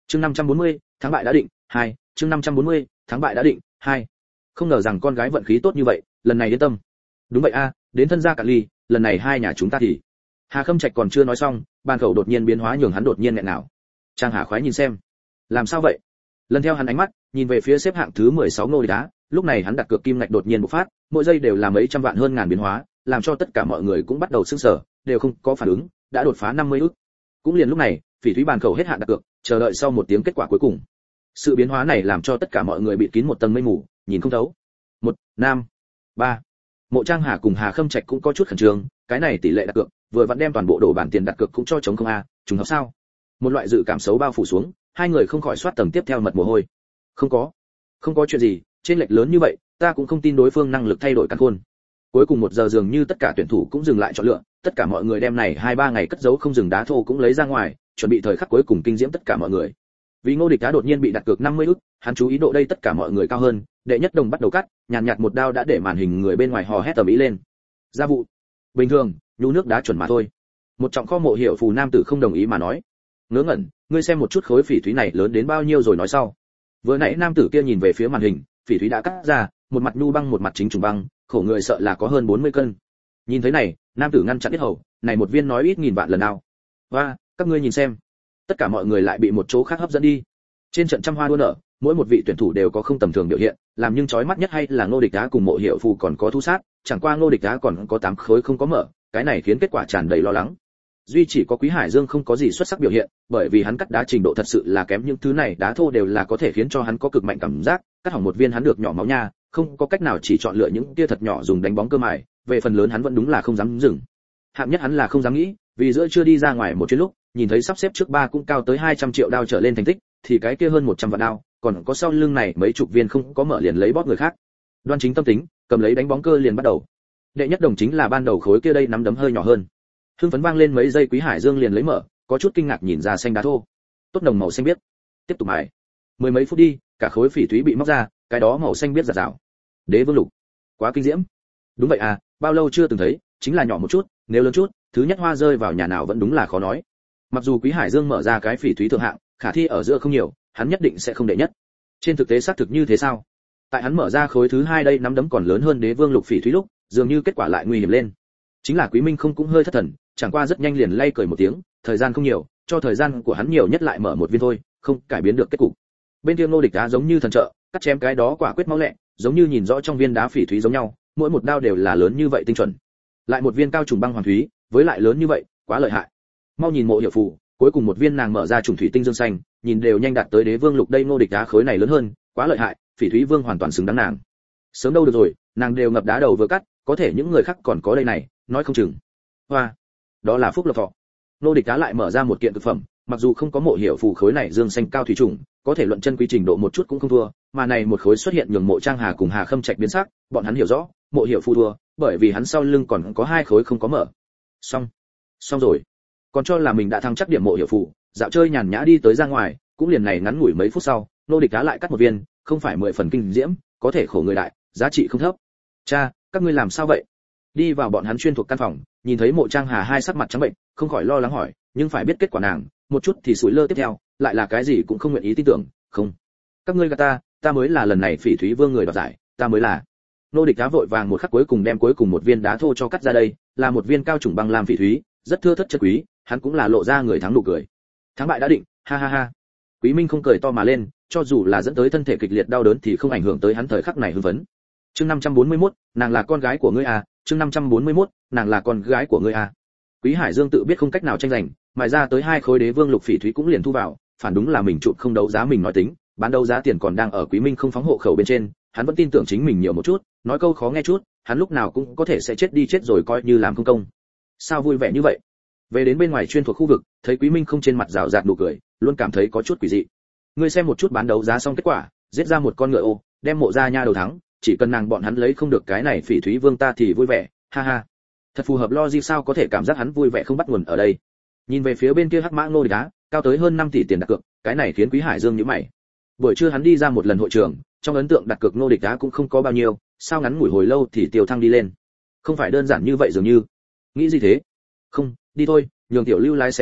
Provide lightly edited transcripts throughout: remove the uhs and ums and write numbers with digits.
Chương 540, thắng bại đã định, 2, chương 540, thắng bại đã định, 2. Không ngờ rằng con gái vận khí tốt như vậy, lần này yên tâm. Đúng vậy a, đến thân gia cạn ly, lần này hai nhà chúng ta thì. Hà Khâm Trạch còn chưa nói xong, ban khẩu đột nhiên biến hóa nhường hắn đột nhiên nghẹn nào. Trang Hà khoái nhìn xem. Làm sao vậy? Lần theo hắn ánh mắt, nhìn về phía xếp hạng thứ 16 Ngô Địch Á, lúc này hắn đặt cược kim ngạch đột nhiên bộc phát, mỗi giây đều là mấy trăm vạn hơn ngàn biến hóa, làm cho tất cả mọi người cũng bắt đầu sửng sở, đều không có phản ứng, đã đột phá 50 ức. Cũng liền lúc này, Phỉ Thúy bàn khẩu hết hạn đặt cược, chờ đợi sau một tiếng kết quả cuối cùng. Sự biến hóa này làm cho tất cả mọi người bị kín một tầng mây mù, nhìn không thấu. 1, Nam, 3. Mộ Trang Hà cùng Hà Khâm Trạch cũng có chút khẩn trương, cái này tỷ lệ đặt cược, vừa vặn đem toàn bộ đồ bản tiền đặt cược cũng cho chống không a, trùng hợp sao? Một loại dự cảm xấu bao phủ xuống, hai người không khỏi soát tầng tiếp theo mật mồ hôi. Không có chuyện gì, trên lệch lớn như vậy, ta cũng không tin đối phương năng lực thay đổi căn khôn. Cuối cùng 1 giờ dường như tất cả tuyển thủ cũng dừng lại chọn lựa, tất cả mọi người đem này 2-3 ngày cất giấu không dừng đá thô cũng lấy ra ngoài, chuẩn bị thời khắc cuối cùng kinh diễm tất cả mọi người. Vì Ngô Địch Á đột nhiên bị đặt cược 50 ức, hắn chú ý độ đây tất cả mọi người cao hơn, đệ nhất đồng bắt đầu cắt, nhàn nhạt một đao đã để màn hình người bên ngoài hò hét tầm ý lên. Gia vụ. Bình thường, nhu nước đá chuẩn mà thôi. Một trọng kho Mộ Hiểu Phù nam tử không đồng ý mà nói. Ngớ ngẩn, ngươi xem một chút khối phỉ thúy này lớn đến bao nhiêu rồi nói sau. Vừa nãy nam tử kia nhìn về phía màn hình, phỉ thúy đã cắt ra, một mặt nhu băng một mặt chính trùng băng, khổ người sợ là có hơn 40 cân. Nhìn thấy này, nam tử ngăn chặn yết hầu, này một viên nói ít nghìn vạn lần nào. Và, các ngươi nhìn xem. Tất cả mọi người lại bị một chỗ khác hấp dẫn đi. Trên trận trăm hoa đua nở, mỗi một vị tuyển thủ đều có không tầm thường biểu hiện, làm nhưng chói mắt nhất hay là Ngô Địch Á cùng Mộ Hiểu Phù còn có thu sát, chẳng qua Ngô Địch Á còn có 8 khối không có mở, cái này khiến kết quả tràn đầy lo lắng. Duy chỉ có Quý Hải Dương không có gì xuất sắc biểu hiện, bởi vì hắn cắt đá trình độ thật sự là kém, những thứ này đá thô đều là có thể khiến cho hắn có cực mạnh cảm giác, cắt hỏng một viên hắn được nhỏ máu nha, không có cách nào chỉ chọn lựa những tia thật nhỏ dùng đánh bóng cơ mài, về phần lớn hắn vẫn đúng là không dám dừng. Hạng nhất hắn là không dám nghĩ, vì giữa chưa đi ra ngoài một chuyến lúc, nhìn thấy sắp xếp trước 3 cũng cao tới 200 triệu đao trở lên thành tích, thì cái kia hơn 100 vạn đao, còn có sau lưng này mấy chục viên không có mở liền lấy bóp người khác. Đoan chính tâm tính, cầm lấy đánh bóng cơ liền bắt đầu. Đệ nhất đồng chính là ban đầu khối kia đây nắm đấm hơi nhỏ hơn. Hưng phấn vang lên mấy giây, Quý Hải Dương liền lấy mở, có chút kinh ngạc nhìn ra xanh đá thô. Tốt nồng màu xanh biếc. Tiếp tục mài. Mười mấy phút đi, cả khối phỉ thúy bị móc ra, cái đó màu xanh biếc rạt rào. Đế vương lục. Quá kinh diễm. Đúng vậy à, bao lâu chưa từng thấy, chính là nhỏ một chút, nếu lớn chút, thứ nhất hoa rơi vào nhà nào vẫn đúng là khó nói. Mặc dù Quý Hải Dương mở ra cái phỉ thúy thượng hạng, khả thi ở giữa không nhiều, hắn nhất định sẽ không đệ nhất. Trên thực tế xác thực như thế sao? Tại hắn mở ra khối thứ 2 đây nắm đấm còn lớn hơn đế vương lục phỉ thúy lúc, dường như kết quả lại nguy hiểm lên. Chính là Quý Minh không cũng hơi thất thần, chẳng qua rất nhanh liền lay cười một tiếng, thời gian không nhiều, cho thời gian của hắn nhiều nhất lại mở một viên thôi, không cải biến được kết cục. Bên kia Ngô Địch Á giống như thần trợ, cắt chém cái đó quả quyết máu lẹ, giống như nhìn rõ trong viên đá phỉ thúy giống nhau, mỗi một đao đều là lớn như vậy tinh chuẩn. Lại một viên cao trùng băng hoàng thúy, với lại lớn như vậy, quá lợi hại. Mau nhìn Mộ Hiểu Phù, cuối cùng một viên nàng mở ra trùng thủy tinh dương xanh, nhìn đều nhanh đạt tới đế vương lục đây, Ngô Địch Á khối này lớn hơn, quá lợi hại, phỉ thúy vương hoàn toàn xứng đáng nàng. Sớm đâu được rồi, nàng đều ngập đá đầu vừa cắt, có thể những người khác còn có đây này, nói không chừng. Hoa, đó là phúc lộc thọ. Ngô Địch Á lại mở ra một kiện thực phẩm, mặc dù không có Mộ Hiểu Phù khối này dương xanh cao thủy trùng, có thể luận chân quý trình độ một chút cũng không thua, mà này một khối xuất hiện nhường Mộ Trang Hà cùng Hà Khâm Trạch biến sắc, bọn hắn hiểu rõ, Mộ Hiểu Phù thua, bởi vì hắn sau lưng còn có 2 khối không có mở. Xong rồi. Còn cho là mình đã thăng chắc điểm Mộ Hiểu Phù, dạo chơi nhàn nhã đi tới ra ngoài, cũng liền này ngắn ngủi mấy phút sau, Ngô Địch Á lại cắt một viên, không phải 10 phần kinh diễm, có thể khổ người đại, giá trị không thấp. Cha, các ngươi làm sao vậy? Đi vào bọn hắn chuyên thuộc căn phòng, nhìn thấy Mộ Trang Hà hai sắc mặt trắng bệnh, không khỏi lo lắng hỏi, nhưng phải biết kết quả nàng, một chút thì sủi lơ tiếp theo, lại là cái gì cũng không nguyện ý tin tưởng, không. Các ngươi gạt ta mới là lần này phỉ thúy vương người đoạt giải, ta mới là. Ngô Địch Á vội vàng một khắc cuối cùng đem cuối cùng một viên đá thô cho cắt ra đây, là một viên cao trùng băng làm phỉ thúy, rất thưa thớt chất quý, hắn cũng là lộ ra người thắng nụ cười. Thắng bại đã định, ha ha ha. Quý Minh không cười to mà lên, cho dù là dẫn tới thân thể kịch liệt đau đớn thì không ảnh hưởng tới hắn thời khắc này hưng phấn. Chương 541, nàng là con gái của ngươi à, chương 541, nàng là con gái của ngươi à. Quý Hải Dương tự biết không cách nào tranh giành, mài ra tới 2 khối đế vương lục phỉ thúy cũng liền thu vào, phản đúng là mình chụp không đấu giá mình nói tính, bán đấu giá tiền còn đang ở Quý Minh không phóng hộ khẩu bên trên, hắn vẫn tin tưởng chính mình nhiều một chút, nói câu khó nghe chút, hắn lúc nào cũng có thể sẽ chết đi chết rồi coi như làm không công. Sao vui vẻ như vậy? Về đến bên ngoài chuyên thuộc khu vực, thấy Quý Minh không trên mặt rào rạt nụ cười, luôn cảm thấy có chút quỷ dị. Ngươi xem một chút bán đấu giá xong kết quả, giết ra một con ngựa ô, đem Mộ gia nha đầu thắng, chỉ cần nàng bọn hắn lấy không được cái này phỉ thúy vương ta thì vui vẻ, ha ha. Thật phù hợp logic, sao có thể cảm giác hắn vui vẻ không bắt nguồn ở đây. Nhìn về phía bên kia hắc mã Ngô Địch Á, cao tới hơn 5 tỷ tiền đặt cược, cái này khiến Quý Hải Dương nhíu mày. Buổi trưa hắn đi ra một lần hội trường, trong ấn tượng đặt cược Ngô Địch Á cũng không có bao nhiêu, sao ngắn ngủi hồi lâu thì tiêu thăng đi lên. Không phải đơn giản như vậy dường như. Nghĩ gì thế? Không, đi thôi, nhường Tiểu Lưu lái xe đến,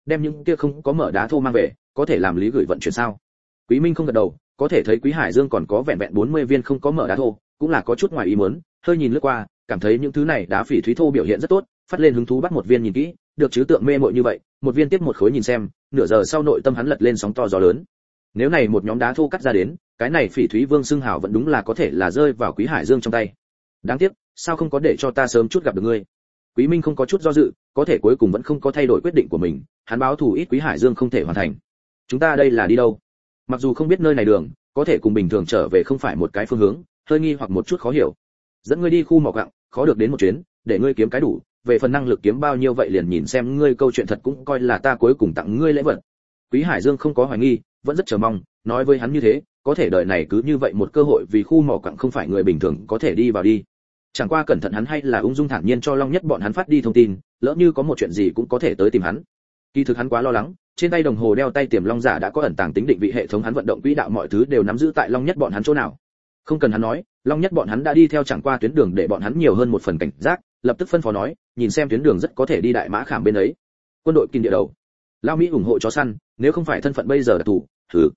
đem những kia không có mở đá thô mang về, có thể làm lý gửi vận chuyển sao? Quý Minh không gật đầu, có thể thấy Quý Hải Dương còn có vẹn vẹn 40 viên không có mở đá thô, cũng là có chút ngoài ý muốn, hơi nhìn lướt qua, cảm thấy những thứ này đá phỉ thúy thô biểu hiện rất tốt, phát lên hứng thú bắt một viên nhìn kỹ, được chứ tượng mê mội như vậy, một viên tiếp một khối nhìn xem, nửa giờ sau nội tâm hắn lật lên sóng to gió lớn. Nếu này một nhóm đá thô cắt ra đến, cái này phỉ thúy vương xưng hào vẫn đúng là có thể là rơi vào Quý Hải Dương trong tay. Đáng tiếc, sao không có để cho ta sớm chút gặp được ngươi. Quý Minh không có chút do dự, có thể cuối cùng vẫn không có thay đổi quyết định của mình, hắn báo thù ít Quý Hải Dương không thể hoàn thành. Chúng ta đây là đi đâu? Mặc dù không biết nơi này đường, có thể cùng bình thường trở về không phải một cái phương hướng, hơi nghi hoặc một chút khó hiểu. Dẫn ngươi đi khu mỏ quặng, khó được đến một chuyến, để ngươi kiếm cái đủ, về phần năng lực kiếm bao nhiêu vậy liền nhìn xem ngươi, câu chuyện thật cũng coi là ta cuối cùng tặng ngươi lễ vật. Quý Hải Dương không có hoài nghi, vẫn rất chờ mong, nói với hắn như thế, có thể đời này cứ như vậy một cơ hội, vì khu mỏ quặng không phải người bình thường có thể đi vào đi. Chẳng qua cẩn thận hắn hay là ung dung thản nhiên cho Long Nhất bọn hắn phát đi thông tin, lỡ như có một chuyện gì cũng có thể tới tìm hắn. Kỳ thực hắn quá lo lắng, trên tay đồng hồ đeo tay tiềm long giả đã có ẩn tàng tính định vị hệ thống, hắn vận động quỹ đạo mọi thứ đều nắm giữ tại Long Nhất bọn hắn chỗ nào. Không cần hắn nói, Long Nhất bọn hắn đã đi theo chẳng qua tuyến đường để bọn hắn nhiều hơn một phần cảnh giác, lập tức phân phó nói, nhìn xem tuyến đường rất có thể đi Đại Mã Khảm bên ấy. Quân đội kinh địa đầu. Lao Mỹ ủng hộ chó săn, nếu không phải thân phận bây giờ đặc thù,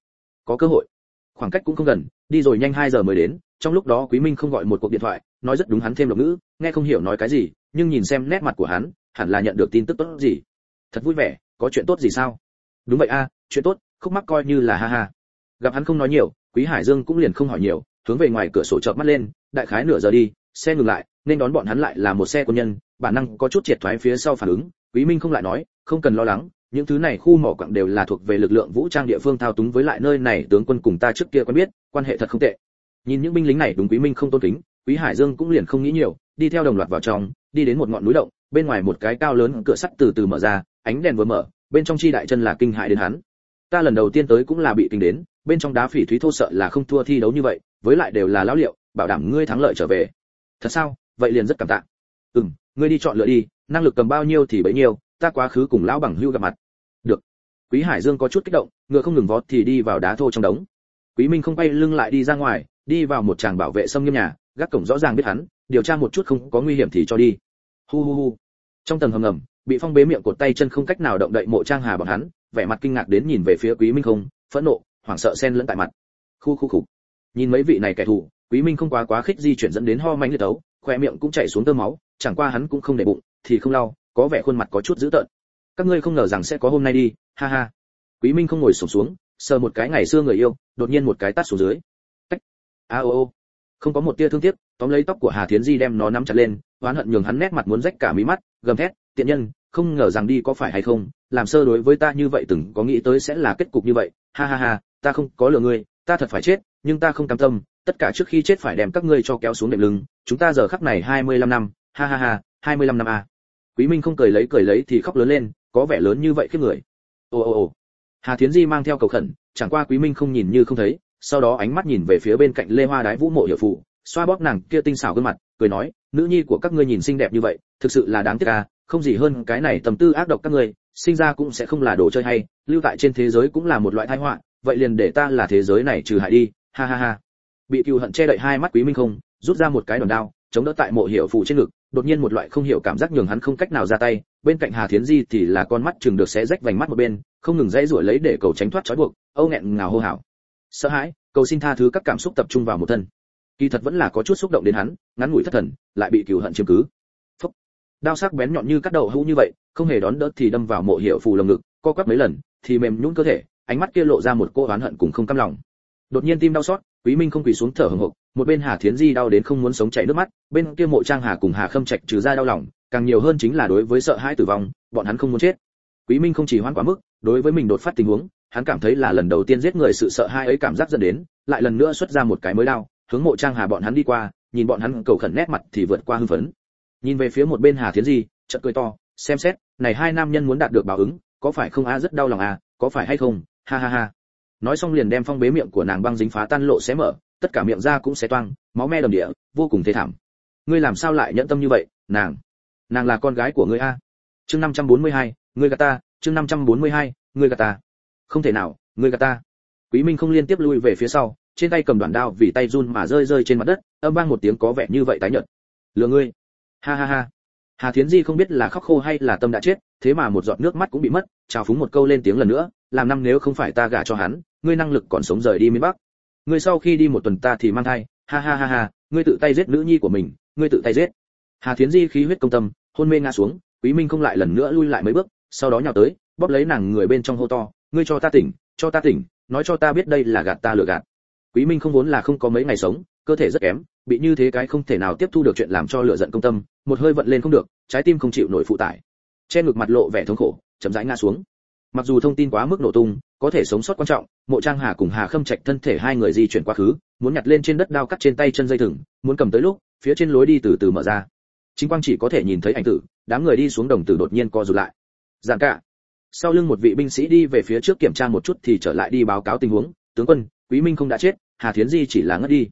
có cơ hội. Khoảng cách cũng không gần, đi rồi nhanh 2 giờ mới đến, trong lúc đó Quý Minh không gọi một cuộc điện thoại, nói rất đúng hắn thêm độc ngữ, nghe không hiểu nói cái gì, nhưng nhìn xem nét mặt của hắn, hẳn là nhận được tin tức tốt gì. Thật vui vẻ, có chuyện tốt gì sao? Đúng vậy a, chuyện tốt, khúc mắc coi như là ha ha. Gặp hắn không nói nhiều, Quý Hải Dương cũng liền không hỏi nhiều, hướng về ngoài cửa sổ chợp mắt lên, đại khái nửa giờ đi, xe ngừng lại, nên đón bọn hắn lại là một xe quân nhân, bản năng có chút triệt thoái phía sau phản ứng, Quý Minh không lại nói, không cần lo lắng, những thứ này khu mỏ quặng đều là thuộc về lực lượng vũ trang địa phương thao túng, với lại nơi này tướng quân cùng ta trước kia quen biết, quan hệ thật không tệ. Nhìn những binh lính này đúng Quý Minh không tôn kính, Quý Hải Dương cũng liền không nghĩ nhiều, đi theo đồng loạt vào trong, đi đến một ngọn núi động, bên ngoài một cái cao lớn cửa sắt từ từ mở ra, ánh đèn vừa mở, bên trong chi đại chân là kinh hại đến hắn. Ta lần đầu tiên tới cũng là bị kinh đến, bên trong đá phỉ thúy thô sợ là không thua thi đấu như vậy, với lại đều là lão liệu, bảo đảm ngươi thắng lợi trở về. Thật sao? Vậy liền rất cảm tạ. Ngươi đi chọn lựa đi, năng lực cầm bao nhiêu thì bấy nhiêu, ta quá khứ cùng lão bằng hưu gặp mặt. Được. Quý Hải Dương có chút kích động, ngựa không ngừng vót thì đi vào đá thô trong đống. Quý Minh không quay lưng lại đi ra ngoài, đi vào một tràng bảo vệ xâm nghiêm nhà, gác cổng rõ ràng biết hắn, điều tra một chút không có nguy hiểm thì cho đi. Hu hu hu. Trong tầng hầm ngầm, bị phong bế miệng cột tay chân không cách nào động đậy Mộ Trang Hà bọn hắn, vẻ mặt kinh ngạc đến nhìn về phía Quý Minh không, phẫn nộ, hoảng sợ xen lẫn tại mặt. Khu. Nhìn mấy vị này kẻ thù, Quý Minh không quá khích di chuyển dẫn đến ho mãnh liệt tấu, khóe miệng cũng chảy xuống tơ máu, chẳng qua hắn cũng không để bụng, thì không lau, có vẻ khuôn mặt có chút dữ tợn. Các ngươi không ngờ rằng sẽ có hôm nay đi, ha ha. Quý Minh không ngồi xổm xuống, sờ một cái ngày xưa người yêu, đột nhiên một cái tát xuống dưới. Tách. Ô. Không có một tia thương tiếc, tóm lấy tóc của Hà Thiến Di đem nó nắm chặt lên, oán hận nhường hắn nét mặt muốn rách cả mí mắt, gầm thét, tiện nhân, không ngờ rằng đi có phải hay không, làm sơ đối với ta như vậy từng có nghĩ tới sẽ là kết cục như vậy, ha ha ha, ta không có lừa ngươi, ta thật phải chết, nhưng ta không cam tâm, tất cả trước khi chết phải đem các ngươi cho kéo xuống đệm lưng, chúng ta giờ khắc này 25 năm, ha ha ha, 25 năm a. Quý Minh không cười lấy thì khóc lớn lên, có vẻ lớn như vậy khiếp người. Ồ. Hà Thiến Di mang theo cầu khẩn, chẳng qua Quý Minh không nhìn như không thấy, sau đó ánh mắt nhìn về phía bên cạnh Lê Hoa Đái Vũ Mộ Hiểu Phụ, xoa bóp nàng kia tinh xảo gương mặt, cười nói, nữ nhi của các ngươi nhìn xinh đẹp như vậy, thực sự là đáng tiếc à, không gì hơn cái này tầm tư ác độc các ngươi, sinh ra cũng sẽ không là đồ chơi hay, lưu tại trên thế giới cũng là một loại tai họa, vậy liền để ta là thế giới này trừ hại đi, ha ha ha. Bị cừu hận che đậy hai mắt Quý Minh không, rút ra một cái đòn đao, chống đỡ tại Mộ Hiểu Phụ trên ngực, đột nhiên một loại không hiểu cảm giác nhường hắn không cách nào ra tay, bên cạnh Hà Thiến Di thì là con mắt chừng được xé rách vành mắt một bên, không ngừng dãy rủa lấy để cầu tránh thoát trói buộc, âu nghẹn ngào hô hào. Sợ hãi, cầu xin tha thứ các cảm xúc tập trung vào một thân. Kỳ thật vẫn là có chút xúc động đến hắn, ngắn ngủi thất thần, lại bị cừu hận chiếm cứ. Phốc. Đao sắc bén nhọn như cắt đầu hũ như vậy, không hề đón đỡ thì đâm vào Mộ Hiểu Phụ lồng ngực, co quắp mấy lần, thì mềm nhũn cơ thể, ánh mắt kia lộ ra một cô oán hận cùng không cam lòng. Đột nhiên tim đau xót, Quý Minh không quỳ xuống thở hổn hộc, một bên Hà Thiến Di đau đến không muốn sống chảy nước mắt, bên kia Mộ Trang Hà cùng Hà Khâm Trạch trừ ra đau lòng, càng nhiều hơn chính là đối với sợ hãi tử vong, bọn hắn không muốn chết. Quý Minh không chỉ hoãn quá mức, đối với mình đột phát tình huống, hắn cảm thấy là lần đầu tiên giết người, sự sợ hãi ấy cảm giác dẫn đến, lại lần nữa xuất ra một cái mới đao, hướng Mộ Trang Hà bọn hắn đi qua, nhìn bọn hắn cầu khẩn nét mặt thì vượt qua hưng phấn. Nhìn về phía một bên Hà Thiến Di, chợt cười to, xem xét, này hai nam nhân muốn đạt được báo ứng, có phải không a, rất đau lòng à, có phải hay không, ha ha ha. Nói xong liền đem phong bế miệng của nàng băng dính phá tan lộ xé mở, tất cả miệng ra cũng xé toang, máu me đầm địa, vô cùng thê thảm. Ngươi làm sao lại nhẫn tâm như vậy, nàng là con gái của ngươi a. Chương 542, ngươi gạt ta, chương 542, ngươi gạt ta. Không thể nào, ngươi gạt ta. Quý Minh không liên tiếp lui về phía sau, trên tay cầm đoạn đao vì tay run mà rơi trên mặt đất, âm vang một tiếng có vẻ như vậy tái nhợt. Lừa ngươi. Ha ha ha. Hà Thiến Di không biết là khóc khô hay là tâm đã chết, thế mà một giọt nước mắt cũng bị mất, chào phúng một câu lên tiếng lần nữa, làm năm nếu không phải ta gả cho hắn, ngươi năng lực còn sống rời đi miền Bắc. Ngươi sau khi đi một tuần ta thì mang thai, ha ha ha ha, ngươi tự tay giết nữ nhi của mình, ngươi tự tay giết. Hà Thiến Di khí huyết công tâm, hôn mê ngã xuống, Quý Minh không lại lần nữa lui lại mấy bước, sau đó nhào tới, bóp lấy nàng người bên trong hô to, ngươi cho ta tỉnh, nói cho ta biết đây là gạt ta lừa gạt. Quý Minh không vốn là không có mấy ngày sống, cơ thể rất kém, bị như thế cái không thể nào tiếp thu được chuyện làm cho lửa giận công tâm, một hơi vận lên không được, trái tim không chịu nổi phụ tải. Che ngực mặt lộ vẻ thống khổ, chậm rãi ngã xuống. Mặc dù thông tin quá mức nổ tung, có thể sống sót quan trọng, Mộ Trang Hà cùng Hà Khâm Trạch thân thể hai người di chuyển quá khứ, muốn nhặt lên trên đất đao cắt trên tay chân dây thừng, muốn cầm tới lúc, phía trên lối đi từ từ mở ra. Chính quang chỉ có thể nhìn thấy ảnh tử, đám người đi xuống đồng tử đột nhiên co rụt lại. Giản cả. Sau lưng một vị binh sĩ đi về phía trước kiểm tra một chút thì trở lại đi báo cáo tình huống, tướng quân, Quý Minh không đã chết, Hà Thiến Di chỉ là ngất đi.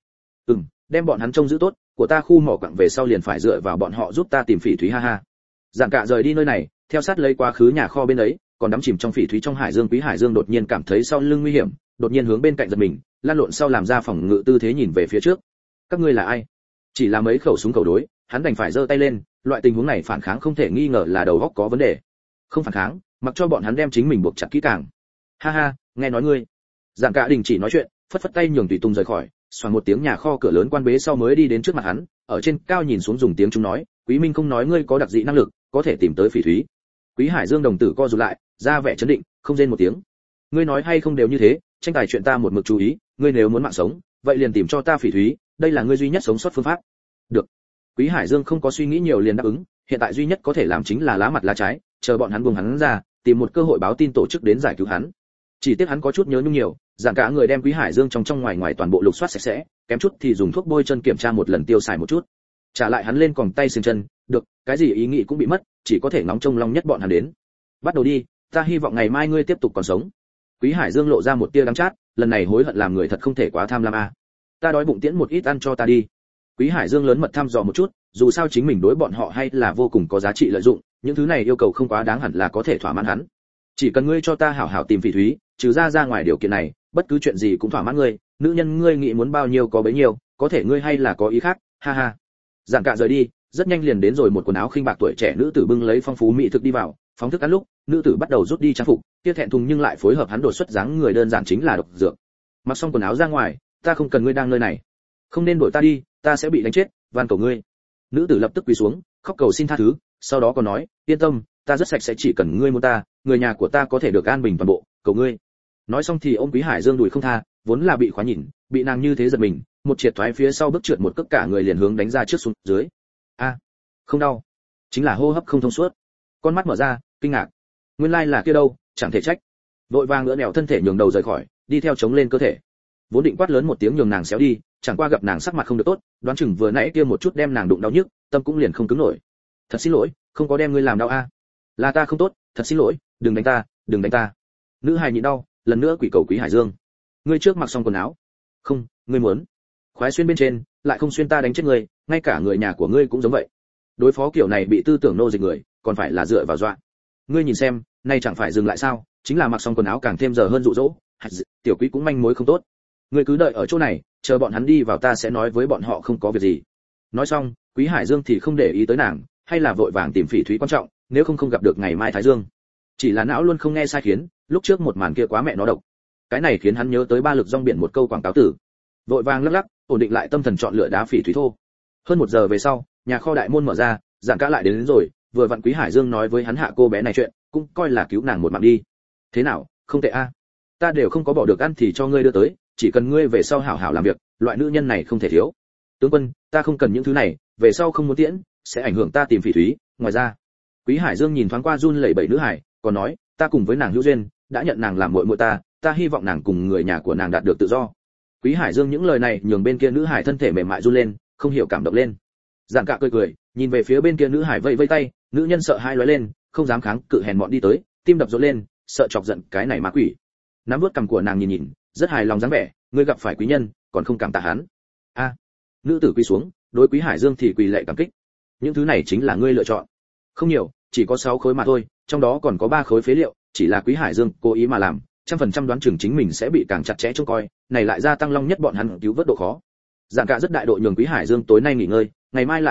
Đem bọn hắn trông giữ tốt, của ta khu mỏ quặng về sau liền phải dựa vào bọn họ giúp ta tìm phỉ thúy ha ha. Giản cả rời đi nơi này, theo sát lấy quá khứ nhà kho bên ấy, còn đắm chìm trong phỉ thúy trong hải dương. Quý Hải Dương đột nhiên cảm thấy sau lưng nguy hiểm, đột nhiên hướng bên cạnh giật mình, lăn lộn sau làm ra phòng ngự tư thế nhìn về phía trước. Các ngươi là ai? Chỉ là mấy khẩu súng khẩu đối, hắn đành phải giơ tay lên, loại tình huống này phản kháng không thể nghi ngờ là đầu óc có vấn đề. Không phản kháng, mặc cho bọn hắn đem chính mình buộc chặt kỹ càng. Ha ha, nghe nói ngươi. Giản cả đình chỉ nói chuyện, phất phất tay nhường tùy tùng rời khỏi, xoàng một tiếng nhà kho cửa lớn quan bế sau mới đi đến trước mặt hắn, ở trên cao nhìn xuống dùng tiếng chúng nói, Quý Minh không nói ngươi có đặc dị năng lực, có thể tìm tới phỉ thúy. Quý Hải Dương đồng tử co rụt lại, ra vẻ chấn định, không rên một tiếng. Ngươi nói hay không đều như thế, tranh tài chuyện ta một mực chú ý, ngươi nếu muốn mạng sống, vậy liền tìm cho ta phỉ thúy, đây là ngươi duy nhất sống sót phương pháp. Được. Quý Hải Dương không có suy nghĩ nhiều liền đáp ứng, hiện tại duy nhất có thể làm chính là lá mặt lá trái, chờ bọn hắn buông hắn ra, tìm một cơ hội báo tin tổ chức đến giải cứu hắn. Chỉ tiếc hắn có chút nhớ nhung nhiều, Giản cả người đem Quý Hải Dương trong ngoài ngoài toàn bộ lục soát sạch sẽ, kém chút thì dùng thuốc bôi chân kiểm tra một lần tiêu xài một chút. Trả lại hắn lên còn tay xương chân, được, cái gì ý nghĩ cũng bị mất, chỉ có thể ngóng trông long nhất bọn hắn đến. Bắt đầu đi, ta hy vọng ngày mai ngươi tiếp tục còn sống. Quý Hải Dương lộ ra một tia đắng chát, lần này hối hận làm người thật không thể quá tham lam a. Ta đói bụng tiễn một ít ăn cho ta đi. Quý Hải Dương lớn mật thăm dò một chút, dù sao chính mình đối bọn họ hay là vô cùng có giá trị lợi dụng, những thứ này yêu cầu không quá đáng hẳn là có thể thỏa mãn hắn. Chỉ cần ngươi cho ta hảo hảo tìm phỉ thúy, trừ ra ngoài điều kiện này, bất cứ chuyện gì cũng thỏa mãn ngươi, nữ nhân ngươi nghĩ muốn bao nhiêu có bấy nhiêu, có thể ngươi hay là có ý khác, ha ha. Giản cả rời đi, rất nhanh liền đến rồi một quần áo khinh bạc tuổi trẻ nữ tử bưng lấy phong phú mỹ thực đi vào, phóng thức ăn lúc, nữ tử bắt đầu rút đi trang phục, kia thẹn thùng nhưng lại phối hợp hắn đột xuất dáng người đơn giản chính là độc dược. Mặc xong quần áo ra ngoài, ta không cần ngươi đang nơi này, không nên đuổi ta đi, ta sẽ bị đánh chết, van cầu ngươi. Nữ tử lập tức quỳ xuống, khóc cầu xin tha thứ, sau đó còn nói, yên tâm, ta rất sạch sẽ, chỉ cần ngươi muốn ta, người nhà của ta có thể được an bình toàn bộ, cầu ngươi. Nói xong thì ôm Quý Hải Dương đùi không tha, vốn là bị khóa nhìn, bị nàng như thế giật mình, một triệt thoái phía sau bước trượt một cước cả người liền hướng đánh ra trước xuống dưới. A, không đau, chính là hô hấp không thông suốt. Con mắt mở ra, kinh ngạc, nguyên lai là kia đâu, chẳng thể trách. Vội vàng ngửa nẻo thân thể nhường đầu rời khỏi, đi theo chống lên cơ thể. Vốn định quát lớn một tiếng nhường nàng xéo đi, chẳng qua gặp nàng sắc mặt không được tốt, đoán chừng vừa nãy kia một chút đem nàng đụng đau nhức, tâm cũng liền không cứng nổi. Thật xin lỗi, không có đem ngươi làm đau a. Là ta không tốt, thật xin lỗi, đừng đánh ta, đừng đánh ta. Nữ hài nhịn đau, lần nữa quỷ cầu Quý Hải Dương. Ngươi trước mặc xong quần áo. Không, ngươi muốn. Khoái xuyên bên trên, lại không xuyên ta đánh chết ngươi, ngay cả người nhà của ngươi cũng giống vậy. Đối phó kiểu này bị tư tưởng nô dịch người, còn phải là dựa vào dọa. Ngươi nhìn xem, nay chẳng phải dừng lại sao, chính là mặc xong quần áo càng thêm giờ hơn dụ dỗ. Tiểu Quý cũng manh mối không tốt. Ngươi cứ đợi ở chỗ này, chờ bọn hắn đi vào ta sẽ nói với bọn họ không có việc gì. Nói xong, Quý Hải Dương thì không để ý tới nàng, hay là vội vàng tìm phỉ thúy quan trọng, nếu không gặp được ngày mai Thái Dương. Chỉ là não luôn không nghe sai khiến, lúc trước một màn kia quá mẹ nó độc. Cái này khiến hắn nhớ tới ba lực rong biển một câu quảng cáo tử. Vội vàng lắc lắc, ổn định lại tâm thần chọn lựa đá phỉ thúy thô. Hơn 1 giờ về sau, nhà kho đại môn mở ra, Giản cả lại đến rồi, vừa vặn Quý Hải Dương nói với hắn hạ cô bé này chuyện, cũng coi là cứu nàng một mạng đi. Thế nào, không tệ a. Ta đều không có bỏ được ăn thì cho ngươi đưa tới, chỉ cần ngươi về sau hảo hảo làm việc, loại nữ nhân này không thể thiếu. Tướng quân, ta không cần những thứ này, về sau không muốn tiễn, sẽ ảnh hưởng ta tìm phỉ thúy, ngoài ra. Quý Hải Dương nhìn thoáng qua run lẩy bẩy nữ hải, còn nói, ta cùng với nàng hữu duyên, đã nhận nàng làm muội muội ta hy vọng nàng cùng người nhà của nàng đạt được tự do. Quý Hải Dương những lời này nhường bên kia nữ hải thân thể mềm mại run lên, không hiểu cảm động lên. Giản cả cười cười, nhìn về phía bên kia nữ hải vẫy vẫy tay, nữ nhân sợ hai lóe lên, không dám kháng cự hèn mọn đi tới, tim đập rộn lên, sợ chọc giận cái này ma quỷ. Nắm vuốt cằm của nàng nhìn nhìn, rất hài lòng dáng vẻ, ngươi gặp phải quý nhân, còn không cảm tạ hắn. A. Nữ tử quỳ xuống, đối Quý Hải Dương thì quỳ lạy cảm kích. Những thứ này chính là ngươi lựa chọn. Không nhiều, chỉ có 6 khối mà thôi, trong đó còn có 3 khối phế liệu, chỉ là Quý Hải Dương cố ý mà làm, 100% đoán chừng chính mình sẽ bị càng chặt chẽ trông coi, này lại gia tăng long nhất bọn hắn cứu vớt độ khó. Giản cả rất đại độ nhường Quý Hải Dương tối nay nghỉ ngơi, ngày mai lại tiếp tục,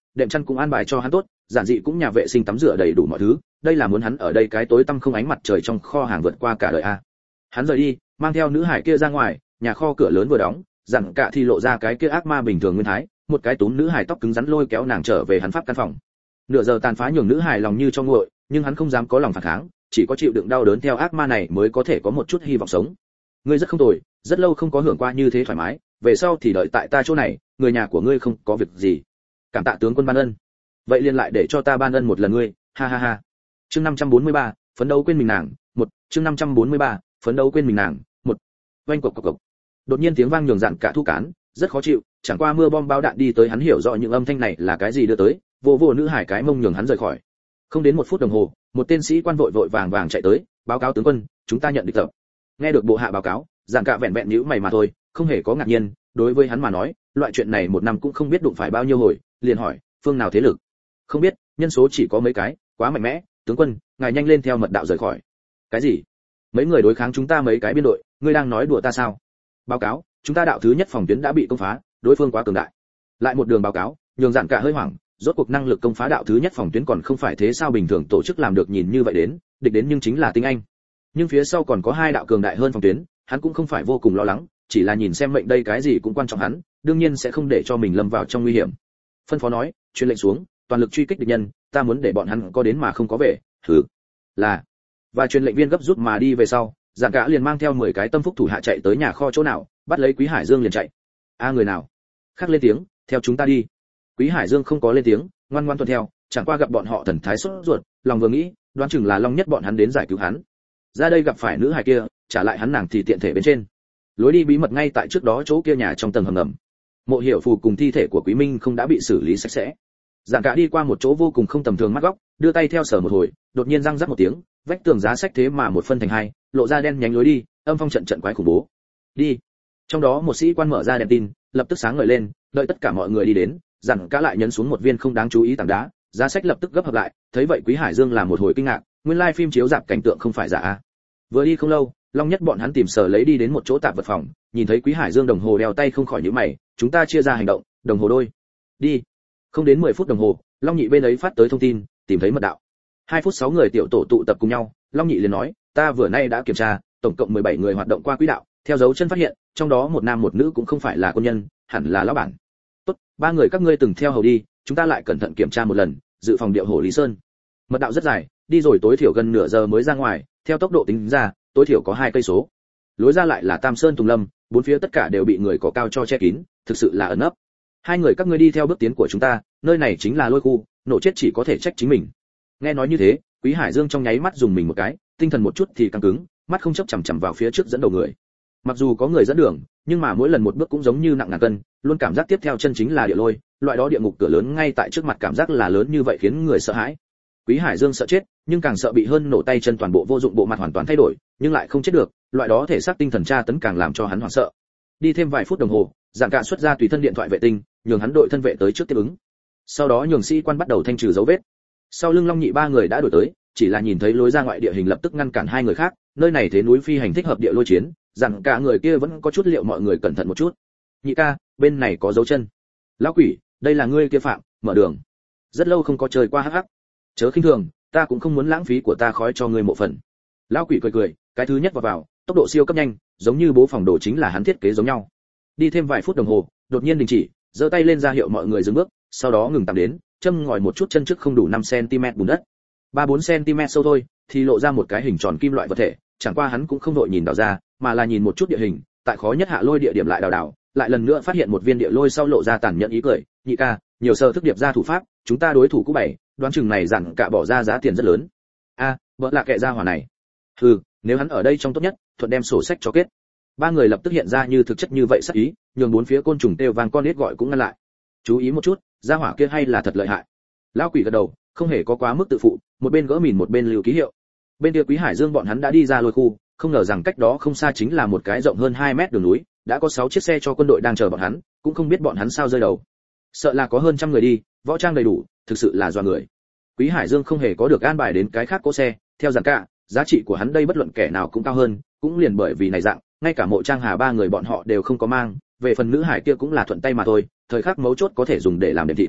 đệm chăn cũng an bài cho hắn tốt, giản dị cũng nhà vệ sinh tắm rửa đầy đủ mọi thứ, đây là muốn hắn ở đây cái tối tăm không ánh mặt trời trong kho hàng vượt qua cả đời a. Hắn rời đi, mang theo nữ hải kia ra ngoài, nhà kho cửa lớn vừa đóng, dặn cả thì lộ ra cái kia ác ma bình thường nguyên thái, một cái túm nữ hải tóc cứng rắn lôi kéo nàng trở về hắn pháp căn phòng. Nửa giờ tàn phá nhường nữ hải lòng như cho nguội, nhưng hắn không dám có lòng phản kháng, chỉ có chịu đựng đau đớn theo ác ma này mới có thể có một chút hy vọng sống. Ngươi rất không tồi, rất lâu không có hưởng qua như thế thoải mái, về sau thì đợi tại ta chỗ này, người nhà của ngươi không có việc gì. Cảm tạ tướng quân ban ân. Vậy liền lại để cho ta ban ân một lần ngươi, ha ha ha. Chương 543, phấn đấu quên mình nàng, một. Chương 543, phấn đấu quên mình nàng, một. Oanh cộc cộc cộc. Đột nhiên tiếng vang nhường dạn cả thu cán, rất khó chịu, chẳng qua mưa bom bao đạn đi tới hắn hiểu rõ những âm thanh này là cái gì đưa tới, vô nữ hải cái mông nhường hắn rời khỏi. Không đến 1 phút đồng hồ, một tên sĩ quan vội vàng chạy tới, báo cáo tướng quân, chúng ta nhận địch tập. Nghe được bộ hạ báo cáo, dạn cả vẹn vẹn nhíu mày mà thôi, không hề có ngạc nhiên, đối với hắn mà nói, loại chuyện này một năm cũng không biết đụng phải bao nhiêu hồi, liền hỏi, phương nào thế lực? Không biết, nhân số chỉ có mấy cái, quá mạnh mẽ, tướng quân, ngài nhanh lên theo mật đạo rời khỏi. Cái gì? Mấy người đối kháng chúng ta mấy cái biên đội, ngươi đang nói đùa ta sao? Báo cáo, chúng ta đạo thứ nhất phòng tuyến đã bị công phá, đối phương quá cường đại. Lại một đường báo cáo, nhường dạn cả hơi hoảng, rốt cuộc năng lực công phá đạo thứ nhất phòng tuyến còn không phải thế sao bình thường tổ chức làm được nhìn như vậy đến, địch đến nhưng chính là tinh anh. Nhưng phía sau còn có 2 đạo cường đại hơn phòng tuyến, hắn cũng không phải vô cùng lo lắng, chỉ là nhìn xem mệnh đây cái gì cũng quan trọng hắn, đương nhiên sẽ không để cho mình lâm vào trong nguy hiểm. Phân phó nói, truyền lệnh xuống, toàn lực truy kích địch nhân, ta muốn để bọn hắn có đến mà không có về. Hừ. Là. Và truyền lệnh viên gấp rút mà đi về sau, dạn cả liền mang theo 10 cái tâm phúc thủ hạ chạy tới nhà kho chỗ nào, bắt lấy Quý Hải Dương liền chạy. A người nào? Khác lên tiếng, theo chúng ta đi. Quý Hải Dương không có lên tiếng, ngoan ngoãn tuân theo, chẳng qua gặp bọn họ thần thái sốt ruột, lòng vừa nghĩ, đoán chừng là Long Nhất bọn hắn đến giải cứu hắn. Ra đây gặp phải nữ hài kia, trả lại hắn nàng thì tiện thể bên trên. Lối đi bí mật ngay tại trước đó chỗ kia nhà trong tầng hầm ngầm. Mộ Hiểu Phù cùng thi thể của Quý Minh không đã bị xử lý sạch sẽ. Dạn cả đi qua một chỗ vô cùng không tầm thường mắt góc, đưa tay theo sở một hồi, đột nhiên răng rắc một tiếng, vách tường giá sách thế mà một phân thành 2, lộ ra đen nhánh lối đi, âm phong trận quái khủng bố. Đi. Trong đó một sĩ quan mở ra đèn tin, lập tức sáng ngời lên, đợi tất cả mọi người đi đến, dặn cả lại nhấn xuống một viên không đáng chú ý tảng đá, giá sách lập tức gấp hợp lại, thấy vậy Quý Hải Dương làm một hồi kinh ngạc, nguyên lai phim chiếu rạp cảnh tượng không phải giả a. Vừa đi không lâu, Long Nhất bọn hắn tìm sở lấy đi đến một chỗ tạp vật phòng, nhìn thấy Quý Hải Dương đồng hồ đeo tay không khỏi nhíu mày, chúng ta chia ra hành động, đồng hồ đôi. Đi. Không đến 10 phút đồng hồ, Long Nhị bên ấy phát tới thông tin, tìm thấy mật đạo. 2 phút 6 người tiểu tổ tụ tập cùng nhau, Long Nhị liền nói, ta vừa nay đã kiểm tra, tổng cộng 17 người hoạt động qua quỹ đạo, theo dấu chân phát hiện, trong đó một nam một nữ cũng không phải là quân nhân, hẳn là lão bản. Tốt, 3 người các ngươi từng theo hầu đi, chúng ta lại cẩn thận kiểm tra một lần, dự phòng điệu hổ Lý Sơn. Mật đạo rất dài, đi rồi tối thiểu gần nửa giờ mới ra ngoài, theo tốc độ tính ra, tối thiểu có 2 cây số. Lối ra lại là Tam Sơn Tùng Lâm, bốn phía tất cả đều bị người cỏ cao cho che kín, thực sự là ẩn nấp. 2 người các ngươi đi theo bước tiến của chúng ta, nơi này chính là lôi khu, nổ chết chỉ có thể trách chính mình. Nghe nói như thế, Quý Hải Dương trong nháy mắt dùng mình một cái, tinh thần một chút thì căng cứng, mắt không chớp chằm chằm vào phía trước dẫn đầu người. Mặc dù có người dẫn đường, nhưng mà mỗi lần một bước cũng giống như nặng ngàn cân, luôn cảm giác tiếp theo chân chính là địa lôi, loại đó địa ngục cửa lớn ngay tại trước mặt cảm giác là lớn như vậy khiến người sợ hãi. Quý Hải Dương sợ chết, nhưng càng sợ bị hơn nổ tay chân toàn bộ vô dụng bộ mặt hoàn toàn thay đổi, nhưng lại không chết được, loại đó thể xác tinh thần tra tấn càng làm cho hắn hoảng sợ. Đi thêm vài phút đồng hồ, Giản Cạ xuất ra tùy thân điện thoại vệ tinh, nhường hắn đội thân vệ tới trước tiếp ứng. Sau đó nhường sĩ quan bắt đầu thanh trừ dấu vết. Sau lưng Long Nhị 3 người đã đuổi tới, chỉ là nhìn thấy lối ra ngoại địa hình lập tức ngăn cản 2 người khác, nơi này thế núi phi hành thích hợp địa lôi chiến, Giản Cạ người kia vẫn có chút liệu mọi người cẩn thận một chút. Nhị ca, bên này có dấu chân. Lão quỷ, đây là ngươi kia phạm, mở đường. Rất lâu không có chơi qua hắc hắc. Chớ khinh thường, ta cũng không muốn lãng phí của ta khói cho ngươi một phần. Lão quỷ cười cười, cái thứ nhất vào, tốc độ siêu cấp nhanh, giống như bố phòng đồ chính là hắn thiết kế giống nhau. Đi thêm vài phút đồng hồ, đột nhiên đình chỉ, giơ tay lên ra hiệu mọi người dừng bước, sau đó ngừng tạm đến, châm ngòi một chút chân trước không đủ 5 cm bùn đất. 3-4 cm sâu thôi, thì lộ ra một cái hình tròn kim loại vật thể, chẳng qua hắn cũng không đội nhìn đào ra, mà là nhìn một chút địa hình, tại khó nhất hạ lôi địa điểm lại đào, lại lần nữa phát hiện một viên địa lôi sau lộ ra tàn nhẫn ý cười, nhị ca, nhiều sơ thức điệp ra thủ pháp, chúng ta đối thủ cũ 7, đoán chừng này Giản Cạ bỏ ra giá tiền rất lớn. A, vợ là kệ ra hỏa này. Hừ, nếu hắn ở đây trong tốt nhất, thuận đem sổ sách cho kết. 3 người lập tức hiện ra như thực chất như vậy sắc ý, nhường bốn phía côn trùng kêu vang con nít gọi cũng ngăn lại. Chú ý một chút, gia hỏa kia hay là thật lợi hại. Lão quỷ gật đầu, không hề có quá mức tự phụ, một bên gỡ mìn một bên lưu ký hiệu. Bên kia Quý Hải Dương bọn hắn đã đi ra lôi khu, không ngờ rằng cách đó không xa chính là một cái rộng hơn 2 mét đường núi, đã có 6 chiếc xe cho quân đội đang chờ bọn hắn, cũng không biết bọn hắn sao rơi đầu. Sợ là có hơn trăm người đi, võ trang đầy đủ, thực sự là doa người. Quý Hải Dương không hề có được an bài đến cái khác cỗ xe, theo Giản Cạ, giá trị của hắn đây bất luận kẻ nào cũng cao hơn, cũng liền bởi vì này dạng, ngay cả Mộ Trang Hà 3 người bọn họ đều không có mang, về phần nữ hải kia cũng là thuận tay mà thôi, thời khắc mấu chốt có thể dùng để làm đệm thịt.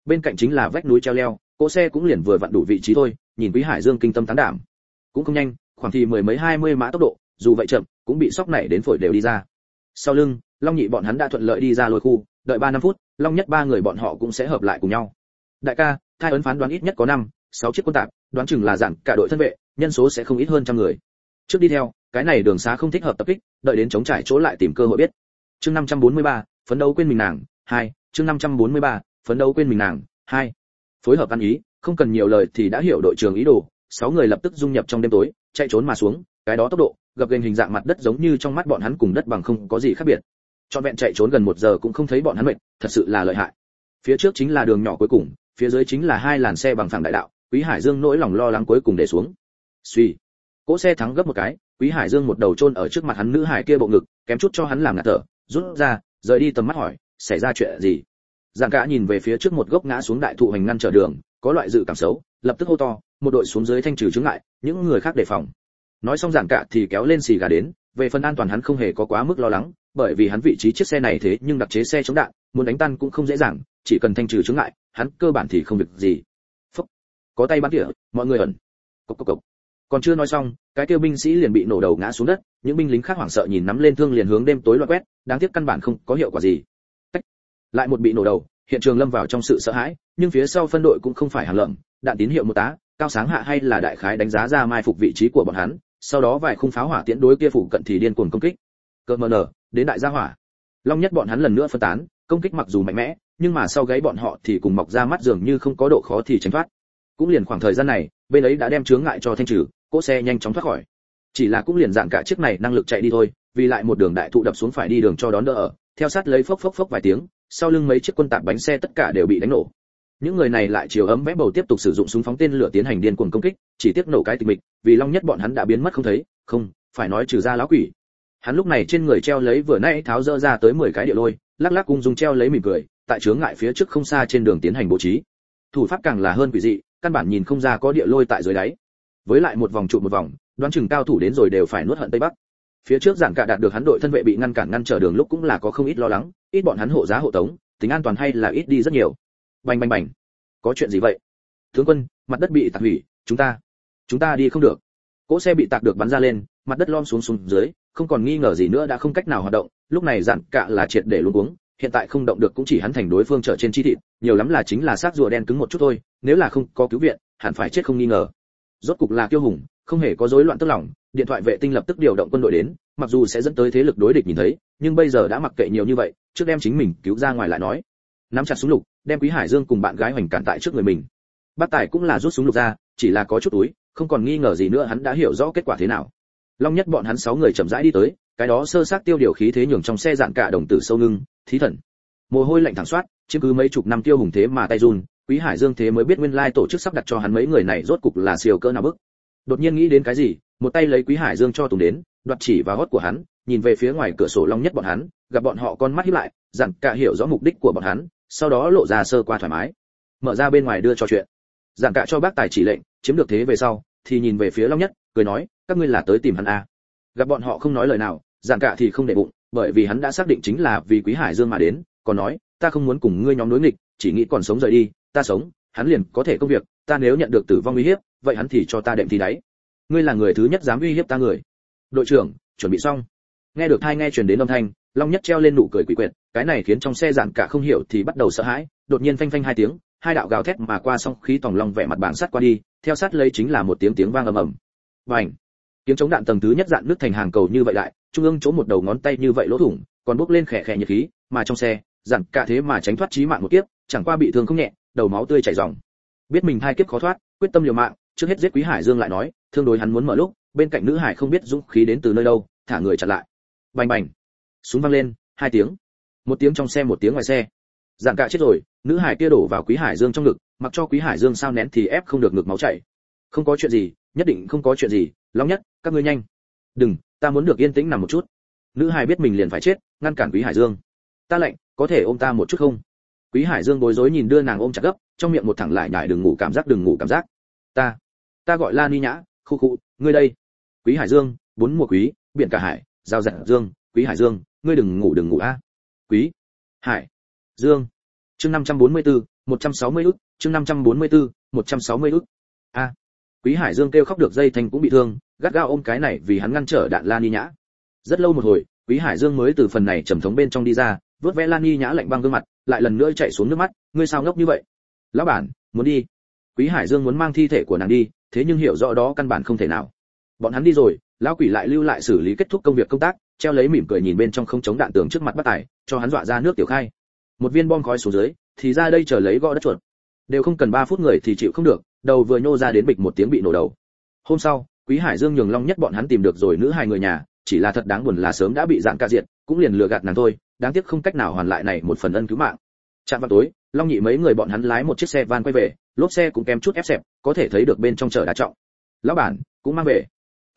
bên cạnh chính là vách núi treo leo, cỗ xe cũng liền vừa vặn đủ vị trí thôi, nhìn Quý Hải Dương kinh tâm tán đảm. Cũng không nhanh, khoảng thì mười mấy 20 mã tốc độ, dù vậy chậm, cũng bị sóc nảy đến phổi đều đi ra. Sau lưng, Long Nhị bọn hắn đã thuận lợi đi ra lôi khu, đợi 3-5 phút, Long Nhất ba người bọn họ cũng sẽ hợp lại cùng nhau. Đại ca, thai ấn phán đoán ít nhất có 5-6 chiếc quân tạp, đoán chừng là dặn cả đội thân vệ, nhân số sẽ không ít hơn trăm người. Trước đi theo, cái này đường xá không thích hợp tập kích, đợi đến chống trải chỗ lại tìm cơ hội biết. Chương 543, phấn đấu quên mình nàng, 2, chương 543, phấn đấu quên mình nàng, 2. Phối hợp ăn ý, không cần nhiều lời thì đã hiểu đội trưởng ý đồ, 6 người lập tức dung nhập trong đêm tối, chạy trốn mà xuống, cái đó tốc độ, gập ghềnh hình dạng mặt đất giống như trong mắt bọn hắn cùng đất bằng không có gì khác biệt. Trọn vẹn chạy trốn gần 1 giờ cũng không thấy bọn hắn mệt, thật sự là lợi hại. Phía trước chính là đường nhỏ cuối cùng, phía dưới chính là 2 làn xe bằng phẳng đại đạo, Quý Hải Dương nỗi lòng lo lắng cuối cùng để xuống. Suy, cỗ xe thắng gấp một cái, Quý Hải Dương một đầu chôn ở trước mặt hắn nữ hải kia bộ ngực, kém chút cho hắn làm ngạt thở, rút ra, rời đi tầm mắt hỏi, xảy ra chuyện gì? Giản Cả nhìn về phía trước một gốc ngã xuống đại thụ hành ngăn trở đường, có loại dự cảm xấu, lập tức hô to, một đội xuống dưới thanh trừ chướng ngại, những người khác đề phòng. Nói xong Giản Cả thì kéo lên xì gà đến, về phần an toàn hắn không hề có quá mức lo lắng, bởi vì hắn vị trí chiếc xe này thế nhưng đặc chế xe chống đạn, muốn đánh tan cũng không dễ dàng, chỉ cần thanh trừ chướng ngại, hắn cơ bản thì không việc gì. Phốc, có tay bắn tỉa, mọi người ẩn. Cộc cộc cộc. Còn chưa nói xong, cái tiêu binh sĩ liền bị nổ đầu ngã xuống đất, những binh lính khác hoảng sợ nhìn nắm lên thương liền hướng đêm tối loạn quét, đáng tiếc căn bản không có hiệu quả gì. Tách. Lại một bị nổ đầu, hiện trường lâm vào trong sự sợ hãi, nhưng phía sau phân đội cũng không phải hàng lợm, đạn tín hiệu một tá, cao sáng hạ hay là đại khái đánh giá ra mai phục vị trí của bọn hắn, sau đó vài khung pháo hỏa tiễn đối kia phủ cận thì điên cuồng công kích. Cơn mờ nở, đến đại gia hỏa. Long Nhất bọn hắn lần nữa phân tán, công kích mặc dù mạnh mẽ, nhưng mà sau gáy bọn họ thì cùng mọc ra mắt dường như không có độ khó thì tránh thoát. Cũng liền khoảng thời gian này, bên ấy đã đem chướng ngại cho thanh trừ, cỗ xe nhanh chóng thoát khỏi. Chỉ là cũng liền dạng cả chiếc này năng lực chạy đi thôi, vì lại một đường đại thụ đập xuống phải đi đường cho đón đỡ ở, theo sát lấy phốc phốc phốc vài tiếng, sau lưng mấy chiếc quân tạp bánh xe tất cả đều bị đánh nổ. Những người này lại chiều ấm vẽ bầu tiếp tục sử dụng súng phóng tên lửa tiến hành điên cuồng công kích, chỉ tiếc nổ cái tịch mịch, vì Long Nhất bọn hắn đã biến mất không thấy, không, phải nói trừ ra lão quỷ. Hắn lúc này trên người treo lấy vừa nãy tháo dỡ ra tới 10 cái địa lôi, lắc lắc ung dung treo lấy mỉm cười, tại chướng ngại phía trước không xa trên đường tiến hành bố trí. Thủ pháp càng là hơn quỷ dị, căn bản nhìn không ra có địa lôi tại dưới đáy. Với lại một vòng trụ một vòng, đoán chừng cao thủ đến rồi đều phải nuốt hận tây bắc. Phía trước Giản Cả đạt được hắn đội thân vệ bị ngăn cản ngăn trở đường lúc cũng là có không ít lo lắng, ít bọn hắn hộ giá hộ tống, tính an toàn hay là ít đi rất nhiều. Bành bành bành. Có chuyện gì vậy? Tướng quân, mặt đất bị tạc hủy, chúng ta đi không được. Cỗ xe bị tạc được bắn ra lên, mặt đất lom xuống dưới, không còn nghi ngờ gì nữa đã không cách nào hoạt động, lúc này Giản Cả là triệt để luống cuống, hiện tại không động được cũng chỉ hắn thành đối phương trở trên chi thịt, nhiều lắm là chính là xác rùa đen cứng một chút thôi, nếu là không có cứu viện, hẳn phải chết không nghi ngờ. Rốt cục là Kiêu Hùng, không hề có rối loạn tức lòng, điện thoại vệ tinh lập tức điều động quân đội đến, mặc dù sẽ dẫn tới thế lực đối địch nhìn thấy, nhưng bây giờ đã mặc kệ nhiều như vậy, trước đem chính mình cứu ra ngoài lại nói. Nắm chặt súng lục, đem Quý Hải Dương cùng bạn gái hoành cản tại trước người mình. Bác Tài cũng là rút súng lục ra, chỉ là có chút túi, không còn nghi ngờ gì nữa hắn đã hiểu rõ kết quả thế nào. Long Nhất bọn hắn 6 người chậm rãi đi tới, cái đó sơ xác tiêu điều khí thế nhường trong xe Giản Cả đồng tử sâu ngưng, thí thần. Mồ hôi lạnh thẳng xoát, chiếm cứ mấy chục năm Tiêu Hùng thế mà tay run, Quý Hải Dương thế mới biết nguyên lai tổ chức sắp đặt cho hắn mấy người này rốt cục là siêu cỡ nào bức. Đột nhiên nghĩ đến cái gì, một tay lấy Quý Hải Dương cho tùng đến, đoạt chỉ vào hót của hắn, nhìn về phía ngoài cửa sổ Long Nhất bọn hắn, gặp bọn họ con mắt híp lại, Giản Cả hiểu rõ mục đích của bọn hắn, sau đó lộ ra sơ qua thoải mái, mở ra bên ngoài đưa cho chuyện. Giản Cả cho bác Tài chỉ lệnh, chiếm được thế về sau, thì nhìn về phía Long Nhất, cười nói, các ngươi là tới tìm hắn à? Gặp bọn họ không nói lời nào, Giản Cả thì không để bụng, bởi vì hắn đã xác định chính là vì Quý Hải Dương mà đến, còn nói, ta không muốn cùng ngươi nhóm đối nghịch, chỉ nghĩ còn sống rời đi, ta sống, hắn liền có thể công việc, ta nếu nhận được tử vong uy hiếp, vậy hắn thì cho ta đệm thì đáy. Ngươi là người thứ nhất dám uy hiếp ta người. Đội trưởng, chuẩn bị xong. Nghe được thai nghe truyền đến âm thanh, Long Nhất treo lên nụ cười quỷ quyệt, cái này khiến trong xe Giản Cả không hiểu thì bắt đầu sợ hãi, đột nhiên phanh phanh 2 tiếng, 2 đạo gào thét mà qua song khí tòng long vẻ mặt bảng sắt qua đi, theo sát lấy chính là một tiếng vang ầm ầm. Bành! Tiếng chống đạn tầng thứ nhất dạn nước thành hàng cầu như vậy lại, trung ương chỗ một đầu ngón tay như vậy lỗ thủng, còn bốc lên khẽ khẽ nhiệt khí, mà trong xe, Giản Cả thế mà tránh thoát chí mạng một kiếp, chẳng qua bị thương không nhẹ, đầu máu tươi chảy ròng. Biết mình hai kiếp khó thoát, quyết tâm liều mạng, trước hết giết Quý Hải Dương lại nói, thương đối hắn muốn mở lúc, bên cạnh nữ hải không biết dũng khí đến từ nơi đâu, thả người chặn lại. Bành bành. Súng vang lên, 2 tiếng. Một tiếng trong xe, một tiếng ngoài xe. Giản Cả chết rồi, nữ hải kia đổ vào Quý Hải Dương trong ngực, mặc cho Quý Hải Dương sao nén thì ép không được ngực máu chảy. Không có chuyện gì, nhất định không có chuyện gì, Long Nhất, các ngươi nhanh. Đừng, ta muốn được yên tĩnh nằm một chút. Nữ hải biết mình liền phải chết, ngăn cản Quý Hải Dương. Ta lạnh, có thể ôm ta một chút không? Quý Hải Dương bối rối nhìn đưa nàng ôm chặt gấp, trong miệng một thẳng lại nhải đừng ngủ cảm giác. Ta gọi La Ni Nhã, khu khu, ngươi đây. Quý Hải Dương, 4 mùa quý, biển cả hải, giao giận Dương, Quý Hải Dương, ngươi đừng ngủ a. Quý Hải Dương. Chương 544, 160 ức, chương 544, 160 ức. A. Quý Hải Dương kêu khóc được dây thành cũng bị thương, gắt gao ôm cái này vì hắn ngăn trở đạn Lan Ni Nhã. Rất lâu một hồi, Quý Hải Dương mới từ phần này trầm thống bên trong đi ra, vuốt ve Lan Ni Nhã lạnh băng gương mặt, lại lần nữa chạy xuống nước mắt, ngươi sao ngốc như vậy? Lão bản, muốn đi. Quý Hải Dương muốn mang thi thể của nàng đi, thế nhưng hiểu rõ đó căn bản không thể nào. Bọn hắn đi rồi, lão quỷ lại lưu lại xử lý kết thúc công việc công tác, treo lấy mỉm cười nhìn bên trong không chống đạn tường trước mặt Bất Tài, cho hắn dọa ra nước tiểu khai. Một viên bom khói xuống dưới, thì ra đây chờ lấy gõ đất chuột. Đều không cần 3 phút người thì chịu không được, đầu vừa nhô ra đến bịch một tiếng bị nổ đầu. Hôm sau, Quý Hải Dương nhường Long Nhất bọn hắn tìm được rồi nữ hài người nhà, chỉ là thật đáng buồn là sớm đã bị dạng ca diệt, cũng liền lừa gạt nàng thôi, đáng tiếc không cách nào hoàn lại này một phần ân cứu mạng. Trạm vào tối, Long Nhị mấy người bọn hắn lái một chiếc xe van quay về, lốp xe cũng kém chút ép xẹp, có thể thấy được bên trong chở đá trọng. Lão bản, cũng mang về.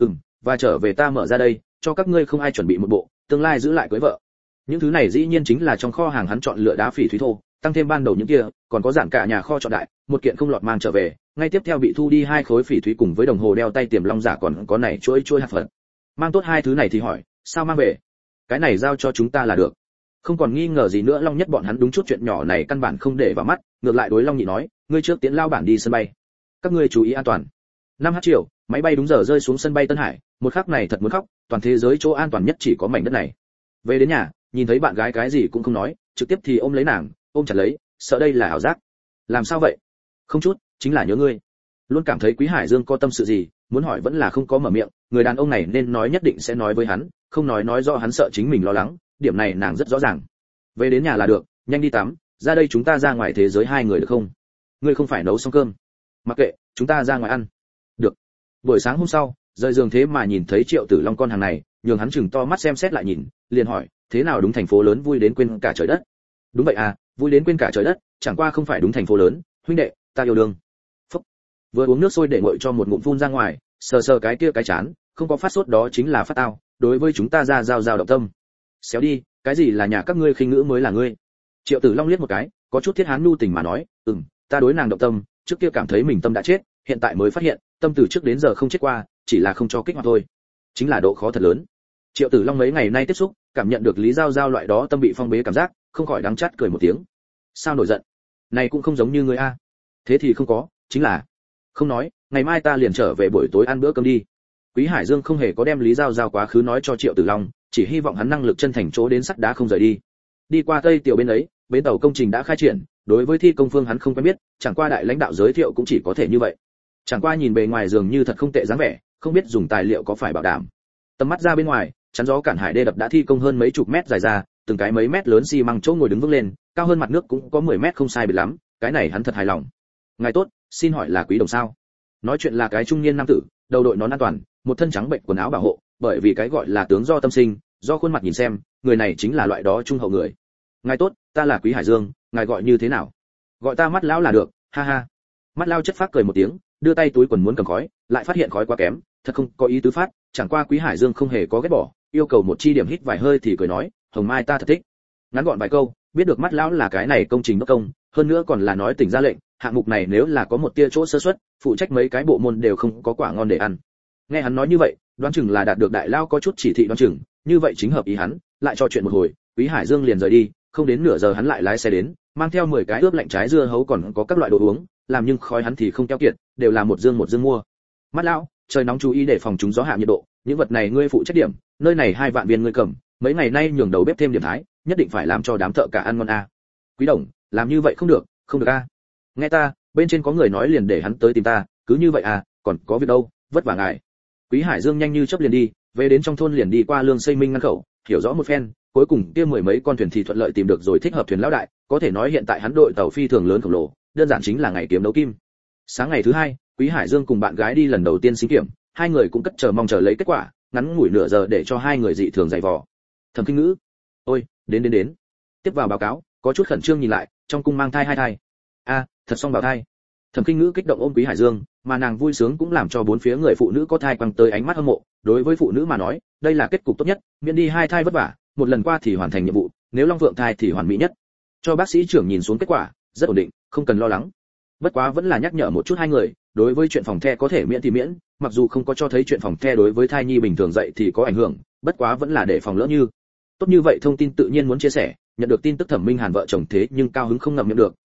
Và trở về ta mở ra đây, cho các ngươi không ai chuẩn bị một bộ, tương lai giữ lại cưới vợ. Những thứ này dĩ nhiên chính là trong kho hàng hắn chọn lựa đá phỉ thúy thô, tăng thêm ban đầu những kia, còn có dạng cả nhà kho chọn đại, một kiện không lọt mang trở về, ngay tiếp theo bị thu đi 2 khối phỉ thúy cùng với đồng hồ đeo tay tiềm long giả còn có này chuỗi hạt phật. Mang tốt 2 thứ này thì hỏi, sao mang về? Cái này giao cho chúng ta là được. Không còn nghi ngờ gì nữa, Long Nhất bọn hắn đúng chút chuyện nhỏ này căn bản không để vào mắt, ngược lại đối Long Nhị nói, ngươi trước tiến lao bản đi sân bay. Các ngươi chú ý an toàn. 5h chiều, máy bay đúng giờ rơi xuống sân bay Tân Hải, một khắc này thật muốn khóc, toàn thế giới chỗ an toàn nhất chỉ có mảnh đất này. Về đến nhà, nhìn thấy bạn gái cái gì cũng không nói, trực tiếp thì ôm lấy nàng, ôm chặt lấy, sợ đây là ảo giác. Làm sao vậy? Không chút, chính là nhớ ngươi. Luôn cảm thấy Quý Hải Dương có tâm sự gì, muốn hỏi vẫn là không có mở miệng, người đàn ông này nên nói nhất định sẽ nói với hắn, không nói rõ hắn sợ chính mình lo lắng, điểm này nàng rất rõ ràng. Về đến nhà là được, nhanh đi tắm, ra đây chúng ta ra ngoài thế giới 2 người được không? Ngươi không phải nấu xong cơm? Mặc kệ, chúng ta ra ngoài ăn. Được. Buổi sáng hôm sau, rời giường thế mà nhìn thấy Triệu Tử Long con hàng này, nhường hắn chừng to mắt xem xét lại nhìn, liền hỏi, thế nào đúng thành phố lớn vui đến quên cả trời đất? Đúng vậy à, vui đến quên cả trời đất, chẳng qua không phải đúng thành phố lớn, huynh đệ, ta yêu đương. Phúc. Vừa uống nước sôi để nguội cho một ngụm phun ra ngoài, sờ cái kia cái chán, không có phát sốt đó chính là phát tao, đối với chúng ta ra giao động tâm. Xéo đi, cái gì là nhà các ngươi khinh ngữ mới là ngươi. Triệu Tử Long liếc một cái, có chút thiết hán nhu tình mà nói, ta đối nàng động tâm, trước kia cảm thấy mình tâm đã chết, hiện tại mới phát hiện, tâm từ trước đến giờ không chết qua, chỉ là không cho kích hoạt thôi. Chính là độ khó thật lớn. Triệu Tử Long mấy ngày nay tiếp xúc, cảm nhận được Lý Giao Giao loại đó tâm bị phong bế cảm giác, không khỏi đắng chát cười một tiếng. Sao nổi giận? Này cũng không giống như ngươi a. Thế thì không có, chính là không nói, ngày mai ta liền trở về buổi tối ăn bữa cơm đi. Quý Hải Dương không hề có đem Lý Giao Giao quá khứ nói cho Triệu Tử Long, chỉ hy vọng hắn năng lực chân thành chỗ đến sắt đá không rời đi. Đi qua Tây Tiểu bên ấy, bến tàu công trình đã khai triển, đối với thi công phương hắn không quen biết, chẳng qua đại lãnh đạo giới thiệu cũng chỉ có thể như vậy. Chẳng qua nhìn bề ngoài dường như thật không tệ dáng vẻ, không biết dùng tài liệu có phải bảo đảm. Tầm mắt ra bên ngoài, chắn gió cản hải đê đập đã thi công hơn mấy chục mét dài ra, từng cái mấy mét lớn xi măng chỗ ngồi đứng vững lên, cao hơn mặt nước cũng có 10 mét không sai biệt lắm, cái này hắn thật hài lòng. Ngài tốt, xin hỏi là Quý Đồng sao? Nói chuyện là cái trung niên nam tử, đầu đội nón an toàn, một thân trắng bệnh quần áo bảo hộ, bởi vì cái gọi là tướng do tâm sinh, do khuôn mặt nhìn xem, người này chính là loại đó trung hậu người. Ngài tốt, ta là Quý Hải Dương, ngài gọi như thế nào? Gọi ta Mắt lão là được, ha ha. Mắt lão chất phác cười một tiếng, đưa tay túi quần muốn cầm khói, lại phát hiện khói quá kém, thật không có ý tứ phát, chẳng qua Quý Hải Dương không hề có ghét bỏ, yêu cầu một chi điểm hít vài hơi thì cười nói, hồng mai ta thật thích. Ngắn gọn vài câu, biết được Mắt lão là cái này công trình đốc công, hơn nữa còn là nói tỉnh ra lệnh, hạng mục này nếu là có một tia chỗ sơ suất, phụ trách mấy cái bộ môn đều không có quả ngon để ăn. Nghe hắn nói như vậy, đoán chừng là đạt được đại lao có chút chỉ thị đoán chừng, như vậy chính hợp ý hắn, lại trò chuyện một hồi, Quý Hải Dương liền rời đi, không đến nửa giờ hắn lại lái xe đến, mang theo 10 cái ướp lạnh trái dưa hấu còn có các loại đồ uống, làm nhưng khói hắn thì không keo kiệt, đều là một dương mua. Mắt lão, trời nóng chú ý để phòng chúng gió hạ nhiệt độ, những vật này ngươi phụ trách điểm, nơi này 2 vạn viên ngươi cầm, mấy ngày nay nhường đầu bếp thêm điểm thái, nhất định phải làm cho đám thợ cả ăn ngon a. Quý Đồng, làm như vậy không được a. Nghe ta, bên trên có người nói liền để hắn tới tìm ta, cứ như vậy à, còn có việc đâu, vất vả ngài. Quý Hải Dương nhanh như chớp liền đi, về đến trong thôn liền đi qua lương xây minh ngăn khẩu, hiểu rõ một phen, cuối cùng kia 10 mấy con thuyền thì thuận lợi tìm được rồi thích hợp thuyền lão đại, có thể nói hiện tại hắn đội tàu phi thường lớn khổng lồ, đơn giản chính là ngày kiếm đấu kim. Sáng ngày thứ 2, Quý Hải Dương cùng bạn gái đi lần đầu tiên sinh kiểm, 2 người cũng cất chờ mong chờ lấy kết quả, ngắn ngủi nửa giờ để cho 2 người dị thường dày vò. Thẩm Kinh Ngữ, ôi, đến. Tiếp vào báo cáo, có chút khẩn trương nhìn lại, trong cung mang thai 2 thai. A, thật xong bào thai. Thẩm Kinh Ngữ kích động ôm Quý Hải Dương, mà nàng vui sướng cũng làm cho 4 phía người phụ nữ có thai quăng tới ánh mắt hâm mộ, đối với phụ nữ mà nói, đây là kết cục tốt nhất, miễn đi 2 thai vất vả, một lần qua thì hoàn thành nhiệm vụ, nếu long vượng thai thì hoàn mỹ nhất. Cho bác sĩ trưởng nhìn xuống kết quả, rất ổn định, không cần lo lắng. Bất quá vẫn là nhắc nhở một chút 2 người, đối với chuyện phòng the có thể miễn thì miễn, mặc dù không có cho thấy chuyện phòng the đối với thai nhi bình thường dậy thì có ảnh hưởng, bất quá vẫn là để phòng lỡ như. Tốt như vậy thông tin tự nhiên muốn chia sẻ, nhận được tin tức Thẩm Minh Hàn vợ chồng thế nhưng cao hứng không ngậm miệng được,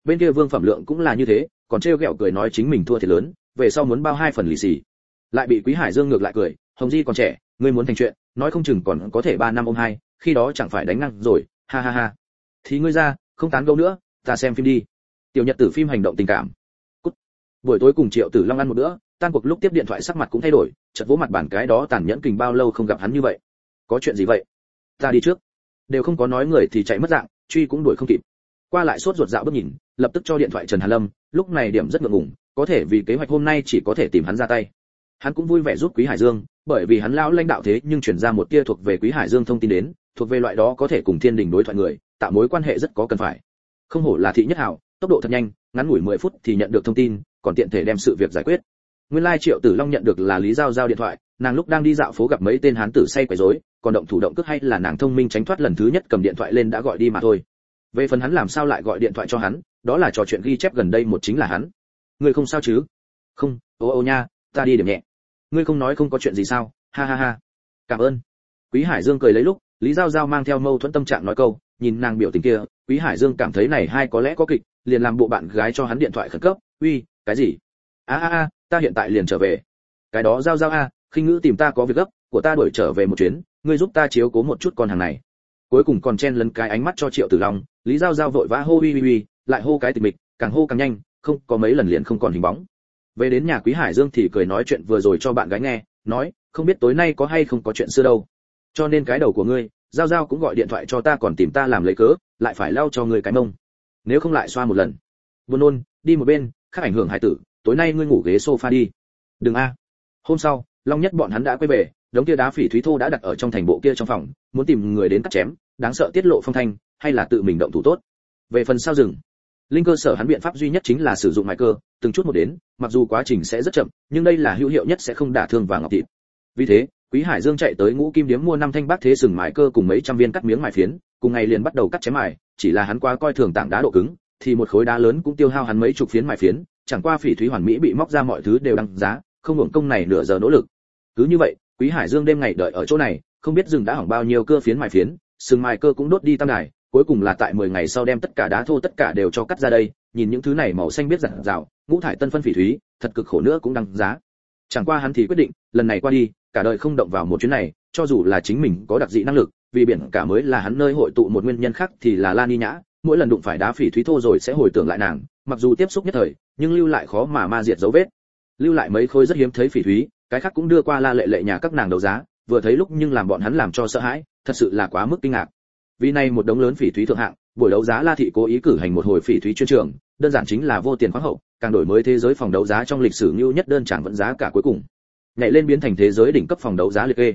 Bên kia Vương Phẩm Lượng cũng là như thế, còn trêu ghẹo cười nói chính mình thua thiệt lớn, về sau muốn bao 2 phần lì xì. Lại bị Quý Hải Dương ngược lại cười, Hồng Di còn trẻ, ngươi muốn thành chuyện, nói không chừng còn có thể 3 năm ôm 2, khi đó chẳng phải đánh ngang rồi, ha ha ha. Thì ngươi ra, không tán gẫu nữa, ta xem phim đi. Tiểu Nhật Tử phim hành động tình cảm. Cút. Buổi tối cùng Triệu Tử Long ăn một bữa, tan cuộc lúc tiếp điện thoại sắc mặt cũng thay đổi, chợt vỗ mặt bàn cái đó tàn nhẫn kình bao lâu không gặp hắn như vậy. Có chuyện gì vậy? Ta đi trước. Đều không có nói người thì chạy mất dạng, truy cũng đuổi không kịp. Qua lại sốt ruột dạo bước nhìn, lập tức cho điện thoại Trần Hàn Lâm, lúc này điểm rất ngượng ngùng, có thể vì kế hoạch hôm nay chỉ có thể tìm hắn ra tay. Hắn cũng vui vẻ giúp Quý Hải Dương, bởi vì hắn lão lãnh đạo thế nhưng chuyển ra một tia thuộc về Quý Hải Dương thông tin đến, thuộc về loại đó có thể cùng Thiên Đình đối thoại người, tạo mối quan hệ rất có cần phải. Không hổ là thị nhất hảo, tốc độ thật nhanh, ngắn ngủi 10 phút thì nhận được thông tin, còn tiện thể đem sự việc giải quyết. Nguyên lai Triệu Tử Long nhận được là Lý Giao Giao điện thoại, nàng lúc đang đi dạo phố gặp mấy tên hán tử say quấy rối, còn động thủ động cước hay là nàng thông minh tránh thoát lần thứ nhất cầm điện thoại lên đã gọi đi mà thôi. Về phần hắn làm sao lại gọi điện thoại cho hắn, đó là trò chuyện ghi chép gần đây một chính là hắn. Ngươi không sao chứ? Không, ô nha, ta đi điểm nhẹ. Ngươi không nói không có chuyện gì sao? Ha ha ha. Cảm ơn. Quý Hải Dương cười lấy lúc, Lý Giao Giao mang theo mâu thuẫn tâm trạng nói câu, nhìn nàng biểu tình kia, Quý Hải Dương cảm thấy này hai có lẽ có kịch, liền làm bộ bạn gái cho hắn điện thoại khẩn cấp, "Uy, cái gì? A, ta hiện tại liền trở về." "Cái đó Giao Giao a, khinh ngữ tìm ta có việc gấp, của ta đuổi trở về một chuyến, ngươi giúp ta chiếu cố một chút con hàng này." Cuối cùng còn chen lấn cái ánh mắt cho Triệu Tử Long, Lý Giao Giao vội vã hô uy, lại hô cái tịch mịch, càng hô càng nhanh, không có mấy lần liền không còn hình bóng. Về đến nhà Quý Hải Dương thì cười nói chuyện vừa rồi cho bạn gái nghe, nói, "Không biết tối nay có hay không có chuyện xưa đâu. Cho nên cái đầu của ngươi, Giao Giao cũng gọi điện thoại cho ta còn tìm ta làm lấy cớ, lại phải lau cho ngươi cái mông. Nếu không lại xoa một lần." Buồn nôn, đi một bên, khác ảnh hưởng hải tử, tối nay ngươi ngủ ghế sofa đi. Đừng a. Hôm sau, Long Nhất bọn hắn đã quay về, đống kia đá phỉ thúy thô đã đặt ở trong thành bộ kia trong phòng, muốn tìm người đến cắt chém, đáng sợ tiết lộ phong thanh, hay là tự mình động thủ tốt. Về phần sao rừng, linh cơ sở hắn biện pháp duy nhất chính là sử dụng mài cơ, từng chút một đến, mặc dù quá trình sẽ rất chậm, nhưng đây là hữu hiệu nhất sẽ không đả thương vào ngọc thịt. Vì thế, Quý Hải Dương chạy tới Ngũ Kim Điếm mua 5 thanh bác thế sừng mài cơ cùng mấy trăm viên cắt miếng mài phiến, cùng ngày liền bắt đầu cắt chém mài, chỉ là hắn quá coi thường tảng đá độ cứng, thì một khối đá lớn cũng tiêu hao hắn mấy chục phiến mài phiến, chẳng qua phỉ thúy hoàn mỹ bị móc ra mọi thứ đều đăng giá, không hưởng công này nửa giờ nỗ lực. Cứ như vậy, Quý Hải Dương đêm ngày đợi ở chỗ này, không biết rừng đã hỏng bao nhiêu cưa phiến mài phiến, sừng mài cơ cũng đốt đi tam đài, cuối cùng là tại 10 ngày sau đem tất cả đá thô tất cả đều cho cắt ra đây, nhìn những thứ này màu xanh biết rạng rào, ngũ thải tân phân phỉ thúy, thật cực khổ nữa cũng đăng giá. Chẳng qua hắn thì quyết định, lần này qua đi, cả đời không động vào một chuyến này, cho dù là chính mình có đặc dị năng lực, vì biển cả mới là hắn nơi hội tụ một nguyên nhân khác thì là Lan Ni Nhã, mỗi lần đụng phải đá phỉ thúy thô rồi sẽ hồi tưởng lại nàng, mặc dù tiếp xúc nhất thời, nhưng lưu lại khó mà ma diệt dấu vết. Lưu lại mấy khối rất hiếm thấy phỉ thúy, cái khác cũng đưa qua La Lệ Lệ nhà các nàng đấu giá, vừa thấy lúc nhưng làm bọn hắn làm cho sợ hãi, thật sự là quá mức kinh ngạc. Vì này một đống lớn phỉ thúy thượng hạng, buổi đấu giá La thị cố ý cử hành một hồi phỉ thúy chuyên trường, đơn giản chính là vô tiền khoáng hậu, càng đổi mới thế giới phòng đấu giá trong lịch sử như nhất đơn chẳng vẫn giá cả cuối cùng. Nhảy lên biến thành thế giới đỉnh cấp phòng đấu giá liệt kê.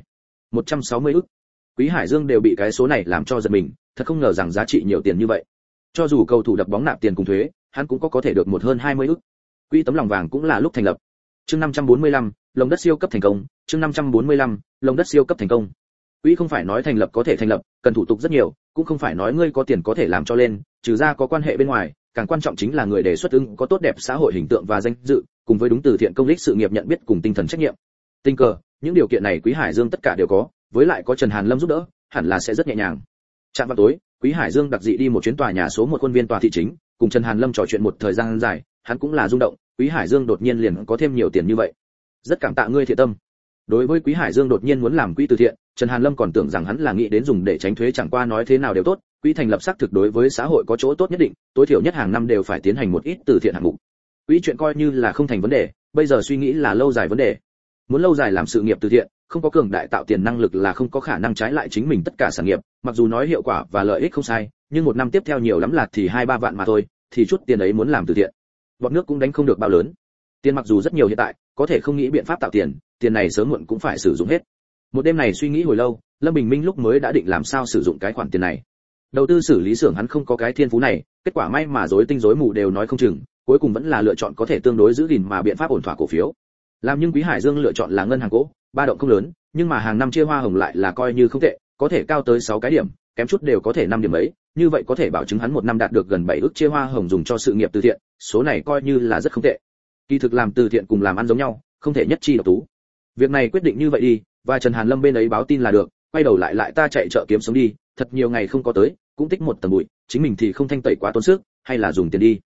160 ức. Quý Hải Dương đều bị cái số này làm cho giật mình, thật không ngờ rằng giá trị nhiều tiền như vậy. Cho dù cầu thủ đập bóng nạp tiền cùng thuế, hắn cũng có thể được một hơn 20 ức. Quỹ tấm lòng vàng cũng là lúc thành lập. Chương 545, lồng đất siêu cấp thành công, chương 545, lồng đất siêu cấp thành công. Quỹ không phải nói thành lập có thể thành lập, cần thủ tục rất nhiều, cũng không phải nói ngươi có tiền có thể làm cho lên, trừ ra có quan hệ bên ngoài, càng quan trọng chính là người đề xuất có tốt đẹp xã hội hình tượng và danh dự, cùng với đúng từ thiện công lý sự nghiệp nhận biết cùng tinh thần trách nhiệm. Tình cờ, những điều kiện này Quý Hải Dương tất cả đều có, với lại có Trần Hàn Lâm giúp đỡ, hẳn là sẽ rất nhẹ nhàng. Trạm vào tối, Quý Hải Dương đặc dị đi một chuyến tòa nhà số 1 khuôn viên tòa thị chính, cùng Trần Hàn Lâm trò chuyện một thời gian dài, hắn cũng là rung động, Quý Hải Dương đột nhiên liền có thêm nhiều tiền như vậy. Rất cảm tạ ngươi thiện tâm. Đối với Quý Hải Dương đột nhiên muốn làm quỹ từ thiện, Trần Hàn Lâm còn tưởng rằng hắn là nghĩ đến dùng để tránh thuế, chẳng qua nói thế nào đều tốt, quỹ thành lập xác thực đối với xã hội có chỗ tốt nhất định, tối thiểu nhất hàng năm đều phải tiến hành một ít từ thiện hạng mục. Quỹ chuyện coi như là không thành vấn đề, bây giờ suy nghĩ là lâu dài vấn đề. Muốn lâu dài làm sự nghiệp từ thiện, không có cường đại tạo tiền năng lực là không có khả năng trái lại chính mình tất cả sản nghiệp, mặc dù nói hiệu quả và lợi ích không sai, nhưng một năm tiếp theo nhiều lắm là thì 2-3 vạn mà thôi, thì chút tiền ấy muốn làm từ thiện, bọt nước cũng đánh không được bao lớn. Tiền mặc dù rất nhiều hiện tại, có thể không nghĩ biện pháp tạo tiền, tiền này sớm muộn cũng phải sử dụng hết. Một đêm này suy nghĩ hồi lâu, Lâm Bình Minh lúc mới đã định làm sao sử dụng cái khoản tiền này. Đầu tư xử lý xưởng hắn không có cái thiên phú này, kết quả may mà rối tinh rối mù đều nói không chừng, cuối cùng vẫn là lựa chọn có thể tương đối giữ gìn mà biện pháp ổn thỏa cổ phiếu. Làm nhưng Quý Hải Dương lựa chọn là ngân hàng gỗ, ba động không lớn, nhưng mà hàng năm chia hoa hồng lại là coi như không tệ, có thể cao tới 6 cái điểm, kém chút đều có thể 5 điểm ấy, như vậy có thể bảo chứng hắn một năm đạt được gần 7 ức chia hoa hồng dùng cho sự nghiệp từ thiện, số này coi như là rất không tệ. Kỳ thực làm từ thiện cùng làm ăn giống nhau, không thể nhất chi độc tú. Việc này quyết định như vậy đi, và Trần Hàn Lâm bên ấy báo tin là được, quay đầu lại ta chạy chợ kiếm sống đi, thật nhiều ngày không có tới, cũng tích một tầng bụi, chính mình thì không thanh tẩy quá tốn sức, hay là dùng tiền đi.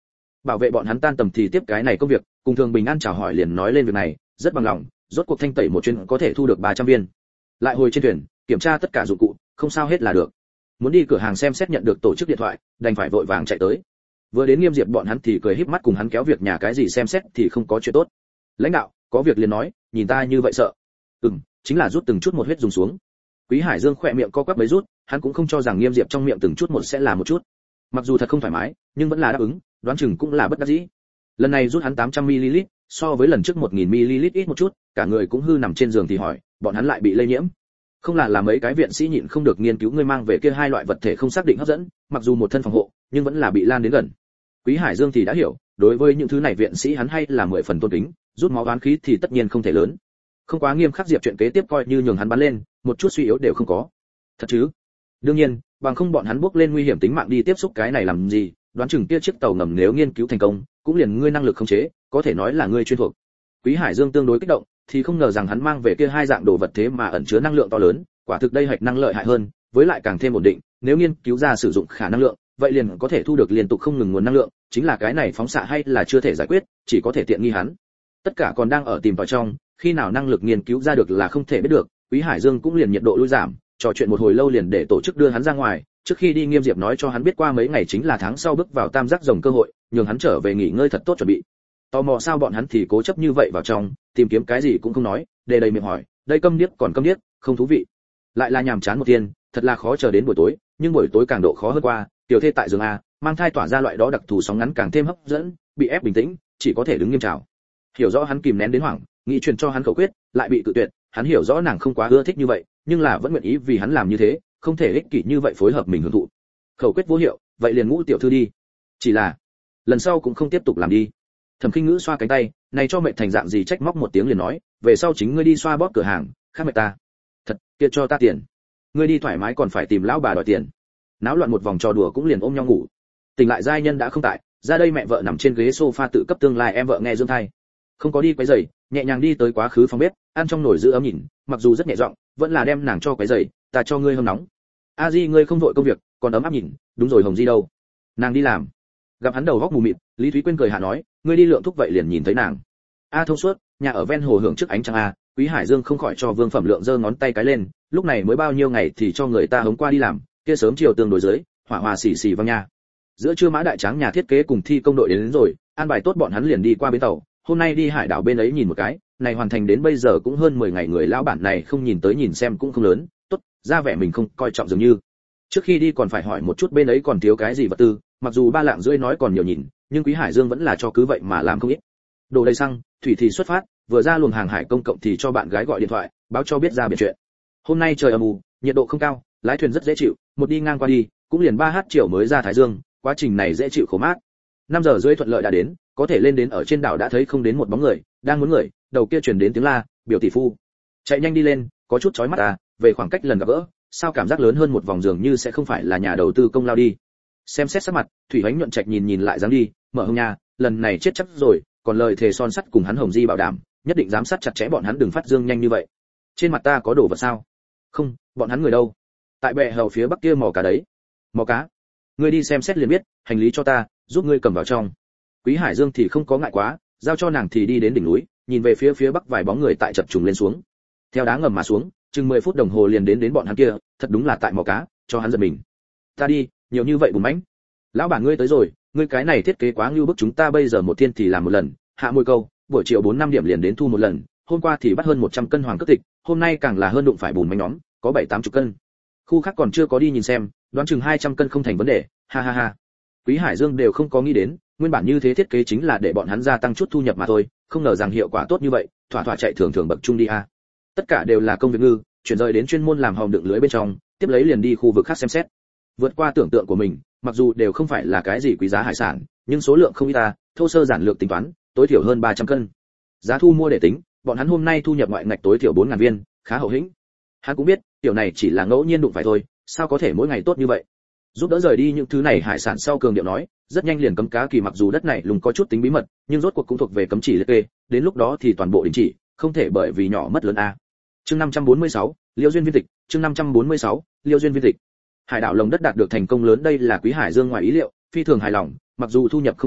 Bảo vệ bọn hắn tan tầm thì tiếp cái này công việc, cùng Thường Bình An chào hỏi liền nói lên việc này, rất bằng lòng, rốt cuộc thanh tẩy một chuyến có thể thu được 300 viên. Lại hồi trên thuyền, kiểm tra tất cả dụng cụ, không sao hết là được. Muốn đi cửa hàng xem xét nhận được tổ chức điện thoại, đành phải vội vàng chạy tới. Vừa đến Nghiêm Diệp bọn hắn thì cười híp mắt cùng hắn kéo việc nhà cái gì xem xét thì không có chuyện tốt. Lãnh đạo, có việc liền nói, nhìn ta như vậy sợ. Chính là rút từng chút một huyết dùng xuống. Quý Hải Dương khỏe miệng co quắp mấy rút, hắn cũng không cho rằng Nghiêm Diệp trong miệng từng chút một sẽ là một chút. Mặc dù thật không thoải mái, nhưng vẫn là đáp ứng, đoán chừng cũng là bất đắc dĩ. Lần này rút hắn 800 ml, so với lần trước 1000 ml ít một chút, cả người cũng hư nằm trên giường thì hỏi, bọn hắn lại bị lây nhiễm. Không là mấy cái viện sĩ nhịn không được nghiên cứu ngươi mang về kia hai loại vật thể không xác định hấp dẫn, mặc dù một thân phòng hộ, nhưng vẫn là bị lan đến gần. Quý Hải Dương thì đã hiểu, đối với những thứ này viện sĩ hắn hay là 10 phần tôn kính, rút máu oán khí thì tất nhiên không thể lớn. Không quá nghiêm khắc Diệp chuyện kế tiếp coi như nhường hắn bắn lên, một chút suy yếu đều không có. Thật chứ? Đương nhiên, bằng không bọn hắn bước lên nguy hiểm tính mạng đi tiếp xúc cái này làm gì, đoán chừng kia chiếc tàu ngầm nếu nghiên cứu thành công, cũng liền ngươi năng lực khống chế, có thể nói là ngươi chuyên thuộc. Quý Hải Dương tương đối kích động, thì không ngờ rằng hắn mang về kia hai dạng đồ vật thế mà ẩn chứa năng lượng to lớn, quả thực đây hạch năng lợi hại hơn, với lại càng thêm ổn định, nếu nghiên cứu ra sử dụng khả năng lượng, vậy liền có thể thu được liên tục không ngừng nguồn năng lượng, chính là cái này phóng xạ hay là chưa thể giải quyết, chỉ có thể tiện nghi hắn. Tất cả còn đang ở tìm tòi trong, khi nào năng lực nghiên cứu ra được là không thể biết được, Quý Hải Dương cũng liền nhiệt độ lui giảm, trò chuyện một hồi lâu liền để tổ chức đưa hắn ra ngoài, trước khi đi Nghiêm Diệp nói cho hắn biết qua mấy ngày chính là tháng sau bước vào tam giác rồng cơ hội, nhường hắn trở về nghỉ ngơi thật tốt chuẩn bị. Tò mò sao bọn hắn thì cố chấp như vậy vào trong, tìm kiếm cái gì cũng không nói, đề đầy miệng hỏi, đây câm điếc còn câm điếc, không thú vị. Lại là nhàm chán một tiên, thật là khó chờ đến buổi tối, nhưng buổi tối càng độ khó hơn qua, tiểu thê tại giường a, mang thai tỏa ra loại đó đặc thù sóng ngắn càng thêm hấp dẫn, bị ép bình tĩnh, chỉ có thể đứng nghiêm trào. Hiểu rõ hắn kìm nén đến hoảng, nghĩ truyền cho hắn khẩu quyết, lại bị cự tuyệt, hắn hiểu rõ nàng không quá ưa thích như vậy, nhưng là vẫn nguyện ý vì hắn làm như thế, không thể ích kỷ như vậy phối hợp mình hưởng thụ. Khẩu quyết vô hiệu, vậy liền Ngũ tiểu thư đi. Chỉ là, lần sau cũng không tiếp tục làm đi. Thẩm Khinh Ngữ xoa cánh tay, này cho mệt thành dạng gì trách móc một tiếng liền nói, về sau chính ngươi đi xoa bóp cửa hàng, khác mệt ta. Thật, kia cho ta tiền. Ngươi đi thoải mái còn phải tìm lão bà đòi tiền. Náo loạn một vòng trò đùa cũng liền ôm nhau ngủ. Tỉnh lại giai nhân đã không tại, ra đây mẹ vợ nằm trên ghế sofa tự cấp tương lai em vợ nghe dương thai. Không có đi quấy rầy, nhẹ nhàng đi tới quá khứ phòng bếp, ăn trong nồi giữ ấm nhìn, mặc dù rất nhẹ giọng, vẫn là đem nàng cho quấy rầy, ta cho ngươi hâm nóng. A Di ngươi không vội công việc, còn ấm áp nhìn, đúng rồi Hồng Di đâu? Nàng đi làm. Gặp hắn đầu góc mù mịt, Lý Thúy Quyên cười hạ nói, ngươi đi lượng thúc vậy liền nhìn thấy nàng. A thông suốt, nhà ở ven hồ hưởng trước ánh trăng a, Quý Hải Dương không khỏi cho Vương Phẩm Lượng giơ ngón tay cái lên, lúc này mới bao nhiêu ngày thì cho người ta hống qua đi làm, kia sớm chiều tương đối dưới, hỏa hòa xì xì vang nha. Giữa trưa Mã Đại Tráng nhà thiết kế cùng thi công đội đến rồi, an bài tốt bọn hắn liền đi qua bến tàu, hôm nay đi hải đảo bên ấy nhìn một cái, này hoàn thành đến bây giờ cũng hơn 10 ngày, người lão bản này không nhìn tới nhìn xem cũng không lớn, tốt, ra vẻ mình không coi trọng dường như. Trước khi đi còn phải hỏi một chút bên ấy còn thiếu cái gì vật tư, mặc dù 3 lạng rưỡi nói còn nhiều nhìn, nhưng Quý Hải Dương vẫn là cho cứ vậy mà làm không ít. Đồ đầy xăng, thủy thì xuất phát, vừa ra luồng hàng hải công cộng thì cho bạn gái gọi điện thoại, báo cho biết ra biển chuyện. Hôm nay trời âm u, nhiệt độ không cao, lái thuyền rất dễ chịu, một đi ngang qua đi, cũng liền 3h chiều mới ra Thái Dương, quá trình này dễ chịu khổ mát. 5 giờ rưỡi thuận lợi đã đến, có thể lên đến ở trên đảo đã thấy không đến một bóng người, đang muốn người, đầu kia truyền đến tiếng la, biểu tỷ phu. Chạy nhanh đi lên, có chút chói mắt à, về khoảng cách lần gặp gỡ, sao cảm giác lớn hơn một vòng dường như sẽ không phải là nhà đầu tư công lao đi. Xem xét sắc mặt, Thủy Hoánh nhuận trạch nhìn lại dáng đi, mở hông nhà, lần này chết chắc rồi, còn lời thề son sắt cùng hắn Hồng Di bảo đảm, nhất định giám sát chặt chẽ bọn hắn đừng phát dương nhanh như vậy. Trên mặt ta có đồ vật sao? Không, bọn hắn người đâu? Tại bệ hầu phía bắc kia mò cá đấy. Mò cá? Ngươi đi xem xét liền biết, hành lý cho ta, giúp ngươi cầm vào trong. Quý Hải Dương thì không có ngại quá, giao cho nàng thì đi đến đỉnh núi, nhìn về phía bắc vài bóng người tại chập trùng lên xuống. Theo đá ngầm mà xuống, chừng 10 phút đồng hồ liền đến bọn hắn kia, thật đúng là tại mò cá, cho hắn giật mình. Ta đi, nhiều như vậy bùn mãnh. Lão bản ngươi tới rồi, ngươi cái này thiết kế quá ngưu bức, chúng ta bây giờ một thiên thì làm một lần, hạ môi câu, buổi chiều 4-5 điểm liền đến thu một lần, hôm qua thì bắt hơn 100 cân hoàng cước thịt, hôm nay càng là hơn đụng phải bùn mãnh nhóm, có 7-80 cân. Khu khác còn chưa có đi nhìn xem, đoán chừng 200 cân không thành vấn đề, ha ha ha. Quý Hải Dương đều không có nghĩ đến, nguyên bản như thế thiết kế chính là để bọn hắn gia tăng chút thu nhập mà thôi, không ngờ rằng hiệu quả tốt như vậy, thỏa chạy thường bậc trung đi a. Tất cả đều là công việc ngư, chuyển rời đến chuyên môn làm hòm đựng lưới bên trong, tiếp lấy liền đi khu vực khác xem xét. Vượt qua tưởng tượng của mình, mặc dù đều không phải là cái gì quý giá hải sản, nhưng số lượng không ít ta, thô sơ giản lược tính toán, tối thiểu hơn 300 cân. Giá thu mua để tính, bọn hắn hôm nay thu nhập ngoại ngạch tối thiểu 4000 viên, khá hậu hĩnh. Hắn cũng biết, tiểu này chỉ là ngẫu nhiên đụng phải thôi, sao có thể mỗi ngày tốt như vậy. Giúp đỡ rời đi những thứ này hải sản sau cường điệu nói, rất nhanh liền cấm cá kỳ, mặc dù đất này lùng có chút tính bí mật, nhưng rốt cuộc cũng thuộc về cấm chỉ liệt kê, đến lúc đó thì toàn bộ đình chỉ, không thể bởi vì nhỏ mất lớn a. Chương 546, Liêu duyên viên tịch, chương 546, Liêu duyên viên tịch. Hải đảo lồng đất đạt được thành công lớn, đây là Quý Hải Dương ngoài ý liệu, phi thường hài lòng, mặc dù thu nhập không nhiều,